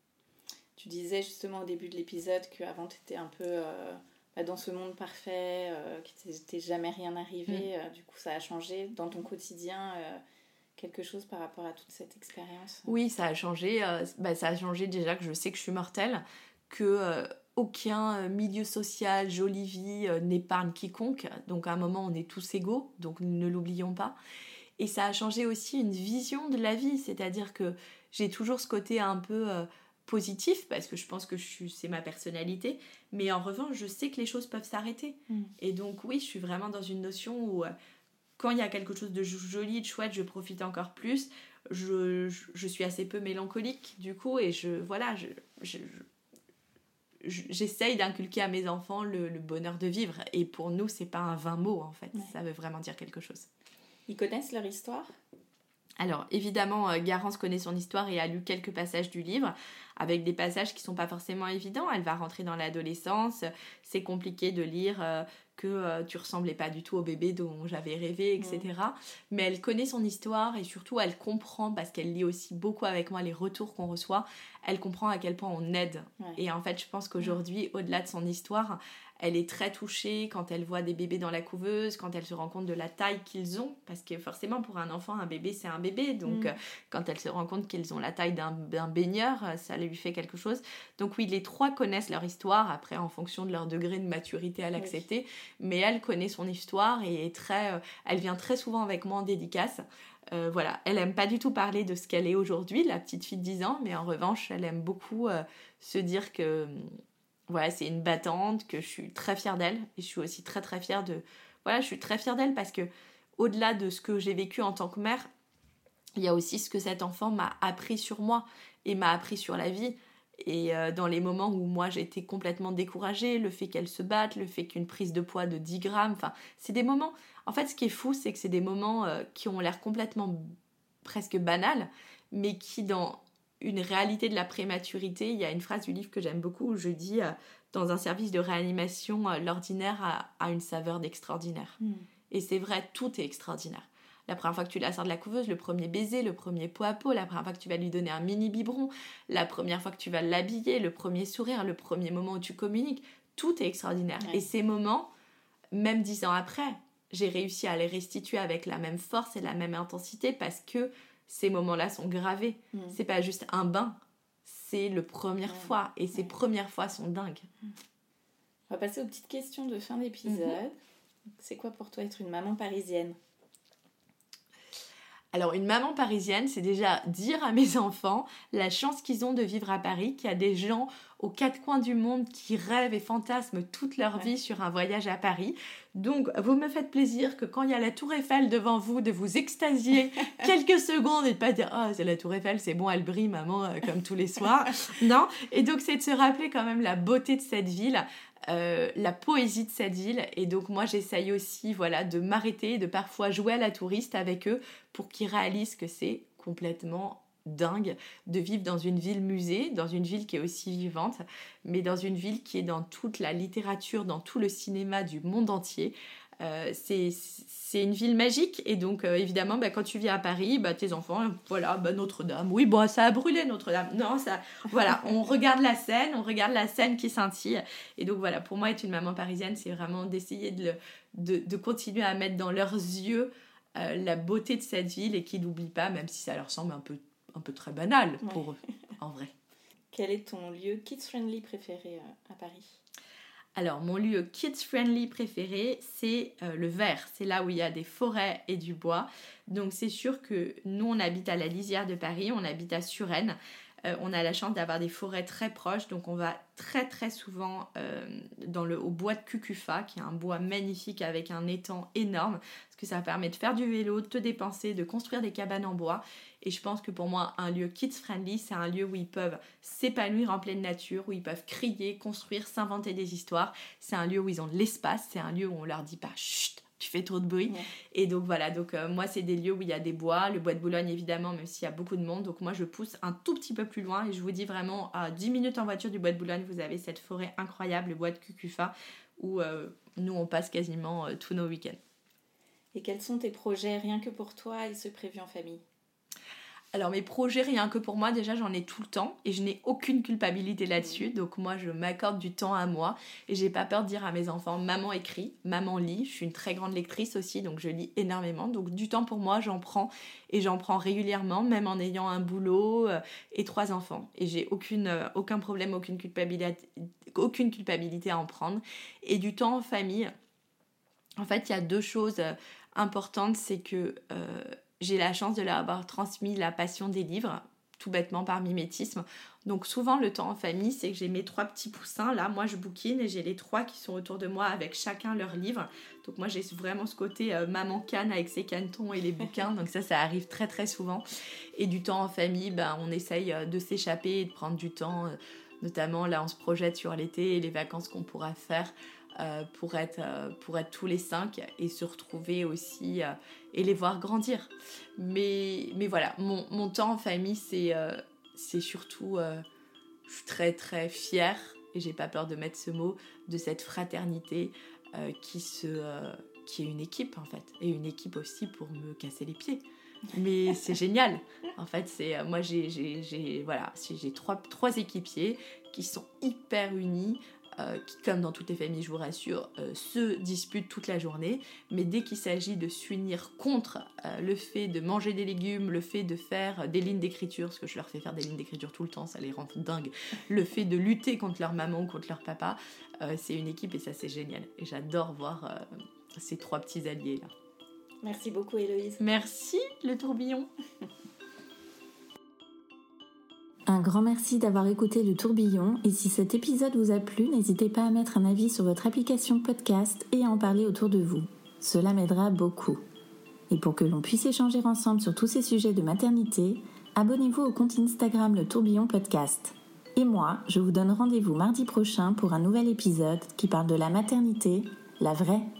Tu disais justement au début de l'épisode qu'avant, tu étais un peu euh, bah, dans ce monde parfait, euh, qu'il t'était jamais rien arrivé. Mmh. Euh, du coup, ça a changé dans ton quotidien euh, quelque chose par rapport à toute cette expérience. Oui, ça a changé. Euh, bah, ça a changé déjà que je sais que je suis mortelle. Que euh, aucun milieu social, jolie vie euh, n'épargne quiconque. Donc à un moment, on est tous égaux, donc ne l'oublions pas. Et ça a changé aussi une vision de la vie, c'est-à-dire que j'ai toujours ce côté un peu euh, positif, parce que je pense que je suis, c'est ma personnalité, mais en revanche, je sais que les choses peuvent s'arrêter. Mmh. Et donc oui, je suis vraiment dans une notion où euh, quand il y a quelque chose de joli, de chouette, je profite encore plus. Je, je, je suis assez peu mélancolique, du coup, et je, voilà, je... je, je j'essaye d'inculquer à mes enfants le, le bonheur de vivre. Et pour nous, c'est pas un vain mot, en fait. Ouais. Ça veut vraiment dire quelque chose. Ils connaissent leur histoire ? Alors, évidemment, euh, Garance connaît son histoire et a lu quelques passages du livre, avec des passages qui sont pas forcément évidents. Elle va rentrer dans l'adolescence. C'est compliqué de lire euh, que euh, tu ressemblais pas du tout au bébé dont j'avais rêvé, et cetera. Mmh. Mais elle connaît son histoire et surtout, elle comprend, parce qu'elle lit aussi beaucoup avec moi les retours qu'on reçoit, elle comprend à quel point on aide. Ouais. Et en fait, je pense qu'aujourd'hui, ouais. au-delà de son histoire, elle est très touchée quand elle voit des bébés dans la couveuse, quand elle se rend compte de la taille qu'ils ont, parce que forcément, pour un enfant, un bébé, c'est un bébé. Donc, mmh. quand elle se rend compte qu'ils ont la taille d'un, d'un baigneur, ça lui fait quelque chose. Donc oui, les trois connaissent leur histoire, après, en fonction de leur degré de maturité à l'accepter. Oui. Mais elle connaît son histoire et est très, euh, elle vient très souvent avec moi en dédicace. Euh, voilà, elle aime pas du tout parler de ce qu'elle est aujourd'hui, la petite fille de dix ans, mais en revanche, elle aime beaucoup euh, se dire que voilà, c'est une battante, que je suis très fière d'elle et je suis aussi très très fière de voilà, je suis très fière d'elle parce que au-delà de ce que j'ai vécu en tant que mère, il y a aussi ce que cet enfant m'a appris sur moi et m'a appris sur la vie. Et euh, dans les moments où moi j'étais complètement découragée, le fait qu'elle se batte, le fait qu'une prise de poids de dix grammes, enfin, c'est des moments... En fait, ce qui est fou, c'est que c'est des moments euh, qui ont l'air complètement presque banals, mais qui, dans une réalité de la prématurité, il y a une phrase du livre que j'aime beaucoup où je dis euh, « Dans un service de réanimation, euh, l'ordinaire a, a une saveur d'extraordinaire. Mm. » Et c'est vrai, tout est extraordinaire. La première fois que tu la sors de la couveuse, le premier baiser, le premier pot à pot, la première fois que tu vas lui donner un mini biberon, la première fois que tu vas l'habiller, le premier sourire, le premier moment où tu communiques, tout est extraordinaire. Ouais. Et ces moments, même dix ans après, j'ai réussi à les restituer avec la même force et la même intensité parce que ces moments-là sont gravés. Mmh. C'est pas juste un bain, c'est le première ouais. fois. Et ces ouais. premières fois sont dingues. On va passer aux petites questions de fin d'épisode. Mmh. C'est quoi pour toi être une maman parisienne ? Alors, une maman parisienne, c'est déjà dire à mes enfants la chance qu'ils ont de vivre à Paris, qu'il y a des gens aux quatre coins du monde qui rêvent et fantasment toute leur ouais. vie sur un voyage à Paris. Donc, vous me faites plaisir que quand il y a la Tour Eiffel devant vous, de vous extasier quelques secondes et de pas dire « Ah, oh, c'est la Tour Eiffel, c'est bon, elle brille, maman, euh, comme tous les soirs. » Non. Et donc, c'est de se rappeler quand même la beauté de cette ville, Euh, la poésie de cette ville. Et donc moi j'essaye aussi voilà, de m'arrêter, de parfois jouer à la touriste avec eux pour qu'ils réalisent que c'est complètement dingue de vivre dans une ville musée, dans une ville qui est aussi vivante, mais dans une ville qui est dans toute la littérature, dans tout le cinéma du monde entier. Euh, c'est, c'est une ville magique et donc euh, évidemment bah, quand tu vis à Paris, bah, tes enfants, voilà, bah, Notre-Dame, oui bon, ça a brûlé Notre-Dame, non ça, voilà, on regarde la Seine, on regarde la Seine qui scintille et donc voilà, pour moi être une maman parisienne c'est vraiment d'essayer de, le, de, de continuer à mettre dans leurs yeux euh, la beauté de cette ville et qu'ils n'oublient pas, même si ça leur semble un peu, un peu très banal pour ouais. eux, en vrai. Quel est ton lieu kids-friendly préféré euh, à Paris ? Alors, mon lieu kids-friendly préféré, c'est euh, le vert. C'est là où il y a des forêts et du bois. Donc, c'est sûr que nous, on habite à la lisière de Paris, on habite à Suresnes. Euh, on a la chance d'avoir des forêts très proches. Donc, on va très, très souvent euh, dans le, au bois de Cucufa, qui est un bois magnifique avec un étang énorme. Parce que ça permet de faire du vélo, de te dépenser, de construire des cabanes en bois. Et je pense que pour moi, un lieu kids-friendly, c'est un lieu où ils peuvent s'épanouir en pleine nature, où ils peuvent crier, construire, s'inventer des histoires. C'est un lieu où ils ont de l'espace, c'est un lieu où on leur dit pas « chut ». Tu fais trop de bruit. Ouais. Et donc voilà, donc euh, moi c'est des lieux où il y a des bois, le bois de Boulogne évidemment, même s'il y a beaucoup de monde. Donc moi je pousse un tout petit peu plus loin et je vous dis vraiment à dix minutes en voiture du bois de Boulogne, vous avez cette forêt incroyable, le bois de Cucufa, où euh, nous on passe quasiment euh, tous nos week-ends. Et quels sont tes projets rien que pour toi et ceux prévus en famille ? Alors mes projets rien que pour moi, déjà j'en ai tout le temps et je n'ai aucune culpabilité là-dessus. Donc moi je m'accorde du temps à moi et j'ai pas peur de dire à mes enfants maman écrit, maman lit. Je suis une très grande lectrice aussi donc je lis énormément. Donc du temps pour moi j'en prends et j'en prends régulièrement même en ayant un boulot euh, et trois enfants. Et j'ai aucune, euh, aucun problème, aucune culpabilité, aucune culpabilité à en prendre. Et du temps en famille, en fait il y a deux choses euh, importantes, c'est que... Euh, j'ai la chance de leur avoir transmis la passion des livres, tout bêtement par mimétisme. Donc souvent, le temps en famille, c'est que j'ai mes trois petits poussins. Là, moi, je bouquine et j'ai les trois qui sont autour de moi avec chacun leur livre. Donc moi, j'ai vraiment ce côté euh, maman canne avec ses canetons et les bouquins. Donc ça, ça arrive très, très souvent. Et du temps en famille, ben, on essaye de s'échapper et de prendre du temps. Euh, notamment, là, on se projette sur l'été et les vacances qu'on pourra faire. Euh, pour, être, euh, pour être tous les cinq et se retrouver aussi euh, et les voir grandir. Mais, mais voilà, mon, mon temps en famille, c'est, euh, c'est surtout... Euh, je suis très très fière, et j'ai pas peur de mettre ce mot, de cette fraternité euh, qui, se, euh, qui est une équipe en fait. Et une équipe aussi pour me casser les pieds. Mais c'est génial. En fait, c'est, euh, moi j'ai, j'ai, j'ai, voilà, j'ai trois, trois équipiers qui sont hyper unis, Euh, qui, comme dans toutes les familles, je vous rassure, euh, se disputent toute la journée. Mais dès qu'il s'agit de s'unir contre euh, le fait de manger des légumes, le fait de faire des lignes d'écriture, parce que je leur fais faire des lignes d'écriture tout le temps, ça les rend dingues, le fait de lutter contre leur maman ou contre leur papa, euh, c'est une équipe et ça c'est génial. Et j'adore voir euh, ces trois petits alliés là. Merci beaucoup Héloïse. Merci le tourbillon. Un grand merci d'avoir écouté le tourbillon et si cet épisode vous a plu, n'hésitez pas à mettre un avis sur votre application podcast et à en parler autour de vous. Cela m'aidera beaucoup. Et pour que l'on puisse échanger ensemble sur tous ces sujets de maternité, abonnez-vous au compte Instagram Le Tourbillon Podcast. Et moi, je vous donne rendez-vous mardi prochain pour un nouvel épisode qui parle de la maternité, la vraie.